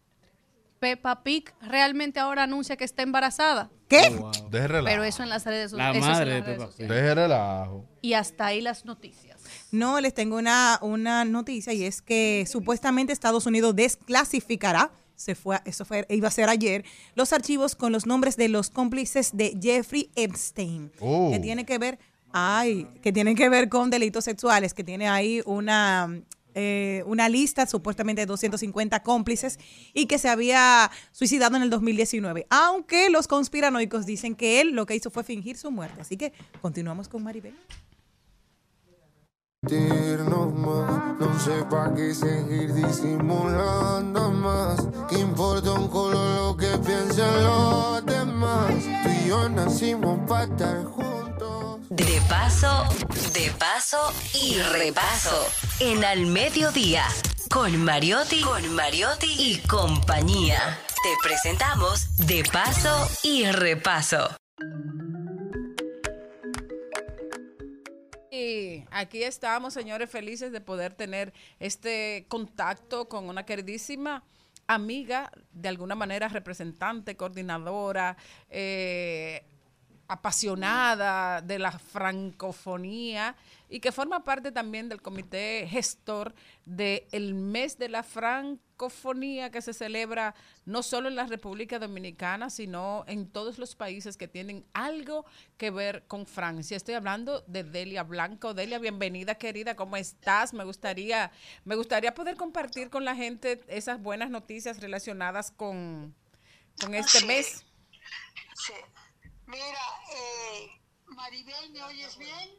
Peppa Pig realmente ahora anuncia que está embarazada. ¿Qué? Oh, wow. Deje relajo. Pero eso en las redes, La eso es en madre las de redes Peppa Pig. sociales. Deje relajo. Y hasta ahí las noticias. No, les tengo una, una noticia y es que supuestamente Estados Unidos desclasificará, se fue, eso fue, iba a ser ayer, los archivos con los nombres de los cómplices de Jeffrey Epstein, Oh. que tiene que ver Ay, que tienen que ver con delitos sexuales, que tiene ahí una, eh, una lista supuestamente de doscientos cincuenta cómplices y que se había suicidado en el dos mil diecinueve. Aunque los conspiranoicos dicen que él lo que hizo fue fingir su muerte. Así que continuamos con Maribel. Mentirnos más, no sé pa' qué seguir disimulando más. Que importa un culo lo que piensen los demás. Tú y yo nacimos pa' estar juntos. De paso, de paso y repaso. En Al Mediodía, con Mariotti, con Mariotti y compañía. Te presentamos De Paso y Repaso. Y aquí estamos, señores, felices de poder tener este contacto con una queridísima amiga, de alguna manera representante, coordinadora, eh, apasionada de la francofonía y que forma parte también del comité gestor del mes de la francofonía que se celebra no solo en la República Dominicana, sino en todos los países que tienen algo que ver con Francia. Estoy hablando de Delia Blanco. Delia, bienvenida, querida, ¿cómo estás? Me gustaría, me gustaría poder compartir con la gente esas buenas noticias relacionadas con, con este Sí. mes. Sí. Mira, eh, Maribel, ¿me oyes bien?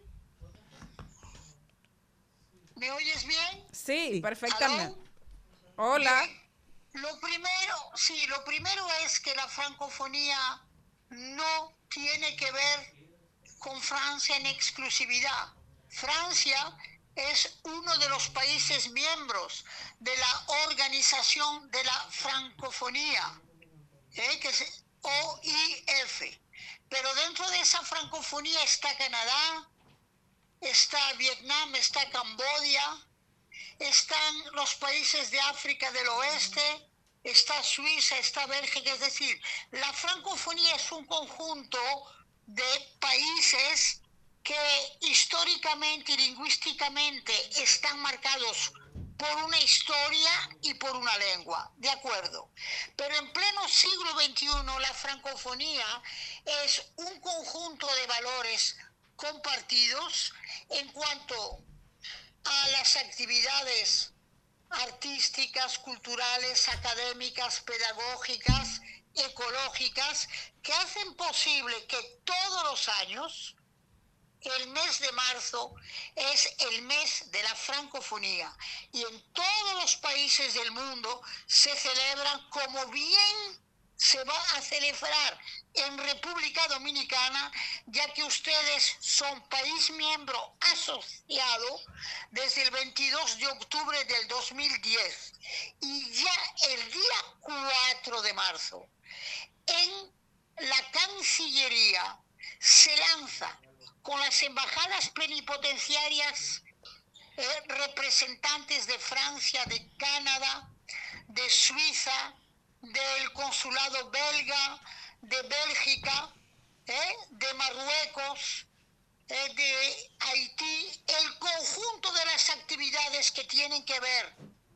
¿Me oyes bien? Sí, perfectamente. ¿Aló? Hola. Bien. Lo primero, sí, lo primero es que la francofonía no tiene que ver con Francia en exclusividad. Francia es uno de los países miembros de la Organización de la Francofonía, ¿eh? que es O I F. Pero dentro de esa francofonía está Canadá, está Vietnam, está Camboya, están los países de África del Oeste, está Suiza, está Bélgica. Es decir, la francofonía es un conjunto de países que históricamente y lingüísticamente están marcados por una historia y por una lengua, de acuerdo. Pero en pleno siglo veintiuno la francofonía es un conjunto de valores compartidos en cuanto a las actividades artísticas, culturales, académicas, pedagógicas, ecológicas, que hacen posible que todos los años el mes de marzo es el mes de la francofonía y en todos los países del mundo se celebran como bien se va a celebrar en República Dominicana, ya que ustedes son país miembro asociado desde el veintidós de octubre del dos mil diez y ya el día cuatro de marzo en la Cancillería se lanza con las embajadas plenipotenciarias, eh, representantes de Francia, de Canadá, de Suiza, del consulado belga, de Bélgica, eh, de Marruecos, eh, de Haití, el conjunto de las actividades que tienen que ver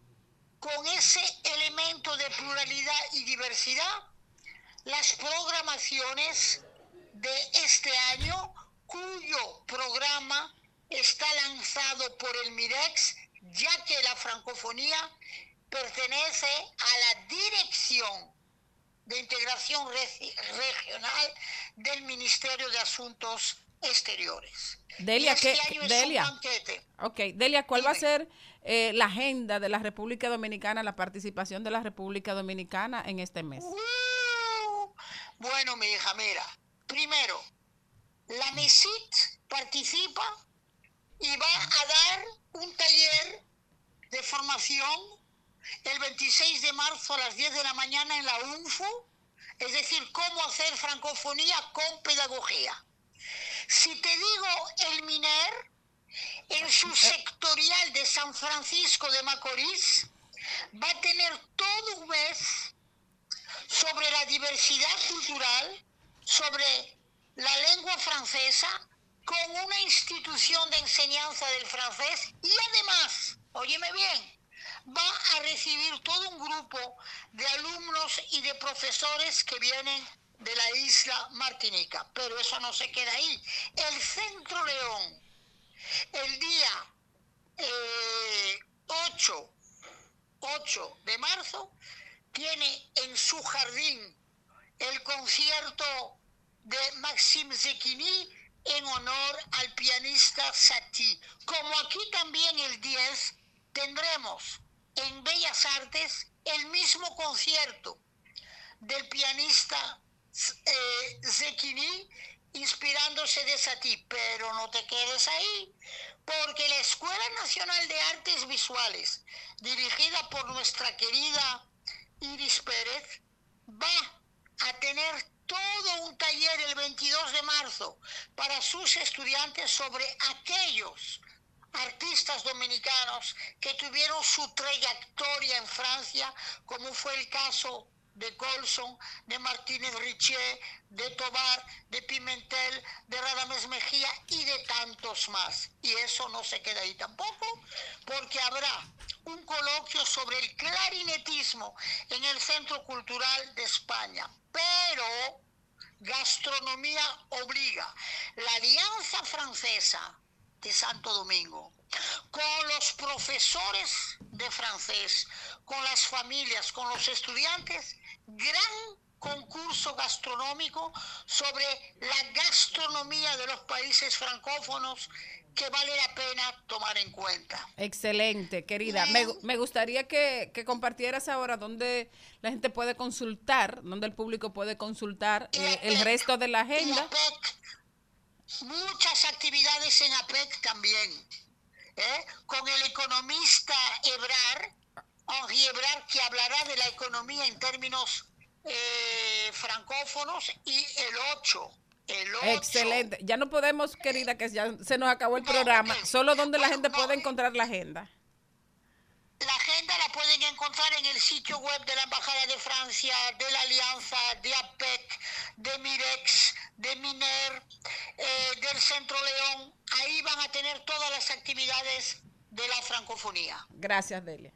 con ese elemento de pluralidad y diversidad, las programaciones de este año, cuyo programa está lanzado por el MIREX, ya que la francofonía pertenece a la Dirección de Integración Regi- Regional del Ministerio de Asuntos Exteriores. Delia, Y este ¿qué- año es Delia? un banquete. Ok, Delia, ¿cuál va a ser eh, la agenda de la República Dominicana, la participación de la República Dominicana en este mes? Uh, bueno, mi hija, mira, primero, la MESIT participa y va a dar un taller de formación el veintiséis de marzo a las diez de la mañana en la U N F U, es decir, cómo hacer francofonía con pedagogía. Si te digo el MINER, en su sectorial de San Francisco de Macorís, va a tener todo un mes sobre la diversidad cultural, sobre la lengua francesa, con una institución de enseñanza del francés y además, óyeme bien, va a recibir todo un grupo de alumnos y de profesores que vienen de la isla Martinica. Pero eso no se queda ahí. El Centro León, el día eh, ocho de marzo, tiene en su jardín el concierto de Maxime Zekhini en honor al pianista Satie. Como aquí también el diez tendremos en Bellas Artes el mismo concierto del pianista eh, Zekhini, inspirándose de Satie. Pero no te quedes ahí, porque la Escuela Nacional de Artes Visuales, dirigida por nuestra querida Iris Pérez, va a tener todo un taller el veintidós de marzo para sus estudiantes sobre aquellos artistas dominicanos que tuvieron su trayectoria en Francia, como fue el caso de Colson, de Martínez Richer, de Tobar, de Pimentel, de Radames Mejía y de tantos más. Y eso no se queda ahí tampoco, porque habrá un coloquio sobre el clarinetismo en el Centro Cultural de España. Pero gastronomía obliga. La Alianza Francesa de Santo Domingo, con los profesores de francés, con las familias, con los estudiantes, gran concurso gastronómico sobre la gastronomía de los países francófonos que vale la pena tomar en cuenta. Excelente, querida. Me, me gustaría que, que compartieras ahora dónde la gente puede consultar, dónde el público puede consultar eh, el resto de la agenda. APEC, muchas actividades en APEC también, ¿eh? Con el economista Ebrard, Henri Ebrard, que hablará de la economía en términos eh, francófonos, y el ocho. El ocho. Excelente. Ya no podemos, querida, que ya se nos acabó el programa. Solo donde la gente puede encontrar la agenda. La agenda la pueden encontrar en el sitio web de la Embajada de Francia, de la Alianza, de APEC, de Mirex, de Miner, eh, del Centro León. Ahí van a tener todas las actividades de la francofonía. Gracias, Delia.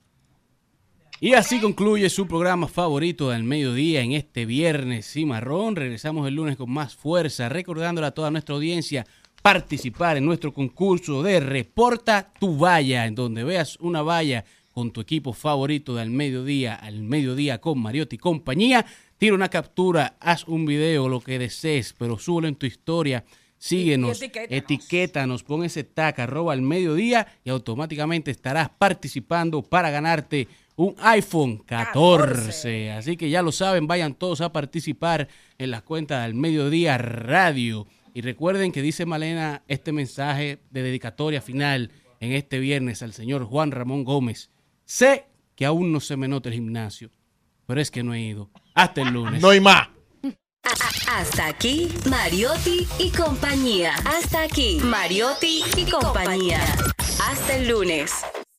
Y así concluye su programa favorito del mediodía en este viernes cimarrón. Regresamos el lunes con más fuerza, recordándole a toda nuestra audiencia participar en nuestro concurso de Reporta tu Valla, en donde veas una valla con tu equipo favorito del mediodía, al mediodía con Mariotti y compañía. Tira una captura, haz un video, lo que desees, pero súbelo en tu historia. Síguenos, Y- y etiquétanos. etiquétanos, pon ese tag, arroba al mediodía, y automáticamente estarás participando para ganarte un iPhone catorce. Así que ya lo saben, vayan todos a participar en las cuentas del Mediodía Radio. Y recuerden que dice Malena este mensaje de dedicatoria final en este viernes al señor Juan Ramón Gómez. Sé que aún no se me nota el gimnasio, pero es que no he ido. Hasta el lunes. No hay más. Hasta aquí, Mariotti y compañía. Hasta aquí, Mariotti y compañía. Hasta el lunes.